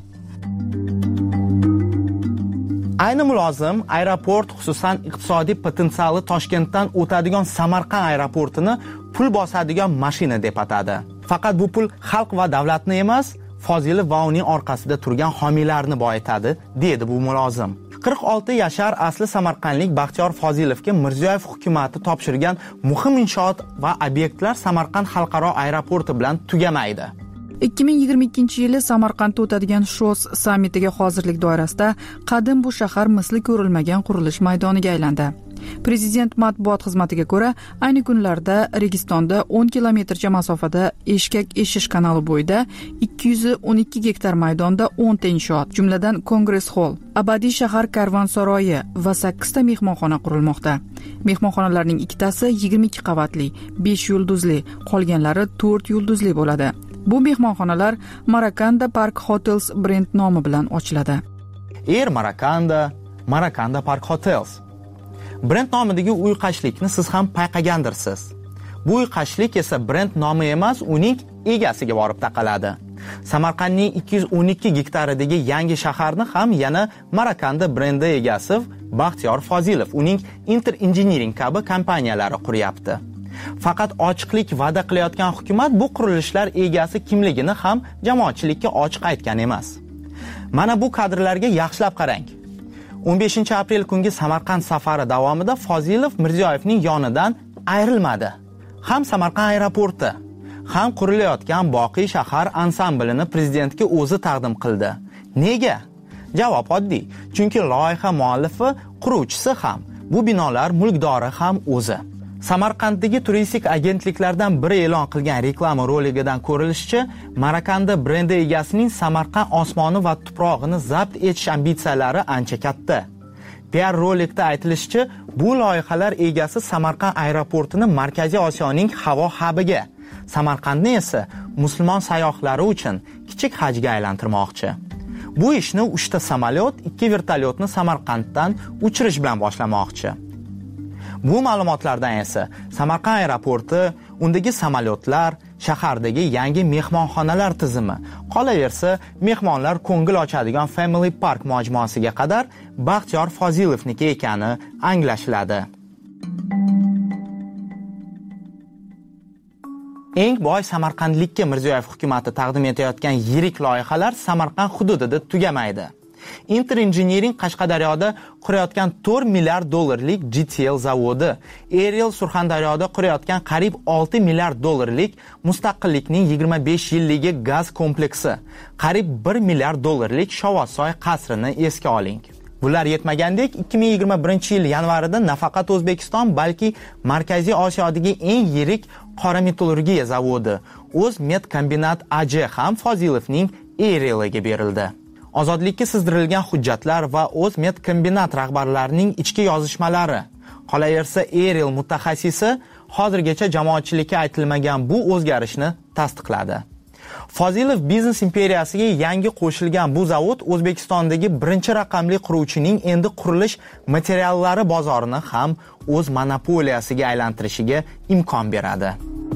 Ayni mulozim aeroport, xususan iqtisodiy potensiali Toshkentdan o'tadigan Samarqand aeroportini pul bosadigan mashina deb atadi. Faqat bu pul xalq va davlatni emas, Fozilov va uning orqasida turgan homiylarni boyitadi, dedi bu mulozim. qirq olti yashar asli samarqandlik Baxtiyor Fozilovga Mirziyoyev hukumati topshirgan muhim inshoot va obyektlar Samarqand xalqaro aeroporti bilan tugamaydi. ikki ming yigirma ikkinchi yili Samarqandda o'tadigan Shos sammitiga hozirlik doirasida qadim bu shahar misli ko'rilmagan qurilish maydoniga aylandi. Prezident matbuot xizmatiga ko'ra, ayni kunlarda Registonda o'n kilometrcha masofada Eshkak Eshish kanali bo'yida ikki yuz o'n ikki gektar maydonda o'n ta inshoot, jumladan Kongress Hall, abadiy shahar karvonsaroyi va sakkiz ta mehmonxona qurilmoqda. Mehmonxonalarning ikkitasi yigirma ikki qavatli, besh yulduzli, qolganlari to'rt yulduzli bo'ladi. Bu mehmonxonalar Marakanda Park Hotels brend nomi bilan ochiladi. Air Marakanda, Marakanda Park Hotels. Brend nomidagi uyqashlikni siz ham payqagandirsiz. Bu uyqashlik esa brend nomi emas, uning egasiga borib taqaladi. Samarqandning ikki yuz o'n ikki gektaridagi yangi shaharni ham yana Marakanda brendi egasi Baxtiyor Fozilov, uning Inter Engineering kabi kompaniyalari quryapti. Faqat ochiqlik va'da qilayotgan hukumat bu qurilishlar egasi kimligini ham jamoatchilikka ochiq aytgan emas. Mana bu kadrlarga yaxshilab qarang. o'n beshinchi aprel kungi Samarqand safari davomida Fozilov Mirziyoyevning yonidan ayrilmadi. Ham Samarqand aeroporti, ham qurilayotgan boqiy shahar ansamblini prezidentga o'zi taqdim qildi. Nega? Javob oddiy. Chunki loyiha muallifi, quruvchisi ham, bu binolar mulkdori ham o'zi. Samarqanddagi turistik agentliklardan biri e'lon qilgan reklama roligidan ko'rilishicha, Marakanda brendi egasining Samarqand osmoni va tuprog'ini zabt etish ambitsiyalari ancha katta. P R rolikda aytilishicha, bu loyihalar egasi Samarqand aeroportini Markaziy Osiyoning havo hubiga, Samarqandni esa musulmon sayyohlari uchun kichik hajga aylantirmoqchi. Bu ishni uchta samolyot, ikki vertolyotni Samarqanddan uchirish bilan boshlamoqchi. Bu ma'lumotlardan esa Samarqand aeroporti, undagi samolyotlar, shahardagi yangi mehmonxonalar tizimi, qolaversa mehmonlar ko'ngil ochadigan Family Park majmuasiga qadar Baxtiyor Fozilovniki ekani anglashiladi. Eng boy Samarqandlikka Mirziyoyev hukumatı taqdim etayotgan yirik loyihalar Samarqand hududida tugamaydi. Inter Engineering Qashqadaryoda qurayotgan to'rt milliard dollarlik G T L zavodi, Ariel Surxondaryoda qurayotgan qariyb olti milliard dollarlik Mustaqillikning yigirma besh yilligi gaz kompleksi, qariyb bir milliard dollarlik Shovosoy qasrini esga oling. Bular yetmagandek, ikki ming yigirma birinchi yil yanvarida nafaqat O'zbekiston, balki Markaziy Osiyodagi eng yirik qora metallurgiya zavodi, O'zmetkombinat A J ham Fozilovning Ariel'iga berildi. Ozodlikka sizdirilgan hujjatlar va O'zmetkombinat rahbarlarining ichki yozishmalari. Qolaversa, Ariel mutaxassisi hozirgacha jamoatchilikka aytilmagan bu o'zgarishni tasdiqladi. Fozilov biznes imperiyasiga yangi qo'shilgan bu zavod O'zbekistondagi birinchi raqamli quruvchining endi qurilish materiallari bozorini ham o'z monopoliyasiga aylantirishiga imkon beradi.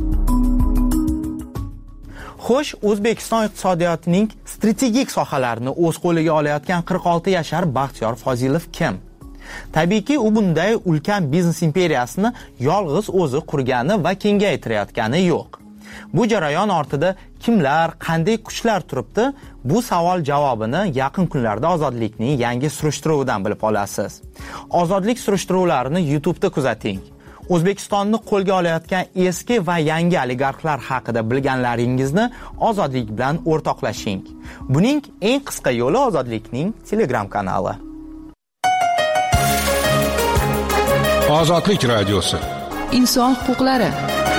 Xo'sh, O'zbekiston iqtisodiyotining strategik sohalarini o'z qo'liga olayotgan qirq olti yashar Baxtiyor Fozilov kim? Tabiiyki, u bunday ulkan biznes imperiyasini yolg'iz o'zi qurgani va kengaytirayotgani yo'q. Bu jarayon ortida kimlar, qanday kuchlar turibdi? Bu savol javobini yaqin kunlarda Ozodlikning yangi surishtiruvidan bilib olasiz. Ozodlik surishtiruvlarini YouTube'da kuzating. O'zbekistonni qo'lga olayotgan eski va yangi oligarxlar haqida bilganlaringizni Ozodlik bilan o'rtoqlashing. Buning eng qisqa yo'li Ozodlikning Telegram kanali. Ozodlik radiosi. Inson huquqlari.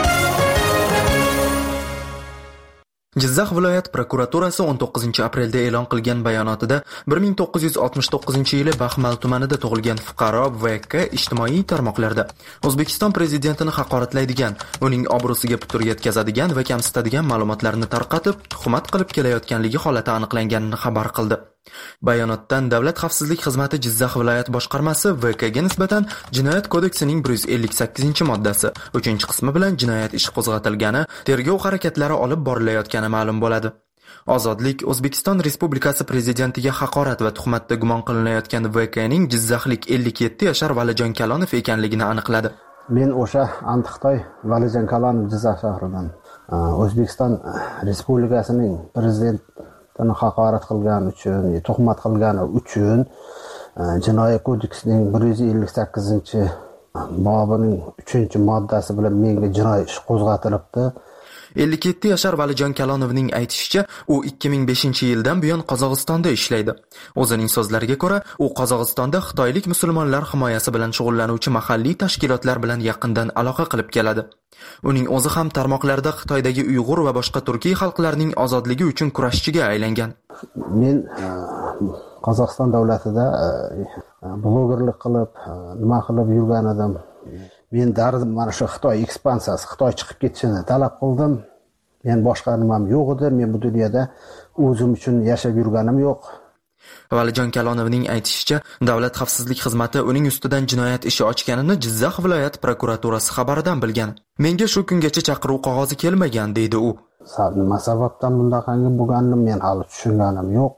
Jizzax viloyat prokuraturasi o'n to'qqizinchi aprelda e'lon qilgan bayonotida bir ming to'qqiz yuz oltmish to'qqizinchi yili Baxmal tumanida tug'ilgan fuqaro V K ijtimoiy tarmoqlarda O'zbekiston prezidentini haqoratlaydigan, uning obro'siga putur yetkazadigan va kamsitadigan ma'lumotlarni tarqatib, tuhmat qilib kelayotganligi holati aniqlanganini xabar qildi. Bayonotdan Davlat xavfsizlik xizmati Jizzax viloyat boshqarmasi V K ga nisbatan Jinoyat kodeksining bir yuz ellik sakkizinchi moddasi uchinchi qismi bilan jinoyat ishi qo'zg'atilgani, tergov harakatlari olib borilayotgani ma'lum bo'ladi. Ozodlik O'zbekiston Respublikasi prezidentiga haqorat va tuhmatda gumon qilinayotgan V K ning jizzaxlik ellik yetti yashar Valijon Kalonov ekanligini aniqladi. Men o'sha Antiqtoy Valijon Kalonov Jizzax shahridan O'zbekiston Respublikasining prezident haqorat qilgani uchun, tuhmat qilgani uchun Jinoyat kodeksining bir yuz ellik sakkizinchi bobining uchinchi moddasi bilan menga jinoiy ish qo'zg'atilibdi. ellik yetti yashar Valijon Kalonovning aytishicha, u ikki ming beshinchi yildan buyon Qozog'istonda ishlaydi. O'zining so'zlariga ko'ra, u Qozog'istonda xitoylik musulmonlar himoyasi bilan shug'ullanuvchi mahalliy tashkilotlar bilan yaqindan aloqa qilib keladi. Uning o'zi ham tarmoqlarda Xitoydagi Uyg'ur va boshqa turkiy xalqlarning ozodligi uchun kurashchiga aylangan. Men Qozog'iston davlatida blogerlik qilib, nima qilib yurgan edim. Men dardim mana shu Xitoy ekspansiyasi, Xitoy chiqib ketishini talab qildim. Men boshqa nimam yo'q edi. Men bu dunyoda o'zim uchun yashab yurganim yo'q. Valijon Kalonovning aytishicha, Davlat xavfsizlik xizmati uning ustidan jinoyat ishi ochganini Jizzax viloyat prokuraturasi xabaridan bilgan. Menga shu kungacha chaqiruv qog'ozi kelmagan, deydi u. Nima sababdan bundaqangi bo'lganini men hali tushunganim yo'q.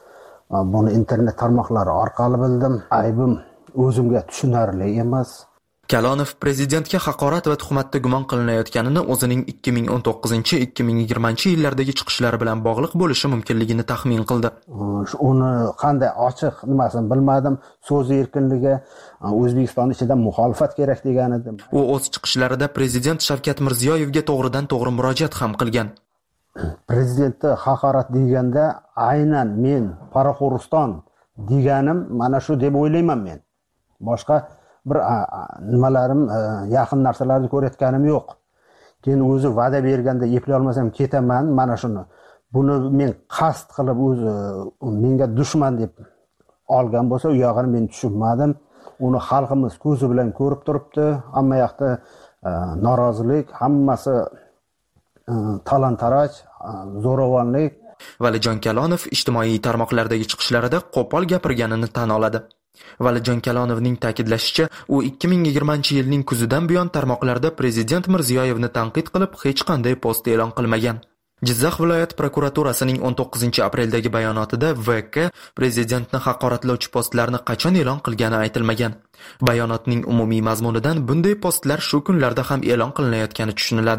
Buni internet tarmoqlari orqali bildim. Aybim o'zimga tushunarli emas. Kalonov prezidentga haqorat va tuhmatda gumon qilinayotganini o'zining ikki ming o'n to'qqizinchi ikki ming yigirmanchi yillardagi chiqishlari bilan bog'liq bo'lishi mumkinligini taxmin qildi. Uni qanday ochiq nimasini bilmadim. So'z erkinligi, O'zbekiston ichida muxolifat kerak degan edi. U o'z chiqishlarida prezident Shavkat Mirziyoyevga to'g'ridan-to'g'ri murojaat ham qilgan. Prezidentni haqorat deganda aynan men Qoraqo'rg'iston deganim mana shu deb o'ylayman men. Boshqa bir nimalarim, yaqin narsalarni ko'rayotganim yo'q. Keyin o'zi va'da berganda eplay olmasam ketaman, mana shuni. Buni men qasd qilib o'zi menga dushman deb olgan bo'lsa, u yog'ini men tushunmadim. Uni xalqimiz ko'zi bilan ko'rib turibdi. Hamma yoqda norozilik, hammasi talon-taroj, zo'ravonlik. Valijon Kalonov ijtimoiy tarmoqlardagi chiqishlarida qo'pol gapirganini tan oladi. Valijon Kalonovning ta'kidlashicha, u ikki ming yigirmanchi yilning kuzidan buyon tarmoqlarda prezident Mirziyoyevni tanqid qilib hech qanday post e'lon qilmagan. Jizzax viloyat prokuraturasining o'n to'qqizinchi apreldagi bayonotida V K prezidentni haqoratlovchi postlarni qachon e'lon qilgani aytilmagan. Bayonotning umumiy mazmunidan bunday postlar shu kunlarda ham e'lon qilinayotgani tushuniladi.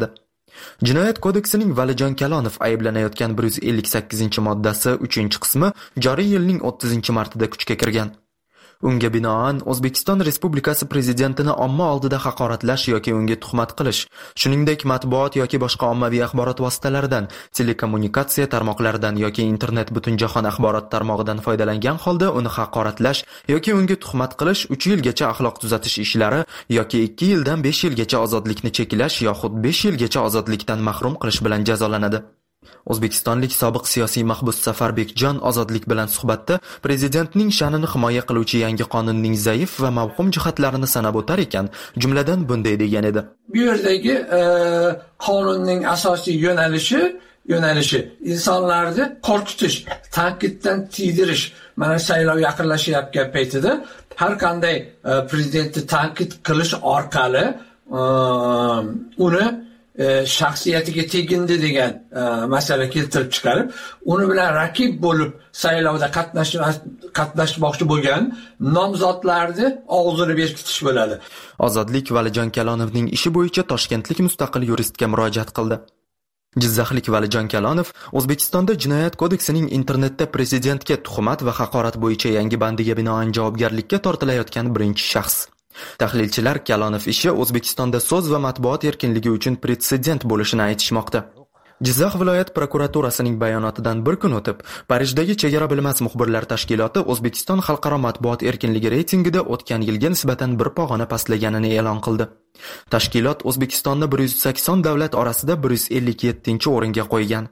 Jinoyat kodeksining Valijon Kalonov ayblanayotgan bir yuz ellik sakkizinchi moddasi uchinchi qismi joriy yilning o'ttizinchi martida kuchga kirgan. Unga binoan O'zbekiston Respublikasi prezidentini omma oldida haqoratlash yoki unga tuhmat qilish, shuningdek matbuot yoki boshqa ommaviy axborot vositalaridan, telekommunikatsiya tarmoqlaridan yoki internet butunjahon axborot tarmog'idan foydalangan holda uni haqoratlash yoki unga tuhmat qilish uch yilgacha ahloq tuzatish ishlari yoki ikki yildan besh yilgacha ozodlikni cheklash yoxud besh yilgacha ozodlikdan mahrum qilish bilan jazolanadi. O'zbekistonlik sobiq siyosiy mahbus Safarbekjon Ozodlik bilan suhbatda prezidentning sha'nini himoya qiluvchi yangi qonunning zaif va mavhum jihatlarini sanab o'tar ekan, jumladan bunday degan edi. Bu yerdagi qonunning asosiy yo'nalishi yo'nalishi insonlarni qo'rqitish, tanqiddan tiydirish. Mana saylov yaqinlashyapgan paytida har qanday prezidentni tanqid qilish orqali uni shaxsiyatiga tegindi degan masala keltirib chiqarib, uni bilan raqib bo'lib saylovda qatnashmoqchi bo'lgan nomzodlarni og'zini berkitish bo'ladi. Ozodlik Valijon Kalonovning ishi bo'yicha toshkentlik mustaqil yuristga murojaat qildi. Jizzaxlik Valijon Kalonov O'zbekistonda Jinoyat kodeksining internetda prezidentga tuhmat va haqorat bo'yicha yangi bandiga binoan javobgarlikka tortilayotgan birinchi shaxs. Tahlilchilar Kalonov ishi O'zbekistonda so'z va matbuot erkinligi uchun pretsedent bo'lishini aytishmoqda. Jizzax viloyat prokuraturasining bayonotidan bir kun o'tib, Parijdagi chegara bilmas muxbirlar tashkiloti O'zbekiston xalqaro matbuot erkinligi reytingida o'tgan yilga nisbatan bir pog'ona pastlaganini e'lon qildi. Tashkilot O'zbekistonni bir yuz sakson davlat orasida bir yuz ellik yettinchi o'ringa qo'ygan.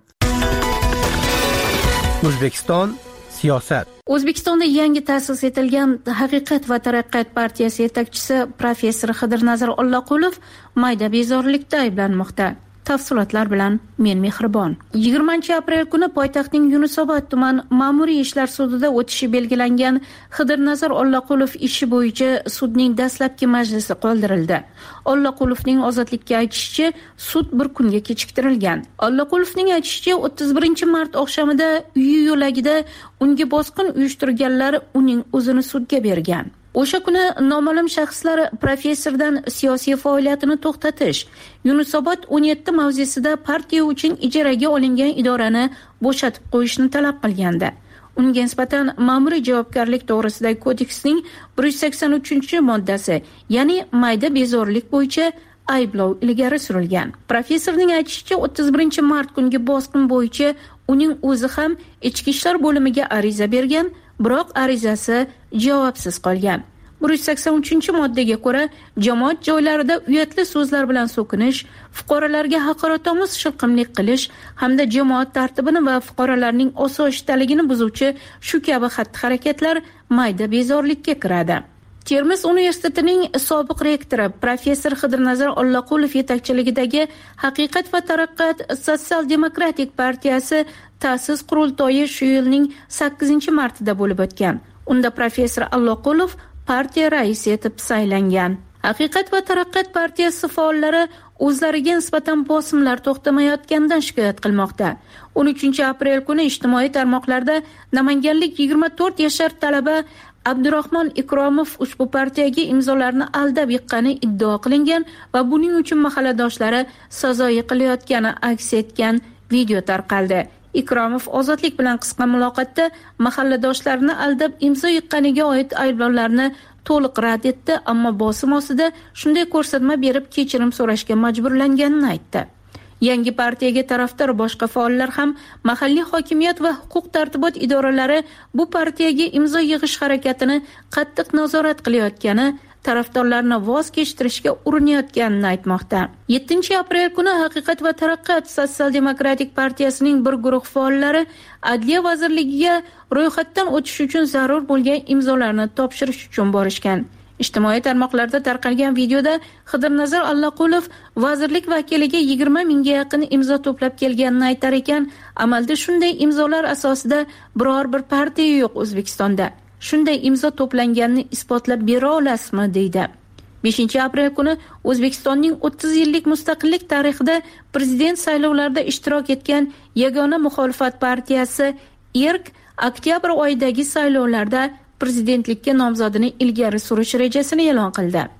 O'zbekiston siyosat. O'zbekistonda yangi ta'sis etilgan Haqiqat va taraqqiyot partiyasi yetakchisi professor Xidirnazar Ollaqulov mayda bezorilikda ayblanmoqda. Tafsilotlar bilan men Mehribon. yigirmanchi aprel kuni poytaxtning Yunusobod tuman ma'muriy ishlar sudida o'tishi belgilangan Xidirnazar Ollaqulov ishi bo'yicha sudning dastlabki majlisi qoldirildi. Ollaqulovning ozodlikka aytishicha, sud bir kunga kechiktirilgan. Ollaqulovning aytishicha, o'ttiz birinchi mart oqshomida uyi yo'lagida unga bosqin uyushtirganlar uning o'zini sudga bergan. O'sha kuni noma'lum shaxslar professordan siyosiy faoliyatini to'xtatish, Yunusobod o'n yetti mavzesida partiya uchun ijaraga olingan idorani bo'shatib qo'yishni talab qilgandi. Unga nisbatan ma'muriy javobgarlik to'g'risidagi kodeksning bir yuz sakson uchinchi moddasi, ya'ni mayda bezorilik bo'yicha ayblov ilgari surilgan. Professorning aytishicha, o'ttiz birinchi mart kungi bosqin bo'yicha uning o'zi ham ichki ishlar bo'limiga ariza bergan, biroq arizasi javobsiz qolgan. bir yuz sakson uchinchi moddaga ko'ra, jamoat joylarida uyatli so'zlar bilan so'kinish, fuqarolarga haqoratomuz shilqimlik qilish hamda jamoat tartibini va fuqarolarning osoyishtaligini buzuvchi shu kabi xatti-harakatlar mayda bezorilikka kiradi. Termiz universitetining sobiq rektori professor Xidirnazar Ollaqulov yetakchiligidagi Haqiqat va taraqqiyot sotsial-demokratik partiyasi ta'sis qurultoyi shu yilning sakkizinchi martida bo'lib o'tgan. Unda professor Ollaqulov partiya raisi etib saylangan. Haqiqat va taraqqiyot partiyasi faollari o'zlariga nisbatan bosimlar to'xtamayotganidan shikoyat qilmoqda. o'n uchinchi aprel kuni ijtimoiy tarmoqlarda namanganlik yigirma to'rt yashar talaba Abdurahmon Ikromov ushbu partiyaga imzolarni aldab yiqqani iddao qilingan va buning uchun mahalladoshlari sazoyi qilayotgani aks etgan video tarqaldi. Ikromov Ozodlik bilan qisqa muloqotda mahalladoshlarini aldab imzo yiqqaniga oid ayblovlarni to'liq rad etdi, ammo bosim ostida shunday ko'rsatma berib kechirim so'rashga majburlanganini aytdi. Yangi partiyaga tarafdor boshqa faollar ham mahalliy hokimiyat va huquq tartibot idoralari bu partiyaga imzo yig'ish harakatini qattiq nazorat qilayotgani, tarafdorlarni voz kechtirishga urinayotganini aytmoqda. yettinchi aprel kuni Haqiqat va taraqqiyot sotsial-demokratik partiyasining bir guruh faollari Adliya vazirligiga ro'yxatdan o'tish uchun zarur bo'lgan imzolarni topshirish uchun borishgan. Ijtimoiy tarmoqlarda tarqalgan videoda Xidirnazar Ollaqulov vazirlik vakiliga yigirma mingga yaqin imzo to'plab kelganini aytar ekan, amalda shunday imzolar asosida biror bir partiya yo'q O'zbekistonda. Shunday imzo to'planganini isbotlab bera olasizmi, deydi. beshinchi aprel kuni O'zbekistonning o'ttiz yillik mustaqillik tarixida prezident saylovlarida ishtirok etgan yagona muxolifat partiyasi Erk oktyabr oyidagi saylovlarda prezidentlikka nomzodini ilgari surish rejasini e'lon qildi.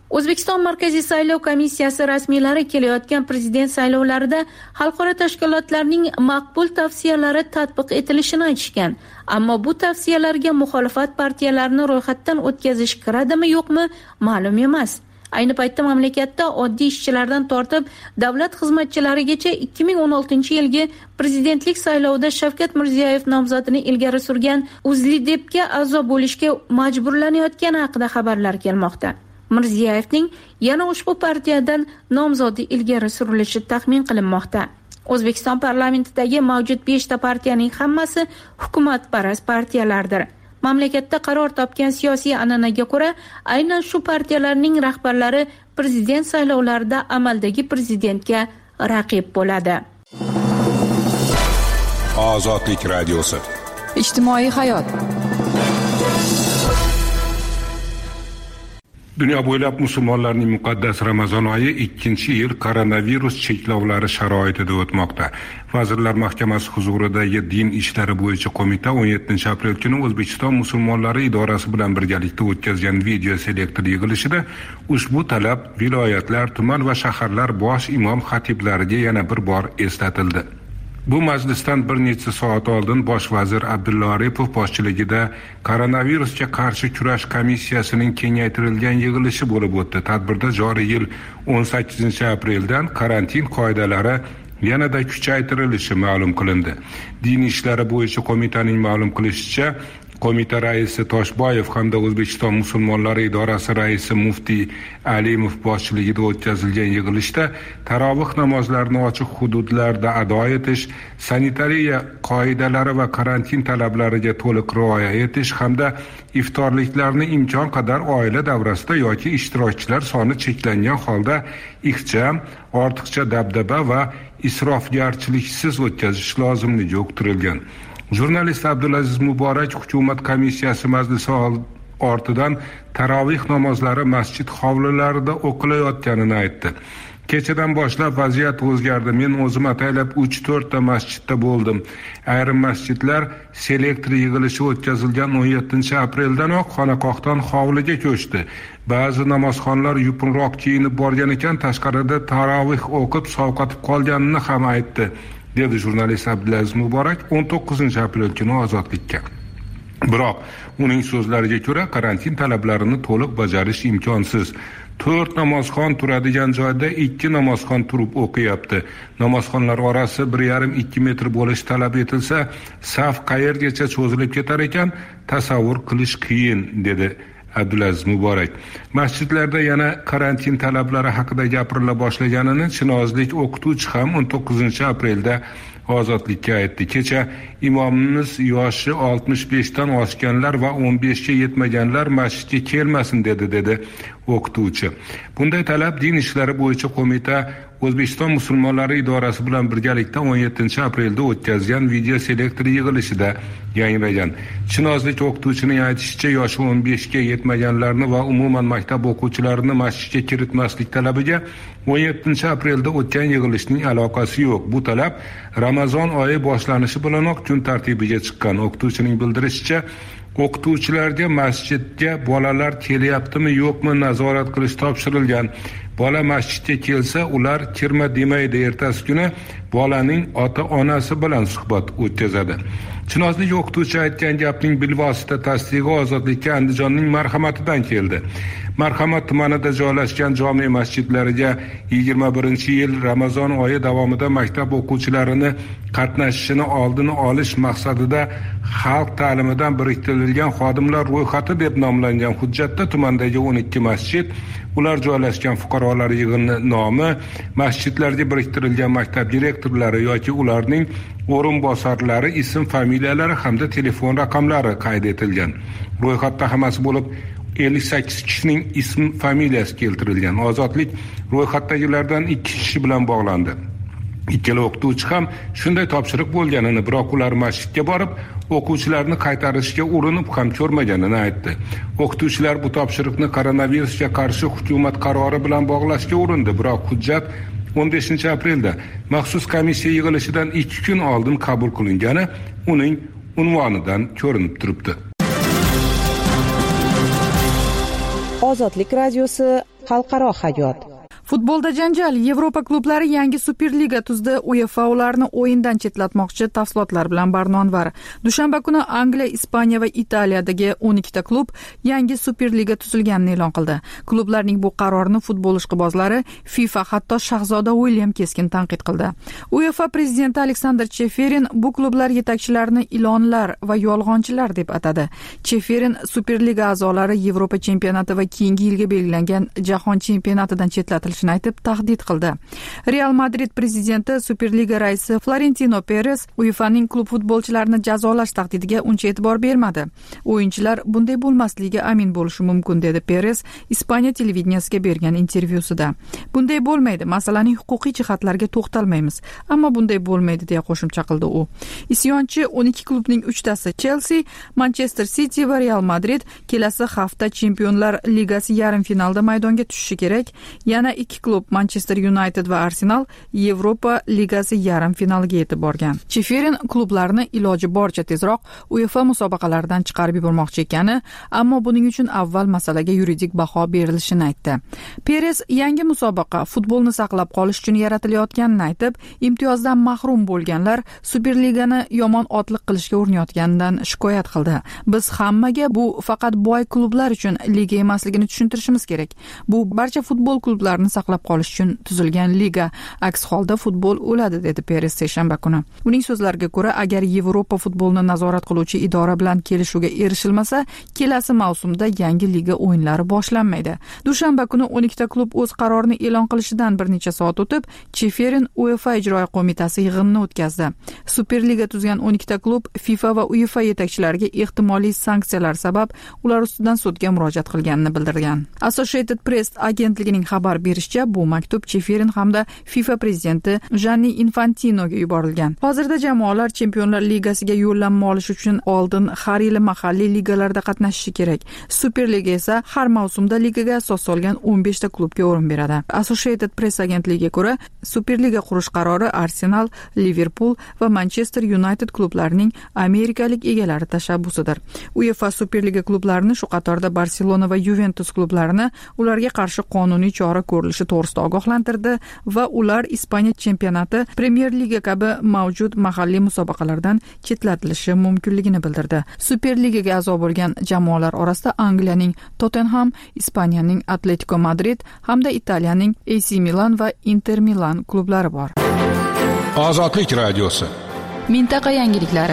O'zbekiston Markaziy saylov komissiyasi rasmiylari kelayotgan prezident saylovlarida xalqaro tashkilotlarning maqbul tavsiyalari tatbiq etilishini aytishgan. Ammo bu tavsiyalarga muxolifat partiyalarini ro'yxatdan o'tkazish kiradimi yo'qmi ma'lum emas. Ayni paytda mamlakatda oddiy ishchilardan tortib davlat xizmatchilarigacha ikki ming o'n oltinchi yilgi prezidentlik saylovida Shavkat Mirziyoyev nomzodini ilgari surgan UzLidepga a'zo bo'lishga majburlanayotgani haqida xabarlar kelmoqda. Mirziyoyevning yana ushbu partiyadan nomzodi ilgari surilishi taxmin qilinmoqda. O'zbekiston parlamentidagi mavjud beshta partiyaning hammasi hukumatparast partiyalardir. Mamlakatda qaror topgan siyosiy an'anaga ko'ra, aynan shu partiyalarning rahbarlari prezident saylovlarida amaldagi prezidentga raqib bo'ladi. Ozodlik radiosi. Ijtimoiy hayot. Dunyo bo'ylab musulmonlarning muqaddas Ramazon oyi ikkinchi yil koronavirus cheklovlari sharoitida o'tmoqda. Vazirlar Mahkamasi huzuridagi din ishlari bo'yicha qo'mita o'n yettinchi aprel kuni O'zbekiston musulmonlari idorasi bilan birgalikda o'tkazgan video selektor yig'ilishida ushbu talab viloyatlar, tuman va shaharlar bosh imom xatiblariga yana bir bor eslatildi. Bu majlisdan bir necha soat oldin bosh vazir Abdulla Aripov boshchiligida koronavirusga qarshi kurash komissiyasining kengaytirilgan yig'ilishi bo'lib o'tdi. Tadbirda joriy yil o'n sakkizinchi apreldan karantin qoidalari yanada kuchaytirilishi ma'lum qilindi. Din ishlari bo'yicha qo'mitaning ma'lum qilishicha, qo'mita raisi Toshboyev hamda O'zbekiston musulmonlari idorasi raisi Muftiy Alimov boshchiligida o'tkazilgan yig'ilishda tarovih namozlarini ochiq hududlarda ado etish, sanitariya qoidalari va karantin talablariga to'liq rioya etish hamda iftorliklarni imkon qadar oila davrasida yoki ishtirokchilar soni cheklangan holda ixcham, ortiqcha dabdaba va isrofgarchiliksiz o'tkazish lozimligi uqtirilgan. Jurnalist Abdulaziz Muborak hukumat komissiyasi majlisi ortidan tarovih namozlari masjid hovlilarida o'qilayotganini aytdi. Kechadan boshlab vaziyat o'zgardi. Men o'zim ataylab uch to'rtta masjidda bo'ldim. Ayrim masjidlar selektor yig'ilishi o'tkazilgan o'n yettinchi apreldanoq xonaqohdan hovliga ko'chdi. Ba'zi namozxonlar yupinroq kiyinib borgan ekan, tashqarida tarovih o'qib sovqotib qolganini ham aytdi, dedi jurnalist Abdulaziz Muborak o'n to'qqizinchi aprel kuni Ozodlikka. Biroq uning so'zlariga ko'ra karantin talablarini to'liq bajarish imkonsiz. to'rt namozxon turadigan joyda ikki namozxon turib o'qiyapti. Namozxonlar orasi bir yarim ikki metr bo'lishi talab etilsa, saf qayergacha cho'zilib ketar ekan, tasavvur qilish qiyin, dedi Abdulaziz Muborak. Masjidlarda yana karantin talablari haqida gapirila boshlaganini chinozlik o'qituvchi ham o'n to'qqizinchi aprelda Ozodlikka aytdi. Kecha imomimiz yoshi oltmish beshdan oshganlar va o'n beshga yetmaganlar masjidga kelmasin dedi, dedi o'qituvchi. Bunday talab din ishlari bo'yicha qo'mita O'zbekiston musulmonlari idorasi bilan birgalikda o'n yettinchi aprelda o'tkazgan video selektor yig'ilishida yangragan. Chinozlik o'qituvchining aytishicha, yoshi o'n beshga yetmaganlarni va umuman maktab o'quvchilarini masjidga kiritmaslik talabiga o'n yettinchi aprelda o'tgan yig'ilishning aloqasi yo'q. Bu talab Ramazon oyi boshlanishi bilanoq kun tartibiga chiqqan. O'qituvchining bildirishicha, o'qituvchilarga masjidga bolalar kelyaptimi yo'qmi nazorat qilish topshirilgan. Bola masjidga kelsa, ular kirma demaydi, ertasi kuni bolaning ota-onasi bilan suhbat o'tkazadi. Chinozlik o'qituvchi aytgan gapning bilvosita tasdig'i Ozodlikka Andijonning Marhamatidan keldi. Marhamat tumanida joylashgan jome masjidlariga yigirma birinchi yil Ramazon oyi davomida maktab o'quvchilarini qatnashishini oldini olish maqsadida xalq ta'limidan biriktirilgan xodimlar ro'yxati deb nomlangan hujjatda tumandagi o'n ikki masjid, ular joylashgan fuqarolar yig'ini nomi, masjidlarga biriktirilgan maktab direktorlari yoki ularning o'rinbosarlari ism familiyalari hamda telefon raqamlari qayd etilgan. Ro'yxatda hammasi bo'lib ellik sakkiz kishining ism familiyasi keltirilgan. Ozodlik ro'yxatdagilardan ikki kishi bilan bog'landi. Ikkala o'qituvchi ham shunday topshiriq bo'lganini, biroq ular masjidga borib o'quvchilarni qaytarishga urinib ham ko'rmaganini aytdi. O'qituvchilar bu topshiriqni koronavirusga qarshi hukumat qarori bilan bog'lashga urindi, biroq hujjat o'n beshinchi aprelda maxsus komissiya yig'ilishidan ikki kun oldin qabul qilingani uning unvonidan ko'rinib turibdi. Ozodlik radiosi xalqaro hayot. Futbolda janjal. Yevropa klublari yangi Superliga tuzdi. UEFA ularni o'yindan chetlatmoqchi. Tafsilotlar bilan Barnonvar. Dushanba kuni Angliya, Ispaniya va Italiyadagi o'n ikkita klub yangi Superliga tuzilganini e'lon qildi. Klublarning bu qarorini futbol ishqibozlari, FIFA hatto Shahzoda William keskin tanqid qildi. UEFA prezidenti Aleksandr Cheferin bu klublar yetakchilarini ilonlar va yolg'onchilar deb atadi. Cheferin Superliga a'zolari Yevropa chempionati va keyingi yilga belgilangan Jahon chempionatidan chetlatilishini aytib tahdid qildi. Real Madrid prezidenti Superliga raisi Florentino Perez UEFAning klub futbolchilarini jazolash tahdidiga uncha e'tibor bermadi. O'yinchilar bunday bo'lmasligiga amin bo'lishi mumkin dedi Perez Ispaniya televideniyasiga bergan intervyusida. Bunday bo'lmaydi, masalaning huquqiy jihatlariga to'xtalmaymiz, ammo bunday bo'lmaydi deya qo'shimcha qildi u. Isyonchi o'n ikki klubning uchtasi Chelsea, Manchester City va Real Madrid kelasi hafta Chempionlar Ligasi yarim finalda maydonga tushishi kerak. Yana ikki klub Manchester United va Arsenal Yevropa Ligasi yarim finaliga yetib borgan. Cheferin klublarni iloji boricha tezroq UEFA musobaqalaridan chiqarib yubormoqchi ekani, ammo buning uchun avval masalaga yuridik baho berilishini aytdi. Perez yangi musobaqa futbolni saqlab qolish uchun yaratilayotganini aytib, imtiyozdan mahrum bo'lganlar Superligani yomon otliq qilishga urinayotganidan shikoyat qildi. Biz hammaga bu faqat boy klublar uchun liga emasligini tushuntirishimiz kerak. Bu barcha futbol klublarini saqlab qolish uchun tuzilgan liga. Aks holda futbol o'ladi dedi Perez seshanba kuni. Uning so'zlariga ko'ra, agar Yevropa futbolni nazorat qiluvchi idora bilan kelishuvga erishilmasa, kelasi mavsumda yangi liga o'yinlari boshlanmaydi. Dushanba kuni o'n ikkita klub o'z qarorini e'lon qilishidan bir necha soat o'tib, Cheferin UEFA ijroiya qo'mitasi yig'inini o'tkazdi. Superliga tuzgan o'n ikkita klub FIFA va UEFA yetakchilariga ehtimoliy sanksiyalar sabab ular ustidan sudga murojaat qilganini bildirgan. Associated Press agentligining xabar berishicha, bu maktub Cheferin hamda FIFA prezidenti Gianni Infantinoga yuborilgan. Hozirda jamoalar Chempionlar Ligasiga yo'llanma olish uchun oldin har yili mahalliy ligalarda qatnashishi kerak. Superliga esa har mavsumda ligaga asos solgan o'n beshta klubga o'rin beradi. Associated Press agentligiga ko'ra, Superliga qurish qarori Arsenal, Liverpool va Manchester United klublarining amerikalik egalari tashabbusidir. UEFA Superliga klublarini, shu qatorda Barselona va Juventus klublarini ularga qarshi qonuniy chora ko'rilishi to'g'risida ogohlantirdi va ular Ispaniya chempionati, Premier Liga kabi mavjud mahalliy musobaqalardan chetlatilishi mumkinligini bildirdi. Superligaga a'zo bo'lgan jamoalar orasida Angliyaning Tottenham, Ispaniyaning Atletico Madrid hamda Italiyaning A C Milan va Inter Milan klublari bor. Ozodlik radiosi. Mintaqa yangiliklari.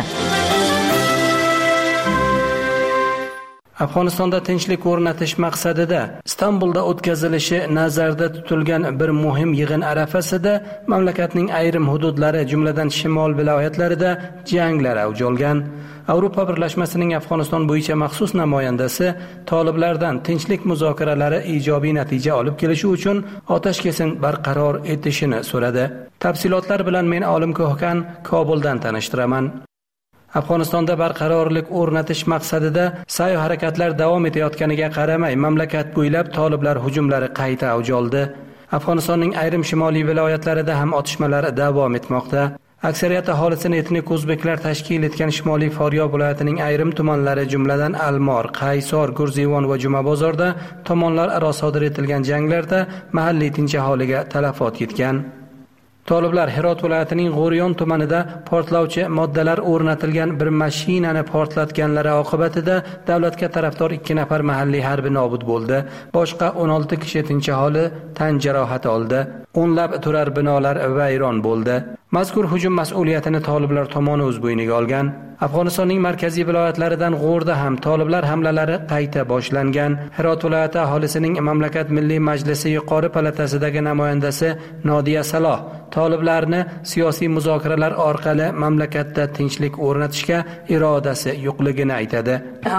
Afg'onistonda tinchlik o'rnatish maqsadida Istanbulda o'tkazilishi nazarda tutilgan bir muhim yig'in arafasida mamlakatning ayrim hududlari, jumladan shimol viloyatlarida janglar avj olgan. Avropa Birlashmasining Afg'oniston bo'yicha maxsus namoyandasi toliblardan tinchlik muzokaralari ijobiy natija olib kelishi uchun otashkesin barqaror etishini so'radi. Tafsilotlar bilan men Olim Ko'hkan Kobuldan tanishtiraman. Afg'onistonda barqarorlik o'rnatish maqsadida sa'y harakatlar davom etayotganiga qaramay, mamlakat bo'ylab toliblar hujumlari qayta avj oldi. Afg'onistonning ayrim shimoliy viloyatlarida ham otishmalar davom etmoqda. Aksariyat aholisini etnik o'zbeklar tashkil etgan Shimoliy Faryob viloyatining ayrim tumanlari, jumladan Almor, Qaysor, Gurzivon va Jumabozorda tomonlar aro sodir etilgan janglarda mahalliy tinch aholiga talafot yetgan. Toliblar Herot viloyatining G'o'riyon tumanida portlovchi moddalar o'rnatilgan bir mashinani portlatganlari oqibatida davlatga tarafdor ikki nafar mahalliy harbiy nobud bo'ldi. Boshqa o'n olti kishi tinch aholi tan jarohati oldi. O'nlab turar binolar vayron bo'ldi. Mazkur hujum mas'uliyatini toliblar tomoni o'z bo'yniga olgan. Afg'onistonning markaziy viloyatlaridan G'o'rda ham toliblar hamlalari qayta boshlangan. Herot viloyati aholisining mamlakat Milliy Majlisi yuqori palatasidagi namoyandasi Nodiya Saloh toliblarni siyosiy muzokaralar orqali mamlakatda tinchlik o'rnatishga irodasi yo'qligini aytadi.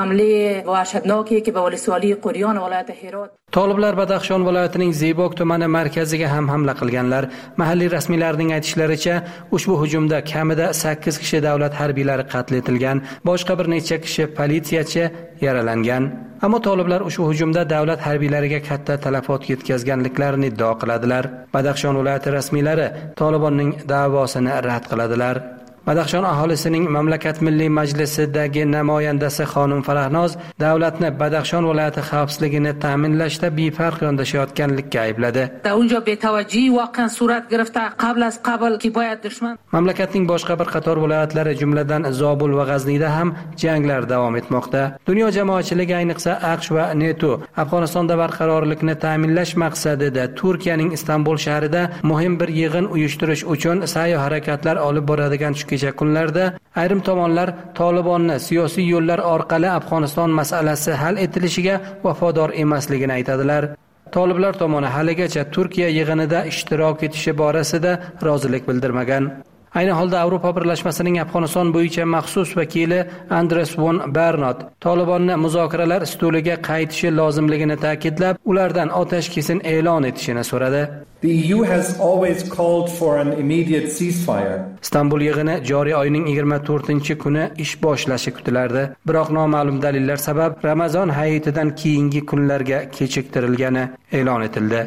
Toliblar Badaxshon viloyatining Zeybok tumani markaziga ham hamla qilganlar. Mahalliy rasmiylarning aytishlaricha, ushbu hujumda kamida sakkiz kishi davlat harbiylari qatl etilgan, boshqa bir necha kishi politsiyachi yaralangan. Ammo toliblar ushbu hujumda davlat harbiylariga katta talafot yetkazganliklarini iddao qiladilar. Badaxshon viloyati rasmiylari Tolibonning da'vosini rad qiladilar. Badaxshon aholisining mamlakat milliy majlisidagi namoyandasi xonim Farahnoz davlatni Badaxshon viloyati xavfsizligini ta'minlashda befarq yondashayotganlikka aybladi. Unja betavajjiy voqean surat girifta qabl az qabl kifoyat dushman. Mamlakatning boshqa bir qator viloyatlari jumladan Zobul va G'azniyda ham janglar davom etmoqda. Dunyo jamoatchiligi ayniqsa AQSh va NATO Afg'onistonda barqarorlikni ta'minlash maqsadida Turkiyaning Istanbul shahrida muhim bir yig'in uyushtirish uchun sa'y harakatlar olib boradigan shu kecha kunlarda ayrim tomonlar Tolibonni siyosiy yo'llar orqali Afg'oniston masalasi hal etilishiga vafodor emasligini aytadilar. Toliblar tomoni haligacha Turkiya yig'inida ishtirok etishi borasida rozilik bildirmagan. Ayni holda Avropa birlashmasining Afg'oniston bo'yicha maxsus vakili Andres von Bernot Tolibonni muzokaralar stuliga qaytishi lozimligini ta'kidlab, ulardan otashkesin e'lon etishini so'radi. The E U has always called for an immediate ceasefire. Istanbul yig'ini joriy oyning yigirma to'rtinchi kuni ish boshlashi kutilardi. Biroq noma'lum dalillar sabab Ramazon hayitidan keyingi kunlarga kechiktirilgani e'lon etildi.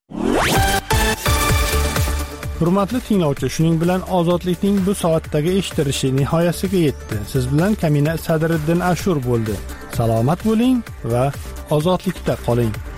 Hurmatli tinglovchi, shuning bilan ozodlikning bu soatdagi eshitilishi nihoyasiga yetdi. Siz bilan Kamina Sadriddin Ashur bo'ldi. Salomat bo'ling va ozodlikda qoling.